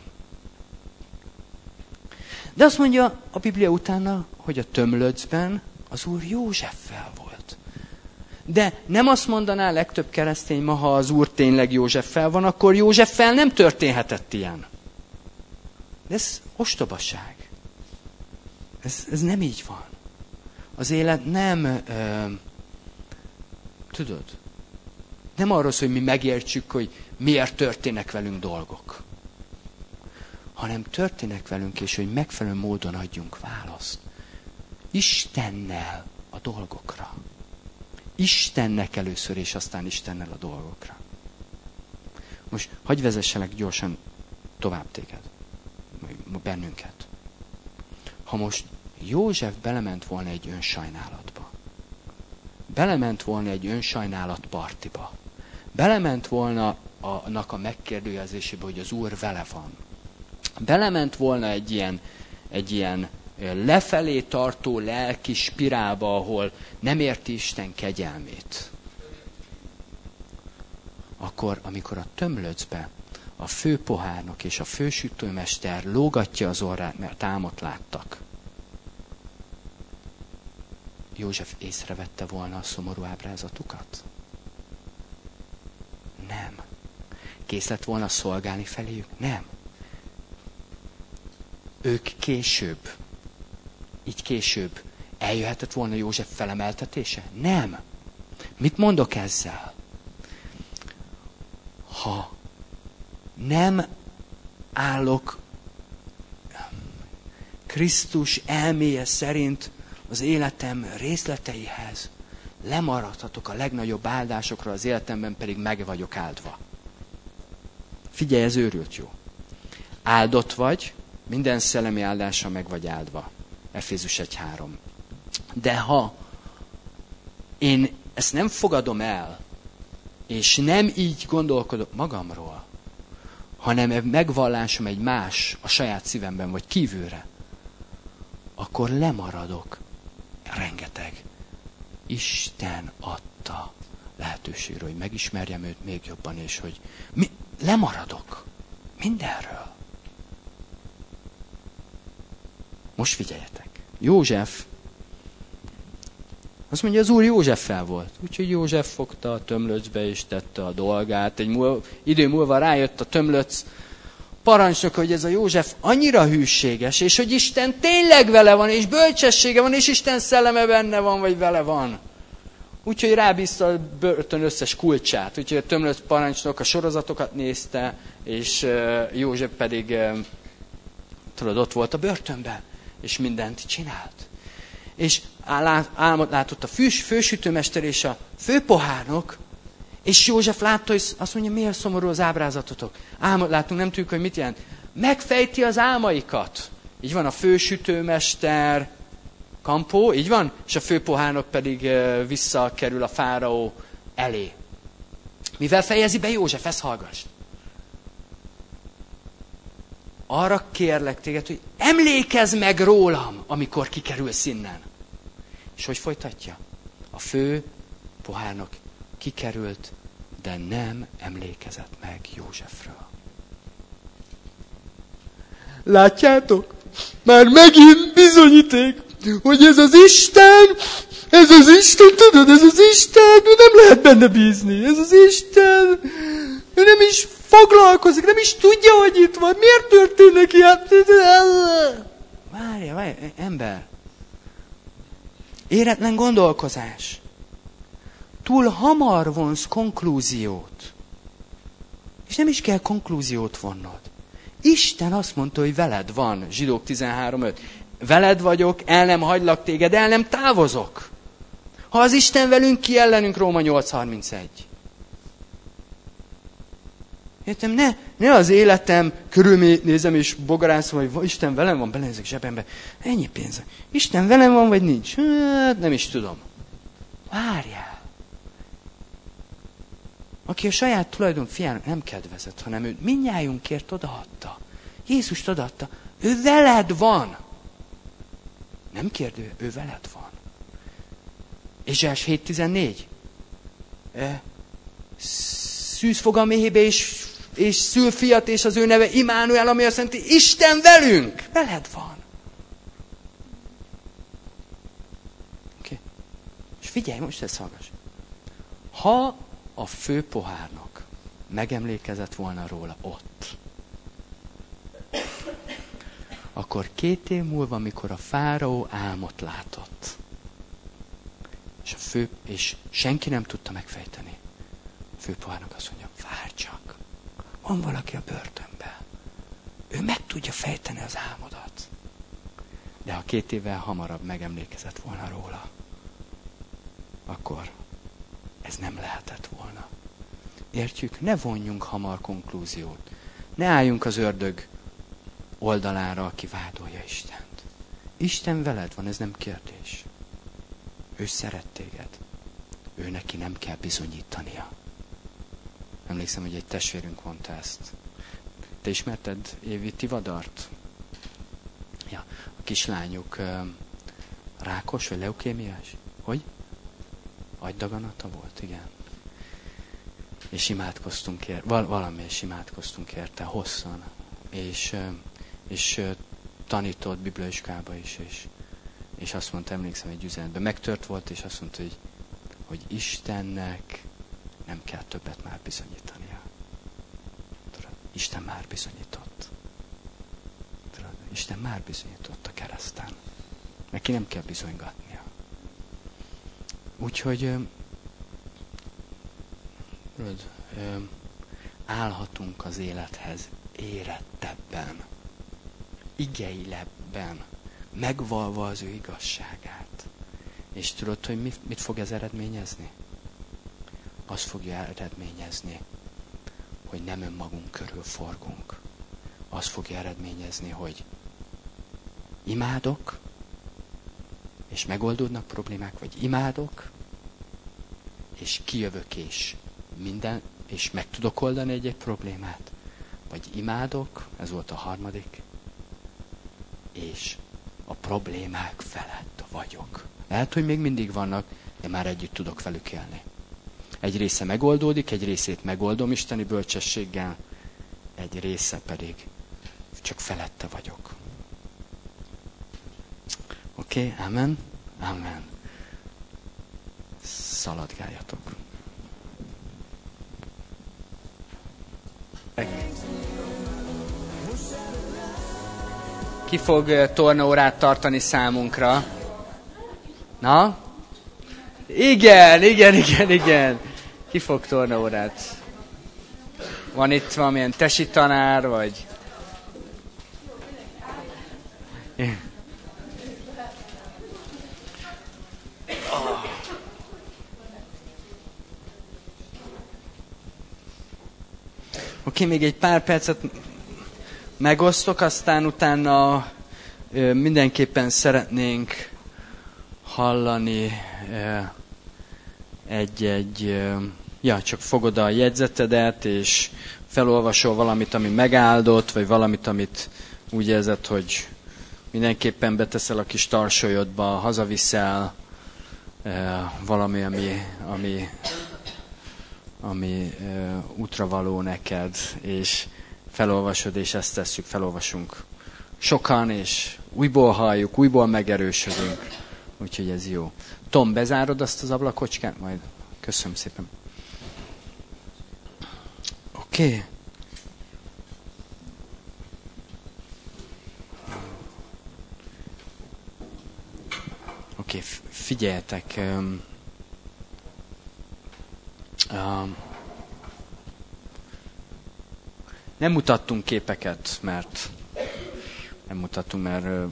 De azt mondja a Biblia utána, hogy a tömlöcben az Úr Józseffel volt. De nem azt mondaná legtöbb keresztény ma, ha az Úr tényleg Józseffel van, akkor Józseffel nem történhetett ilyen. De ez ostobaság. Ez, ez nem így van. Az élet nem, ö, tudod, Nem arról szól, hogy mi megértsük, hogy miért történnek velünk dolgok. Hanem történnek velünk, és hogy megfelelő módon adjunk választ. Istennel a dolgokra. Istennek először, és aztán Istennel a dolgokra. Most hagyj vezesselek gyorsan tovább téged, bennünket. Ha most József belement volna egy önsajnálatba, belement volna egy önsajnálat partiba, belement volna annak a megkérdőjelezésébe, hogy az Úr vele van, belement volna egy ilyen, egy ilyen lefelé tartó lelki spirálba, ahol nem érti Isten kegyelmét, akkor, amikor a tömlöcbe a főpohárnok és a fősütőmester lógatja az orrát, mert álmot láttak, József észrevette volna a szomorú ábrázatukat? Nem. Kész lett volna szolgálni feléjük? Nem. Ők később, így később eljöhetett volna József felemeltetése? Nem. Mit mondok ezzel? Ha nem állok Krisztus elméje szerint az életem részleteihez, lemaradhatok a legnagyobb áldásokra, az életemben pedig meg vagyok áldva. Figyelj, ez őrült jó. Áldott vagy, minden szellemi áldással meg vagy áldva. Efézus egy három. De ha én ezt nem fogadom el, és nem így gondolkodok magamról, hanem megvallásom egy más a saját szívemben, vagy kívülre, akkor lemaradok rengeteg Isten adta lehetőségről, hogy megismerjem őt még jobban, és hogy mi, lemaradok mindenről. Most figyeljetek. József, azt mondja, az Úr Józseffel volt. Úgyhogy József fogta a tömlöcbe, és tette a dolgát. Egy múl, idő múlva rájött a tömlöc parancsnok, hogy ez a József annyira hűséges, és hogy Isten tényleg vele van, és bölcsessége van, és Isten szelleme benne van, vagy vele van. Úgyhogy rábízta a börtön összes kulcsát. Úgyhogy a tömlöc parancsnok a sorozatokat nézte, és József pedig tudod, ott volt a börtönben, és mindent csinált. És álmot látott a fűs, fősütőmester és a főpohárnok, és József látta, hogy azt mondja, miért szomorú az ábrázatotok? Álmot látunk, nem tudjuk, hogy mit jelent. Megfejti az álmaikat. Így van a fősütőmester, Kampó, így van? És a főpohárnok pedig visszakerül a fáraó elé. Mivel fejezi be József? Ezt hallgass. Arra kérlek téged, hogy emlékezz meg rólam, amikor kikerülsz innen. És hogy folytatja? A fő pohárnok kikerült, de nem emlékezett meg Józsefről. Látjátok? Már megint bizonyíték, hogy ez az Isten, ez az Isten, tudod, ez az Isten, nem lehet benne bízni. Ez az Isten, ő nem is foglalkozik, nem is tudja, hogy itt van. Miért történnek ilyen? Várja, várja, ember. Éretlen gondolkozás. Túl hamar vonsz konklúziót. És nem is kell konklúziót vonnod. Isten azt mondta, hogy veled van, Zsidók tizenhárom öt. Veled vagyok, el nem hagylak téged, el nem távozok. Ha az Isten velünk, ki ellenünk, Róma nyolc harmincegy. Értem, ne, ne az életem körülnézem és bogarászom, hogy Isten velem van, belenézek zsebembe. Ennyi pénzem. Isten velem van, vagy nincs? Hát nem is tudom. Várjál. Aki a saját tulajdon fiának nem kedvezett, hanem ő mindnyájunkért odaadta. Jézust odaadta. Ő veled van. Nem kérdő, ő veled van. Ézsaiás hét tizennégy. Szűz fog a méhébe, és, és szül fiat, és az ő neve Immanuel, ami azt jelenti, Isten velünk. Veled van. Okay. És figyelj, most ezt hallgass. Ha a főpohárnok megemlékezett volna róla ott, akkor két év múlva, amikor a fáraó álmot látott, és, a fő, és senki nem tudta megfejteni, a főpohárnok azt mondja, várj csak, van valaki a börtönben. Ő meg tudja fejteni az álmodat. De ha két évvel hamarabb megemlékezett volna róla, akkor ez nem lehetett volna. Értjük? Ne vonjunk hamar konklúziót. Ne álljunk az ördög oldalára, aki vádolja Istent. Isten veled van, ez nem kérdés. Ő szeret téged. Ő neki nem kell bizonyítania. Emlékszem, hogy egy testvérünk mondta ezt. Te ismerted Évi Tivadart? Ja, a kislányuk uh, rákos vagy leukémiás? Hogy? Agydaganata volt, igen. És imádkoztunk érte, val- valami és imádkoztunk érte, hosszan. És, uh, és uh, tanított bibliaiskába is, és, és azt mondta, emlékszem egy üzenetben, megtört volt, és azt mondta, hogy, hogy Istennek nem kell többet már bizonyítania. Tudod, Isten már bizonyított. Tudod, Isten már bizonyított a kereszten. Neki nem kell bizonygatnia. Úgyhogy tudod, állhatunk az élethez érettebben, igeilebben, megvalva az ő igazságát. És tudod, hogy mit, mit fog ez eredményezni? Azt fogja eredményezni, hogy nem önmagunk körül forgunk. Azt fogja eredményezni, hogy imádok, és megoldódnak problémák, vagy imádok, és kijövök, és minden, és meg tudok oldani egy-egy problémát. Vagy imádok, ez volt a harmadik, és a problémák felett vagyok. Lehet, hogy még mindig vannak, de már együtt tudok velük élni. Egy része megoldódik, egy részét megoldom isteni bölcsességgel, egy része pedig csak felette vagyok. Oké, okay, amen? Amen. Szaladgáljatok. Ki fog tornaórát tartani számunkra? Na? Igen, igen, igen, igen. Ki fog tornaórát? Van itt valamilyen tesi tanár, vagy... Oh. Oké, még egy pár percet megosztok, aztán utána ö, mindenképpen szeretnénk hallani ö, egy-egy... Ö, ja, csak fogod a jegyzetedet, és felolvasol valamit, ami megáldott, vagy valamit, amit úgy érzed, hogy mindenképpen beteszel a kis tarsolyodba, hazaviszel, ö, valami, ami... ami ami uh, útra való neked, és felolvasod, és ezt tesszük, felolvasunk sokan, és újból halljuk, újból megerősödünk. Úgyhogy ez jó. Tom, bezárod azt az ablakocskát? Majd. Köszönöm szépen. Oké. Okay. Oké, okay, figyeljetek. Um, Uh, nem mutattunk képeket, mert nem mutattunk, mert uh,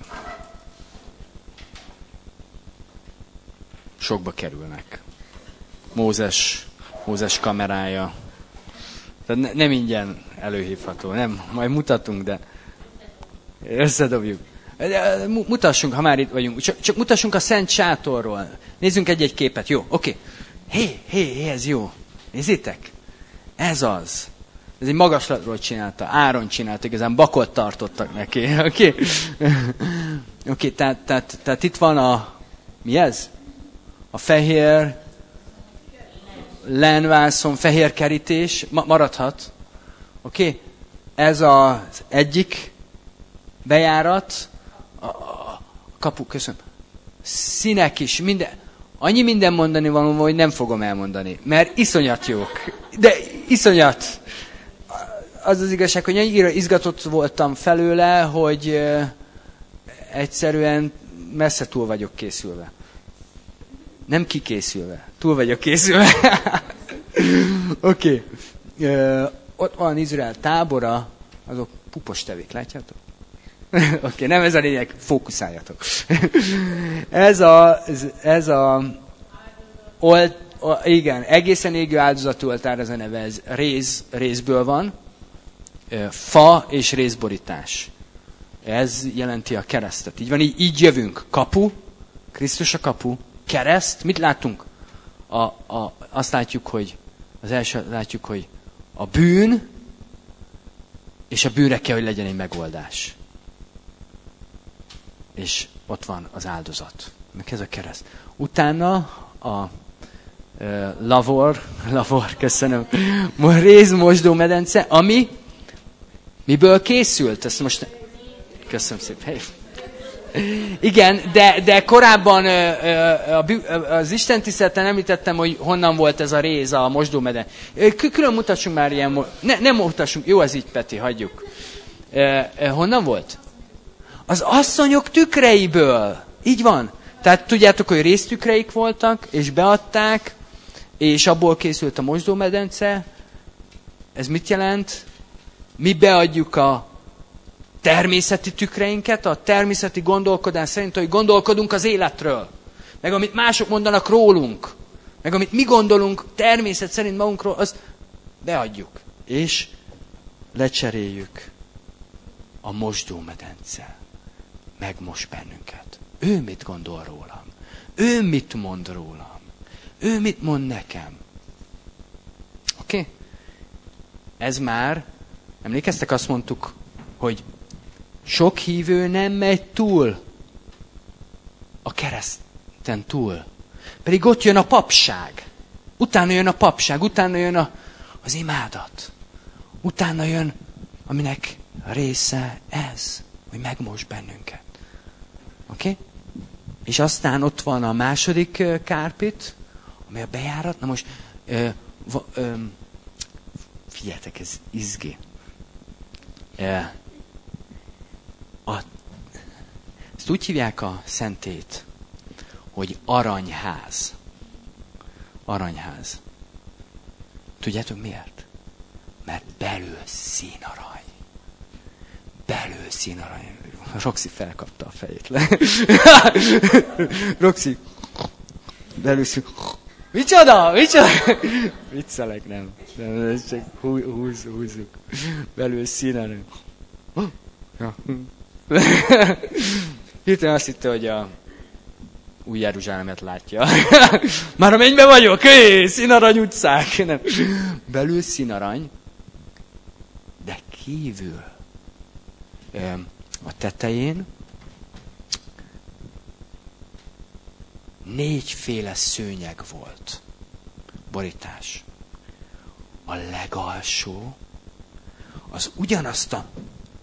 sokba kerülnek. Mózes, Mózes kamerája. Tehát ne, nem ingyen előhívható, nem, majd mutatunk, de összedobjuk. Mutassunk, ha már itt vagyunk, csak, csak mutassunk a Szent Sátorról. Nézzünk egy-egy képet, jó, oké. Okay. Hé, hé, hé, ez jó. Nézzétek? Ez az. Ez egy magaslatról csinálta. Áron csinálta, igazán bakot tartottak neki. Oké? Okay? Oké, okay, tehát, tehát, tehát itt van a... Mi ez? A fehér lenvászon, fehér kerítés. Ma, maradhat. Oké? Okay? Ez az egyik bejárat. A, a kapu, köszönöm. Színek is, minden... Annyi minden mondani való, hogy nem fogom elmondani, mert iszonyat jók. De iszonyat. Az az igazság, hogy annyira izgatott voltam felőle, hogy uh, egyszerűen messze túl vagyok készülve. Nem kikészülve. Túl vagyok készülve. Oké. Okay. Ott van Izrael tábora, azok pupos tevék, látjátok? Oké, okay, nem ez a lényeg, fókuszáljatok. ez a, ez, ez a, olt, a, igen, egészen égő áldozatoltár, ez a neve, ez réz, rézből van, fa és rézborítás. Ez jelenti a keresztet. Így van, így, így jövünk. Kapu, Krisztus a kapu, kereszt, mit látunk? A, a, azt látjuk, hogy az első látjuk, hogy a bűn, és a bűnre kell, hogy legyen egy megoldás. És ott van az áldozat. Meg ez a kereszt. Utána a uh, lavor, lavor, köszönöm, rézmosdó medence, ami miből készült? Ezt most... Köszönöm szépen. Igen, de, de korábban az Isten tiszteleten említettem, hogy honnan volt ez a réz, a mosdómeden. Külön mutassunk már ilyen... Ne, nem mutassunk, jó, ez így, Peti, hagyjuk. Honnan volt? Az asszonyok tükreiből. Így van. Tehát tudjátok, hogy résztükreik voltak, és beadták, és abból készült a mosdómedence. Ez mit jelent? Mi beadjuk a természeti tükreinket, a természeti gondolkodás szerint, hogy gondolkodunk az életről, meg amit mások mondanak rólunk, meg amit mi gondolunk természet szerint magunkról, azt beadjuk, és lecseréljük. A mosdómedence megmos bennünket. Ő mit gondol rólam? Ő mit mond rólam? Ő mit mond nekem? Oké? Okay? Ez már, emlékeztek, azt mondtuk, hogy sok hívő nem megy túl a kereszten túl. Pedig ott jön a papság. Utána jön a papság, utána jön a, az imádat. Utána jön, aminek része ez, hogy megmos bennünket. Oké? Okay? És aztán ott van a második kárpit, ami a bejárat. Na most, ö, va, ö, figyeljetek, ez izgi. Ö, A, ezt úgy hívják a szentét, hogy aranyház. Aranyház. Tudjátok miért? Mert belül színarany. Belül színarany. Roxy felkapta a fejét le. Roxy. Belül színarany. Micsoda? Micsoda? Viccelek, nem. nem ez csak húz, húzzuk. Belül színarany. Ja. Hirtelen azt hitte, hogy a új Jeruzsálemet látja. Már a mennyben vagyok, hé, színarany utcák. Nem. Belül színarany, de kívül a tetején négyféle szőnyeg volt. Borítás. A legalsó az ugyanazt a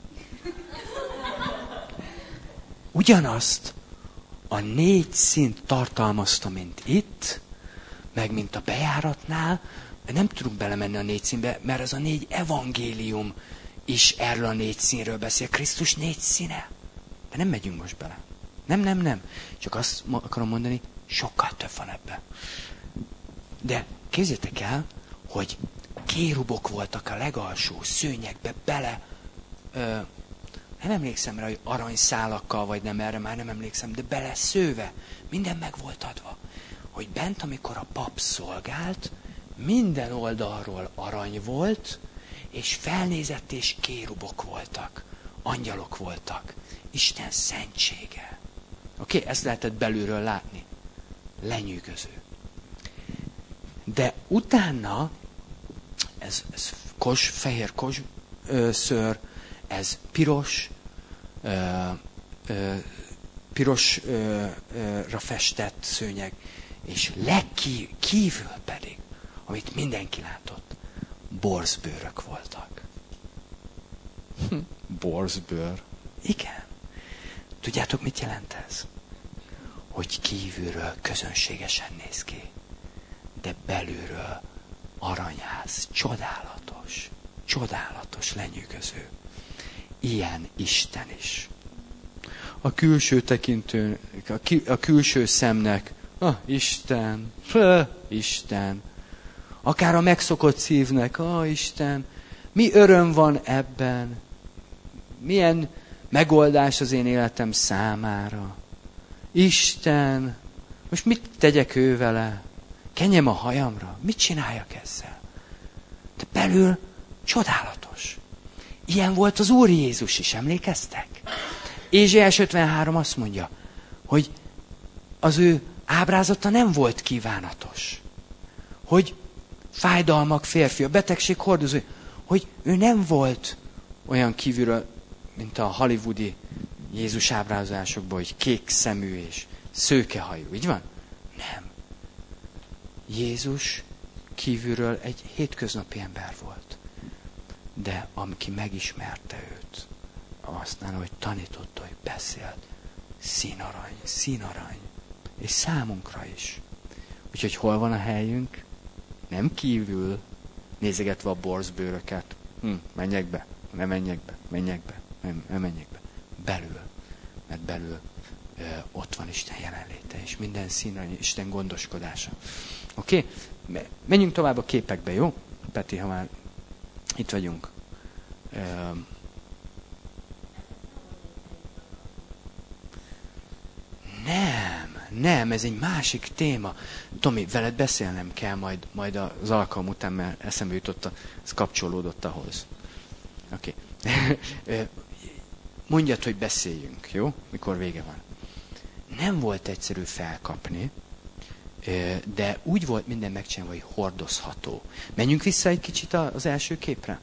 Ugyanazt a négy szint tartalmazta, mint itt, meg mint a bejáratnál, de nem tudunk belemenni a négy színbe, mert ez a négy evangélium is erről a négy színről beszél. Krisztus négy színe. De nem megyünk most bele. Nem, nem, nem. Csak azt akarom mondani, sokkal több van ebben. De képzeljétek el, hogy kérubok voltak a legalsó szőnyegbe bele, ö, nem emlékszem rá, hogy aranyszálakkal, vagy nem, erre már nem emlékszem, de bele szőve. Minden meg volt adva. Hogy bent, amikor a pap szolgált, minden oldalról arany volt, és felnézett és kérubok voltak. Angyalok voltak. Isten szentsége. Oké, okay? Ezt lehetett belülről látni. Lenyűgöző. De utána, ez, ez kos, fehér kos ö, szőr, ez piros, ö, ö, pirosra festett szőnyeg, és legkívül pedig, amit mindenki látott, borzbőrök voltak. Borzbőr? Igen. Tudjátok, mit jelent ez? Hogy kívülről közönségesen néz ki, de belülről aranyház, csodálatos, csodálatos, lenyűgöző. Ilyen Isten is. A külső tekintő, a, ki, a külső szemnek, ah, Isten, ah, Isten. Akár a megszokott szívnek, ó Isten, mi öröm van ebben, milyen megoldás az én életem számára. Isten, most mit tegyek ő vele? Kenjem a hajamra? Mit csináljak ezzel? De belül csodálatos. Ilyen volt az Úr Jézus is, emlékeztek? Ézsaiás ötvenhárom azt mondja, hogy az ő ábrázata nem volt kívánatos. Hogy fájdalmak férfi, a betegség hordozó, hogy ő nem volt olyan kívülről, mint a hollywoodi Jézus ábrázolásokban, hogy kék szemű és szőkehajú. Így van? Nem. Jézus kívülről egy hétköznapi ember volt. De aki megismerte őt, aztán, hogy tanította, hogy beszélt, színarany, színarany. És számunkra is. Úgyhogy hol van a helyünk? Nem kívül, nézegetve a borzbőröket. Hm, menjek be, ne menjek be, menjek be, nem, nem menjek be. Belül. Mert belül ö, ott van Isten jelenléte, és minden színarany, Isten gondoskodása. Oké? Okay? Menjünk tovább a képekbe, jó? Peti, ha már itt vagyunk. Ö, Nem, nem, ez egy másik téma. Tomi, veled beszélnem kell majd, majd az alkalom után, mert eszembe jutott, ez kapcsolódott ahhoz. Oké. Okay. Mondjad, hogy beszéljünk, jó? Mikor vége van. Nem volt egyszerű felkapni, de úgy volt minden megcsinálva, hogy hordozható. Menjünk vissza egy kicsit az első képre.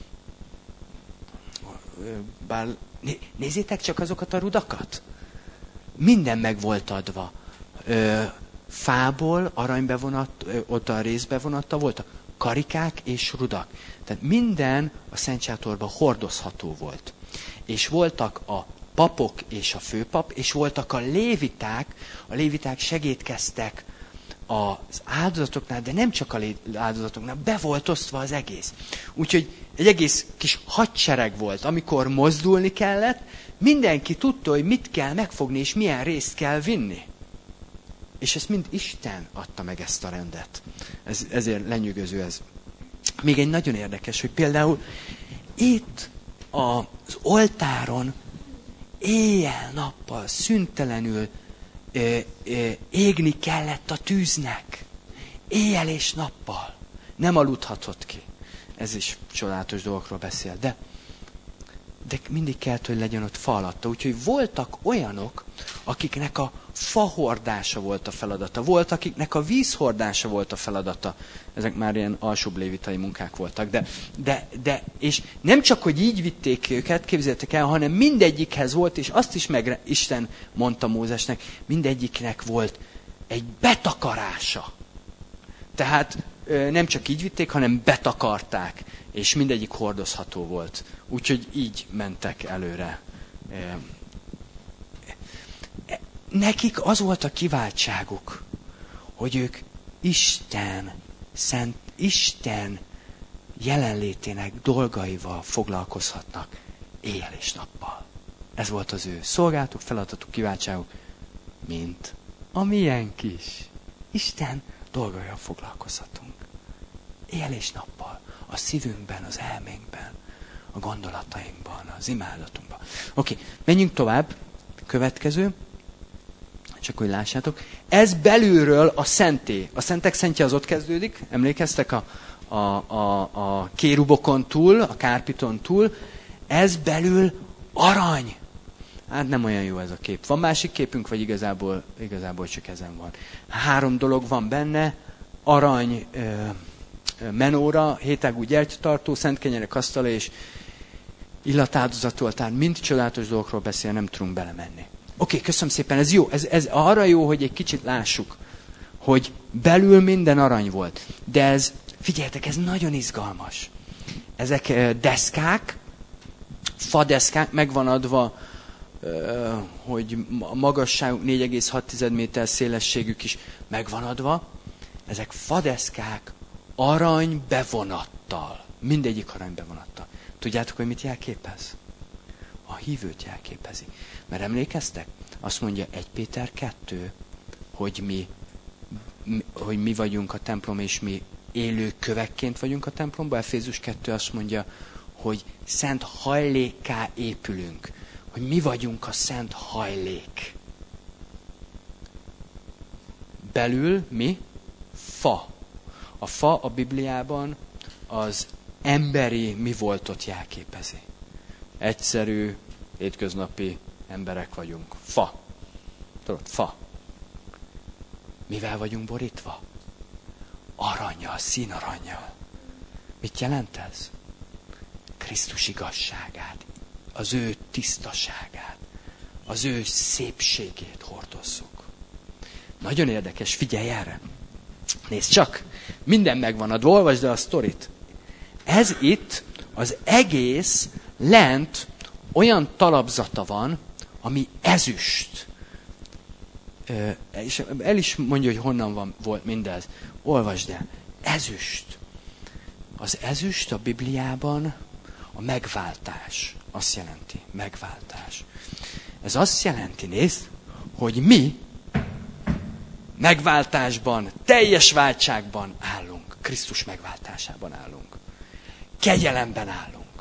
Bár, nézzétek csak azokat a rudakat. Minden meg volt adva. Ö, fából, aranybevonat, ö, ott a részbevonata voltak. Karikák és rudak. Tehát minden a Szent Sátorban hordozható volt. És voltak a papok és a főpap, és voltak a léviták. A léviták segédkeztek az áldozatoknál, de nem csak a áldozatoknál, be volt osztva az egész. Úgyhogy egy egész kis hadsereg volt, amikor mozdulni kellett, mindenki tudta, hogy mit kell megfogni, és milyen részt kell vinni. És ezt mind Isten adta meg, ezt a rendet. Ez, ezért lenyűgöző ez. Még egy nagyon érdekes, hogy például itt az oltáron éjjel-nappal, szüntelenül ö, ö, égni kellett a tűznek. Éjjel és nappal. Nem aludhatott ki. Ez is csodálatos dolgokról beszél. De, de mindig kellett, hogy legyen ott fa alatta. Úgyhogy voltak olyanok, akiknek a fahordása volt a feladata. Volt, akiknek a vízhordása volt a feladata. Ezek már ilyen alsóbb lévitai munkák voltak. De, de, de, és nem csak, hogy így vitték őket, képzeljétek el, hanem mindegyikhez volt, és azt is meg Isten mondta Mózesnek, mindegyiknek volt egy betakarása. Tehát nem csak így vitték, hanem betakarták, és mindegyik hordozható volt. Úgyhogy így mentek előre. Nekik az volt a kiváltságuk, hogy ők Isten, szent Isten jelenlétének dolgaival foglalkozhatnak éjjel és nappal. Ez volt az ő szolgálatuk, feladatuk, kiváltságuk, mint a miénk is. Isten dolgaival foglalkozhatunk. Éjjel és nappal. A szívünkben, az elménkben, a gondolatainkban, az imádatunkban. Oké, okay, menjünk tovább. Következő. Csak hogy lássátok. Ez belülről a szentély. A szentek szentje az ott kezdődik. Emlékeztek a, a, a, a kérubokon túl, a kárpiton túl. Ez belül arany. Hát nem olyan jó ez a kép. Van másik képünk, vagy igazából, igazából csak ezen van. Három dolog van benne. Arany ö, menóra, hétágú gyertyatartó, szent kenyerek asztala és illatáldozatoltár. Mind csodálatos dolgokról beszél, nem tudunk belemenni. Oké, okay, köszönöm szépen, ez jó. Ez, ez arra jó, hogy egy kicsit lássuk, hogy belül minden arany volt. De ez, figyeljetek, ez nagyon izgalmas. Ezek deszkák, fadeszkák, meg van adva, hogy a magasságuk négy egész hat méter, szélességük is meg van adva. Ezek fadeszkák arany bevonattal. Mindegyik arany bevonattal. Tudjátok, hogy mit jelképez? A hívőt jelképezi. Mert emlékeztek? Azt mondja egy Péter kettő, hogy mi, mi, hogy mi vagyunk a templom, és mi élő kövekként vagyunk a templomban. Efézus kettő azt mondja, hogy szent hajlékká épülünk. Hogy mi vagyunk a szent hajlék. Belül mi? Fa. A fa a Bibliában az emberi mi voltot jelképezi. Egyszerű, hétköznapi emberek vagyunk. Fa. Tudod, fa. Mivel vagyunk borítva? Arannyal, színarannyal. Mit jelent ez? Krisztus igazságát, az ő tisztaságát, az ő szépségét hordozzuk. Nagyon érdekes, figyelj erre. Nézd csak, minden megvan adva, olvasd el a sztorit. Ez itt az egész lent olyan talapzata van, ami ezüst. És el is mondja, hogy honnan van, volt mindez. Olvasd el. Ezüst. Az ezüst a Bibliában a megváltás. Azt jelenti, megváltás. Ez azt jelenti, nézd, hogy mi megváltásban, teljes váltságban állunk. Krisztus megváltásában állunk. Kegyelemben állunk.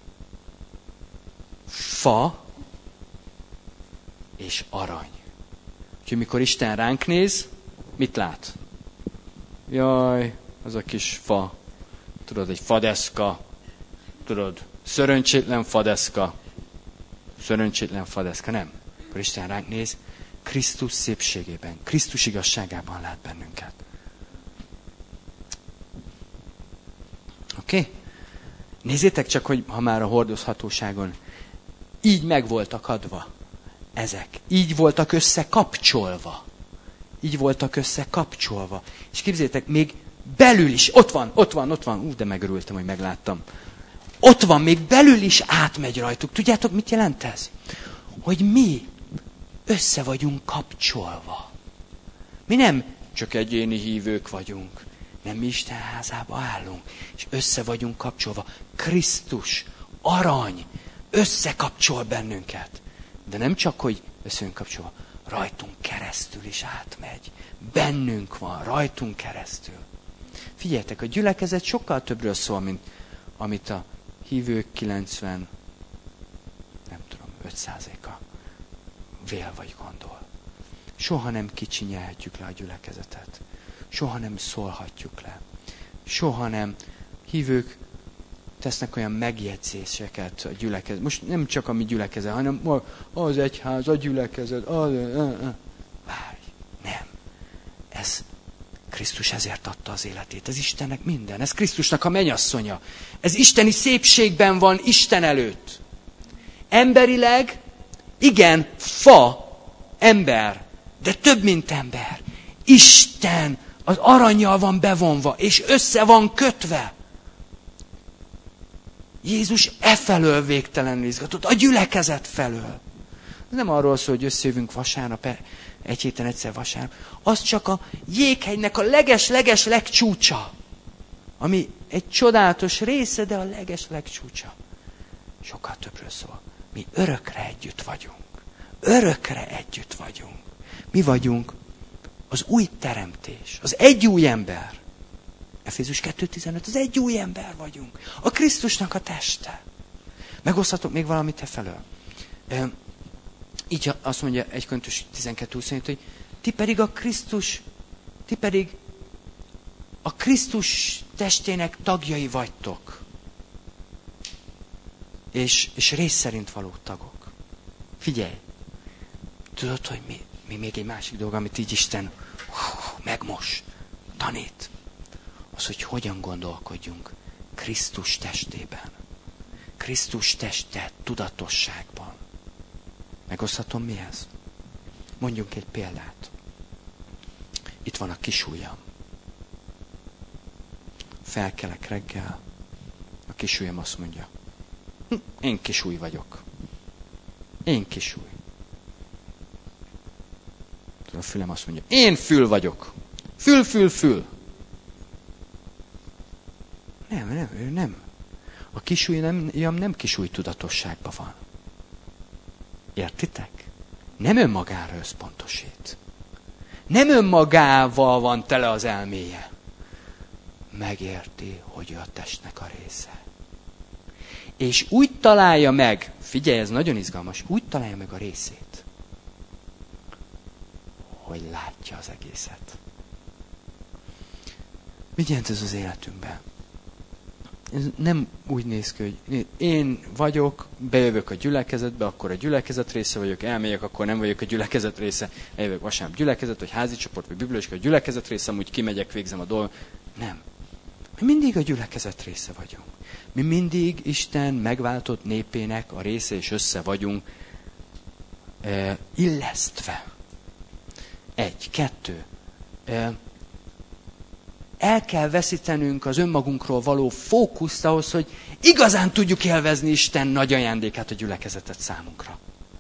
Fa és arany. Úgyhogy mikor Isten ránk néz, mit lát? Jaj, az a kis fa. Tudod, egy fadeszka. Tudod, szöröncsétlen fadeszka. Szöröncsétlen fadeszka, nem. Akkor Isten ránk néz, Krisztus szépségében, Krisztus igazságában lát bennünket. Oké? Okay? Nézzétek csak, hogy ha már a hordozhatóságon így meg voltak adva ezek. Így voltak összekapcsolva. Így voltak összekapcsolva. És képzeljétek, még belül is, ott van, ott van, ott van. Ú, de megörültem, hogy megláttam. Ott van, még belül is átmegy rajtuk. Tudjátok, mit jelent ez? Hogy mi össze vagyunk kapcsolva. Mi nem csak egyéni hívők vagyunk. Nem, mi Isten házába állunk. És össze vagyunk kapcsolva. Krisztus, arany, összekapcsol bennünket. De nem csak, hogy össze vagyunk kapcsolva. Rajtunk keresztül is átmegy. Bennünk van, rajtunk keresztül. Figyeljetek, a gyülekezet sokkal többről szól, mint amit a hívők kilencven, nem tudom, öt százaléka vél vagy gondol. Soha nem kicsinyelhetjük le a gyülekezetet. Soha nem szólhatjuk le. Soha nem. Hívők tesznek olyan megjegyzéseket a gyülekezet. Most nem csak a mi gyülekezet, hanem az egyház, a gyülekezet, az... Várj, nem. Ez Krisztus ezért adta az életét. Ez Istennek minden. Ez Krisztusnak a mennyasszonya. Ez isteni szépségben van Isten előtt. Emberileg, igen, fa, ember, de több, mint ember. Isten az arannyal van bevonva, és össze van kötve. Jézus e felől végtelenül izgatott, a gyülekezet felől. Nem arról szól, hogy összejövünk vasárnap, egy héten egyszer vasárnap. Az csak a jéghegynek a leges-leges legcsúcsa. Ami egy csodálatos része, de a leges legcsúcsa. Sokkal többről szól. Mi örökre együtt vagyunk. Örökre együtt vagyunk. Mi vagyunk az új teremtés, az egy új ember. Efézus kettő tizenöt, az egy új ember vagyunk. A Krisztusnak a teste. Megosztatok még valamit e felől. E, így azt mondja egy Korintus tizenkettő huszonhét, hogy ti pedig a Krisztus, ti pedig a Krisztus testének tagjai vagytok. És, és rész szerint való tagok. Figyelj! Tudod, hogy mi, mi még egy másik dolog, amit így Isten hú, megmos, tanít. Az, hogy hogyan gondolkodjunk Krisztus testében. Krisztus teste tudatosságban. Megoszthatom mi ez? Mondjunk egy példát. Itt van a kisujjam. Felkelek reggel. A kisujjam azt mondja. Hm, én kisúj vagyok. Én kisúj. A fülem azt mondja. Én fül vagyok. Fül, fül, fül. Nem, nem, ő nem. A kisúly nem, nem kisúly tudatosságban van. Értitek? Nem önmagára összpontosít. Nem önmagával van tele az elméje. megérti, hogy ő a testnek a része. És úgy találja meg, figyelj, ez nagyon izgalmas, úgy találja meg a részét, hogy látja az egészet. Mit jelent ez az életünkben? Ez nem úgy néz ki, hogy én vagyok, bejövök a gyülekezetbe, akkor a gyülekezet része vagyok, elmegyek, akkor nem vagyok a gyülekezet része, eljövök vasárnap gyülekezet, vagy házi csoport, vagy bibliaiskola, a gyülekezet része, amúgy kimegyek, végzem a dolgot. Nem. Mi mindig a gyülekezet része vagyunk. Mi mindig Isten megváltott népének a része, és össze vagyunk e, illesztve. Egy, kettő. E, el kell veszítenünk az önmagunkról való fókuszt ahhoz, hogy igazán tudjuk élvezni Isten nagy ajándékát, a gyülekezetet számunkra.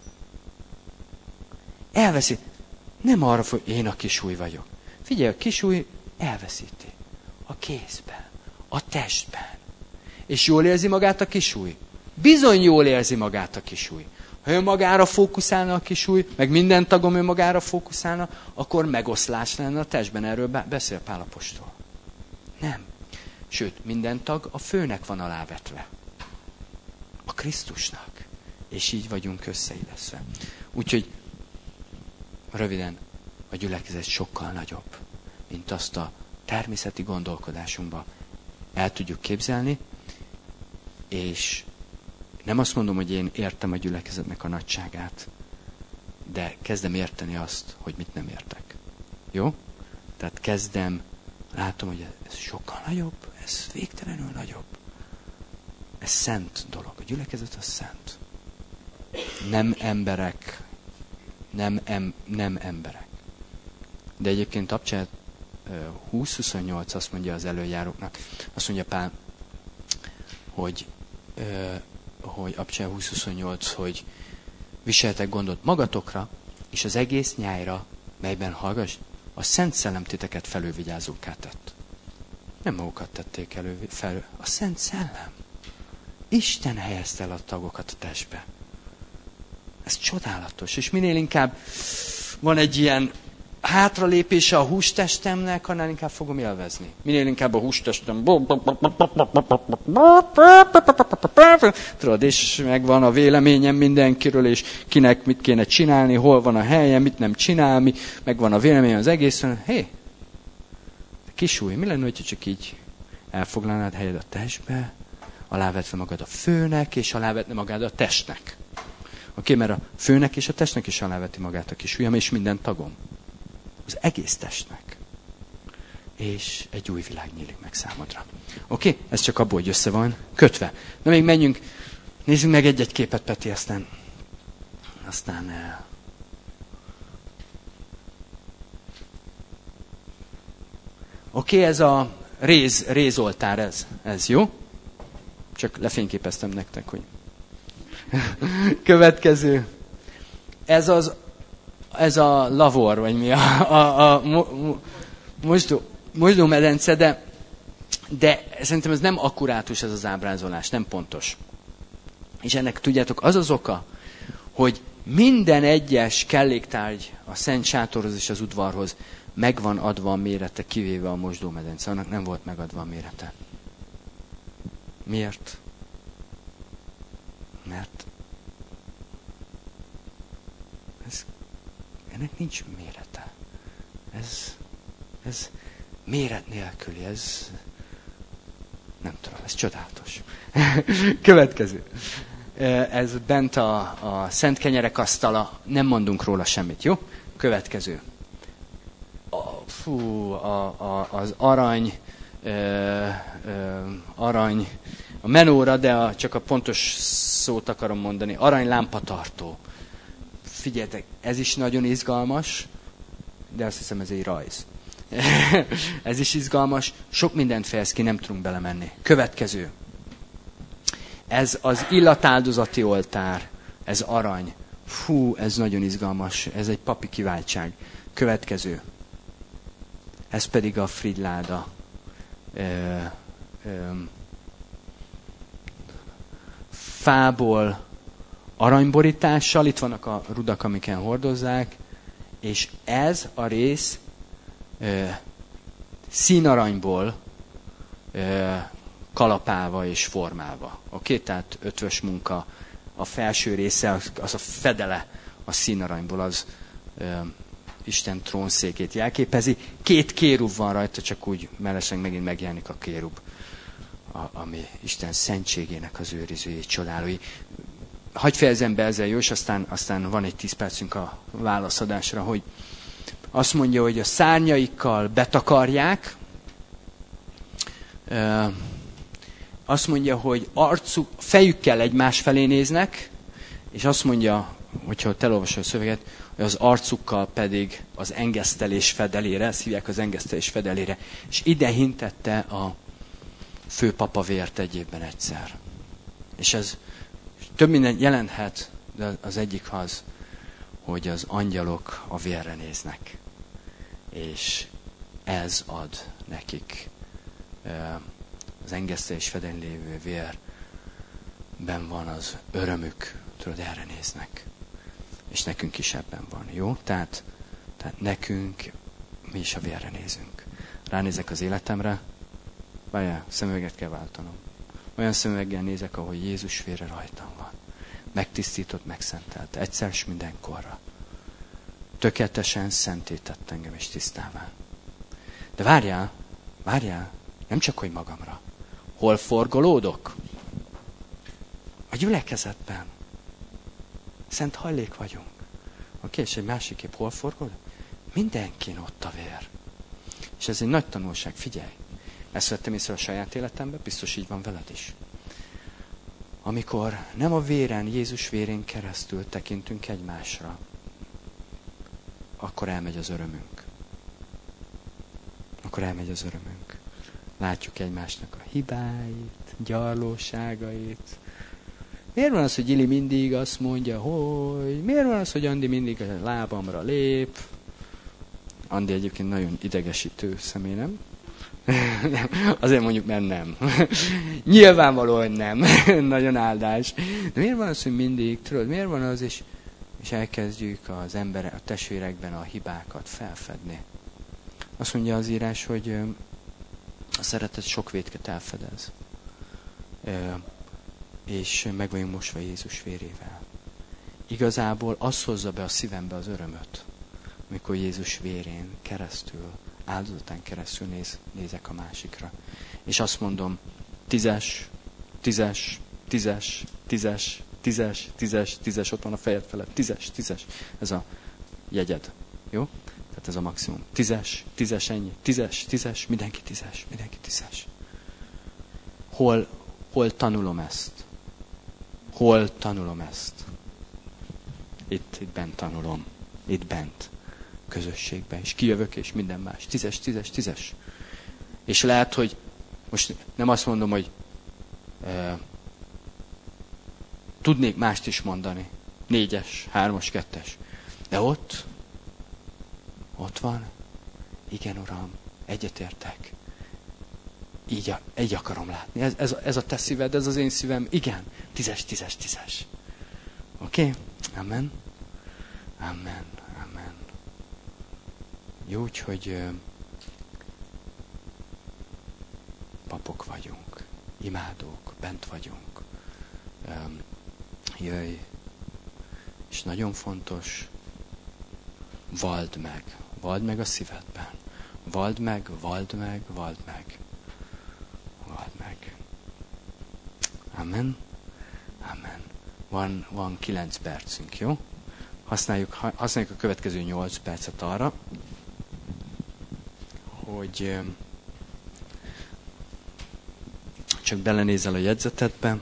Elveszít. Nem arra, hogy én a kisúly vagyok. Figyelj, a kisúly elveszíti. A kézben, a testben. És jól érzi magát a kisúly? Bizony jól érzi magát a kisúly. Ha önmagára fókuszálna a kisúly, meg minden tagom önmagára fókuszálna, akkor megoszlás lenne a testben. Erről beszél Pál apostol. Nem. Sőt, minden tag a főnek van alávetve. A Krisztusnak. És így vagyunk összeilleszve. Úgyhogy röviden, a gyülekezet sokkal nagyobb, mint azt a természeti gondolkodásunkban el tudjuk képzelni, és nem azt mondom, hogy én értem a gyülekezetnek a nagyságát, de kezdem érteni azt, hogy mit nem értek. Jó? Tehát kezdem, látom, hogy ez sokkal nagyobb, ez végtelenül nagyobb. Ez szent dolog. A gyülekezet az szent. Nem emberek, nem, em, nem emberek. De egyébként Abcsát húsz huszonnyolc azt mondja az előjáróknak, azt mondja Pál, hogy, hogy Abcsát húsz huszonnyolc, hogy viseltek gondot magatokra, és az egész nyájra, melyben hallgass, a Szent Szellem titeket felülvigyázókká tett. Nem magukat tették elő, felül. A Szent Szellem. Isten helyezte el a tagokat a testbe. Ez csodálatos. És minél inkább van egy ilyen hátralépése a hústestemnek, annál inkább fogom élvezni. Minél inkább a hústestem tudod, és megvan a véleményem mindenkiről, és kinek mit kéne csinálni, hol van a helye, mit nem csinál, mi, megvan a véleményem az egészen. Hé, kisúly, mi lenne, hogyha csak így elfoglalnád helyed a testbe, alávetve magad a főnek, és alávetne magad a testnek. Oké, mert a főnek és a testnek is aláveti magát a kisúlyam, és minden tagom. Az egész testnek. És egy új világ nyílik meg számodra. Oké? Ez csak abból, hogy össze van kötve. Na még menjünk, nézzünk meg egy-egy képet, Peti, aztán... Aztán... Eh... Oké, ez a réz, rézoltár, ez, ez jó? Csak lefényképeztem nektek, hogy... Következő. Ez az... Ez a lavor, vagy mi a, a, a mo, mo, mosdó, mosdómedence, de, de szerintem ez nem akkurátus ez az ábrázolás, nem pontos. És ennek tudjátok, az az oka, hogy minden egyes kelléktárgy a Szent Sátorhoz és az udvarhoz meg van adva a mérete, kivéve a mosdómedence. Annak nem volt megadva a mérete. Miért? Mert ez ennek nincs mérete. Ez, ez méret nélküli, ez nem tudom, ez csodálatos. Következő. Ez bent a, a szent kenyerek asztala, nem mondunk róla semmit, jó? Következő. A, fú, a, a, az arany, ö, ö, arany, a menóra, de a, csak a pontos szót akarom mondani, arany lámpatartó. Figyeljetek, ez is nagyon izgalmas, de azt hiszem ez egy rajz. Ez is izgalmas, sok mindent fejez ki, nem tudunk belemenni. Következő. Ez az illatáldozati oltár, ez arany. Fú, ez nagyon izgalmas, ez egy papi kiváltság. Következő. Ez pedig a Fridláda. Ö, ö, fából, aranyborítással, itt vannak a rudak, amiken hordozzák, és ez a rész ö, színaranyból kalapálva és formálva. Oké? Okay? Tehát ötvös munka, a felső része, az a fedele a színaranyból, az ö, Isten trónszékét jelképezi. Két kérub van rajta, csak úgy mellesleg megint megjelenik a kérub, a, ami Isten szentségének az őrizői, csodálói. Hagyj fejezem be ezzel, jó, és aztán, aztán van egy tíz percünk a válaszadásra, hogy azt mondja, hogy a szárnyaikkal betakarják, ö, azt mondja, hogy arcuk, fejükkel egymás felé néznek, és azt mondja, hogyha te elolvasod a szöveget, hogy az arcukkal pedig az engesztelés fedelére, ezt hívják az engesztelés fedelére, és ide hintette a főpapa vért egy évben egyszer. És ez több minden jelenthet, de az egyik az, hogy az angyalok a vérre néznek. És ez ad nekik az engesztelés fedelén lévő vérben van az örömük, tudod, erre néznek. És nekünk is ebben van, jó? Tehát, tehát nekünk, mi is a vérre nézünk. Ránézek az életemre, várjál, szemüveget kell váltanom. Olyan szemüveggel nézek, ahogy Jézus vére rajtam van. Megtisztított, megszentelt, egyszer s mindenkorra. Tökéletesen szentített engem és tisztává. De várjál, várjál, nem csak hogy magamra. Hol forgolódok? A gyülekezetben. Szent hajlék vagyunk. Oké, és egy másik kép, hol forgolódok? Mindenkin ott a vér. És ez egy nagy tanulság, figyelj. Ezt vettem észre a saját életemben, biztos így van veled is. Amikor nem a véren, Jézus vérén keresztül tekintünk egymásra, akkor elmegy az örömünk. Akkor elmegy az örömünk. Látjuk egymásnak a hibáit, gyarlóságait. Miért van az, hogy Gili mindig azt mondja, hogy... Miért van az, hogy Andi mindig a lábamra lép? Andi egyébként nagyon idegesítő személy, nem? Azért mondjuk, mert nem. Nyilvánvalóan nem. Nagyon áldás. De miért van az, hogy mindig, tudod, miért van az, és, és elkezdjük az emberek, a testvérekben a hibákat felfedni? Azt mondja az írás, hogy a szeretet sok vétket elfedez. És meg vagyunk mosva Jézus vérével. Igazából az hozza be a szívembe az örömöt, amikor Jézus vérén keresztül, áldozatán keresztül néz, nézek a másikra. És azt mondom, tízes, tízes, tízes, tízes, tízes, tízes, tízes, ott van a fejed felett, tízes, tízes. Ez a jegyed. Jó? Tehát ez a maximum. Tízes, tízes, ennyi. Tízes, tízes, mindenki tízes, mindenki tízes. Hol, hol tanulom ezt? Hol tanulom ezt? Itt, itt bent tanulom. Itt bent. Közösségben. És kijövök, és minden más. Tízes, tízes, tízes. És lehet, hogy most nem azt mondom, hogy e, tudnék mást is mondani. Négyes, hármas, kettes. De ott, ott van. Igen, Uram, egyetértek. Így, a, így akarom látni. Ez, ez, a, ez a te szíved, ez az én szívem. Igen. Tízes, tízes, tízes. Oké? Okay? Amen. Amen. Amen. Jó, úgyhogy ö, papok vagyunk. Imádók. Bent vagyunk. Ö, jöjj. És nagyon fontos, vald meg. Vald meg a szívedben. Vald meg, vald meg, vald meg. Vald meg. Amen. Amen. Van, van kilenc percünk, jó? Használjuk, használjuk a következő nyolc percet arra, hogy csak belenézel a jegyzetedbe,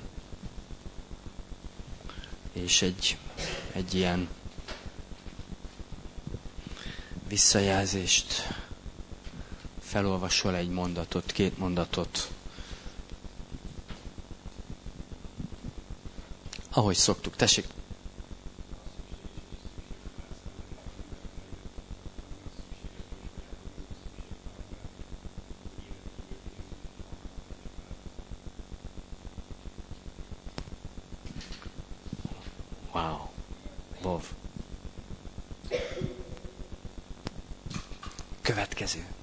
és egy, egy ilyen visszajelzést felolvasol, egy mondatot, két mondatot. Ahogy szoktuk. Tessék! Wow. Bov. Következő.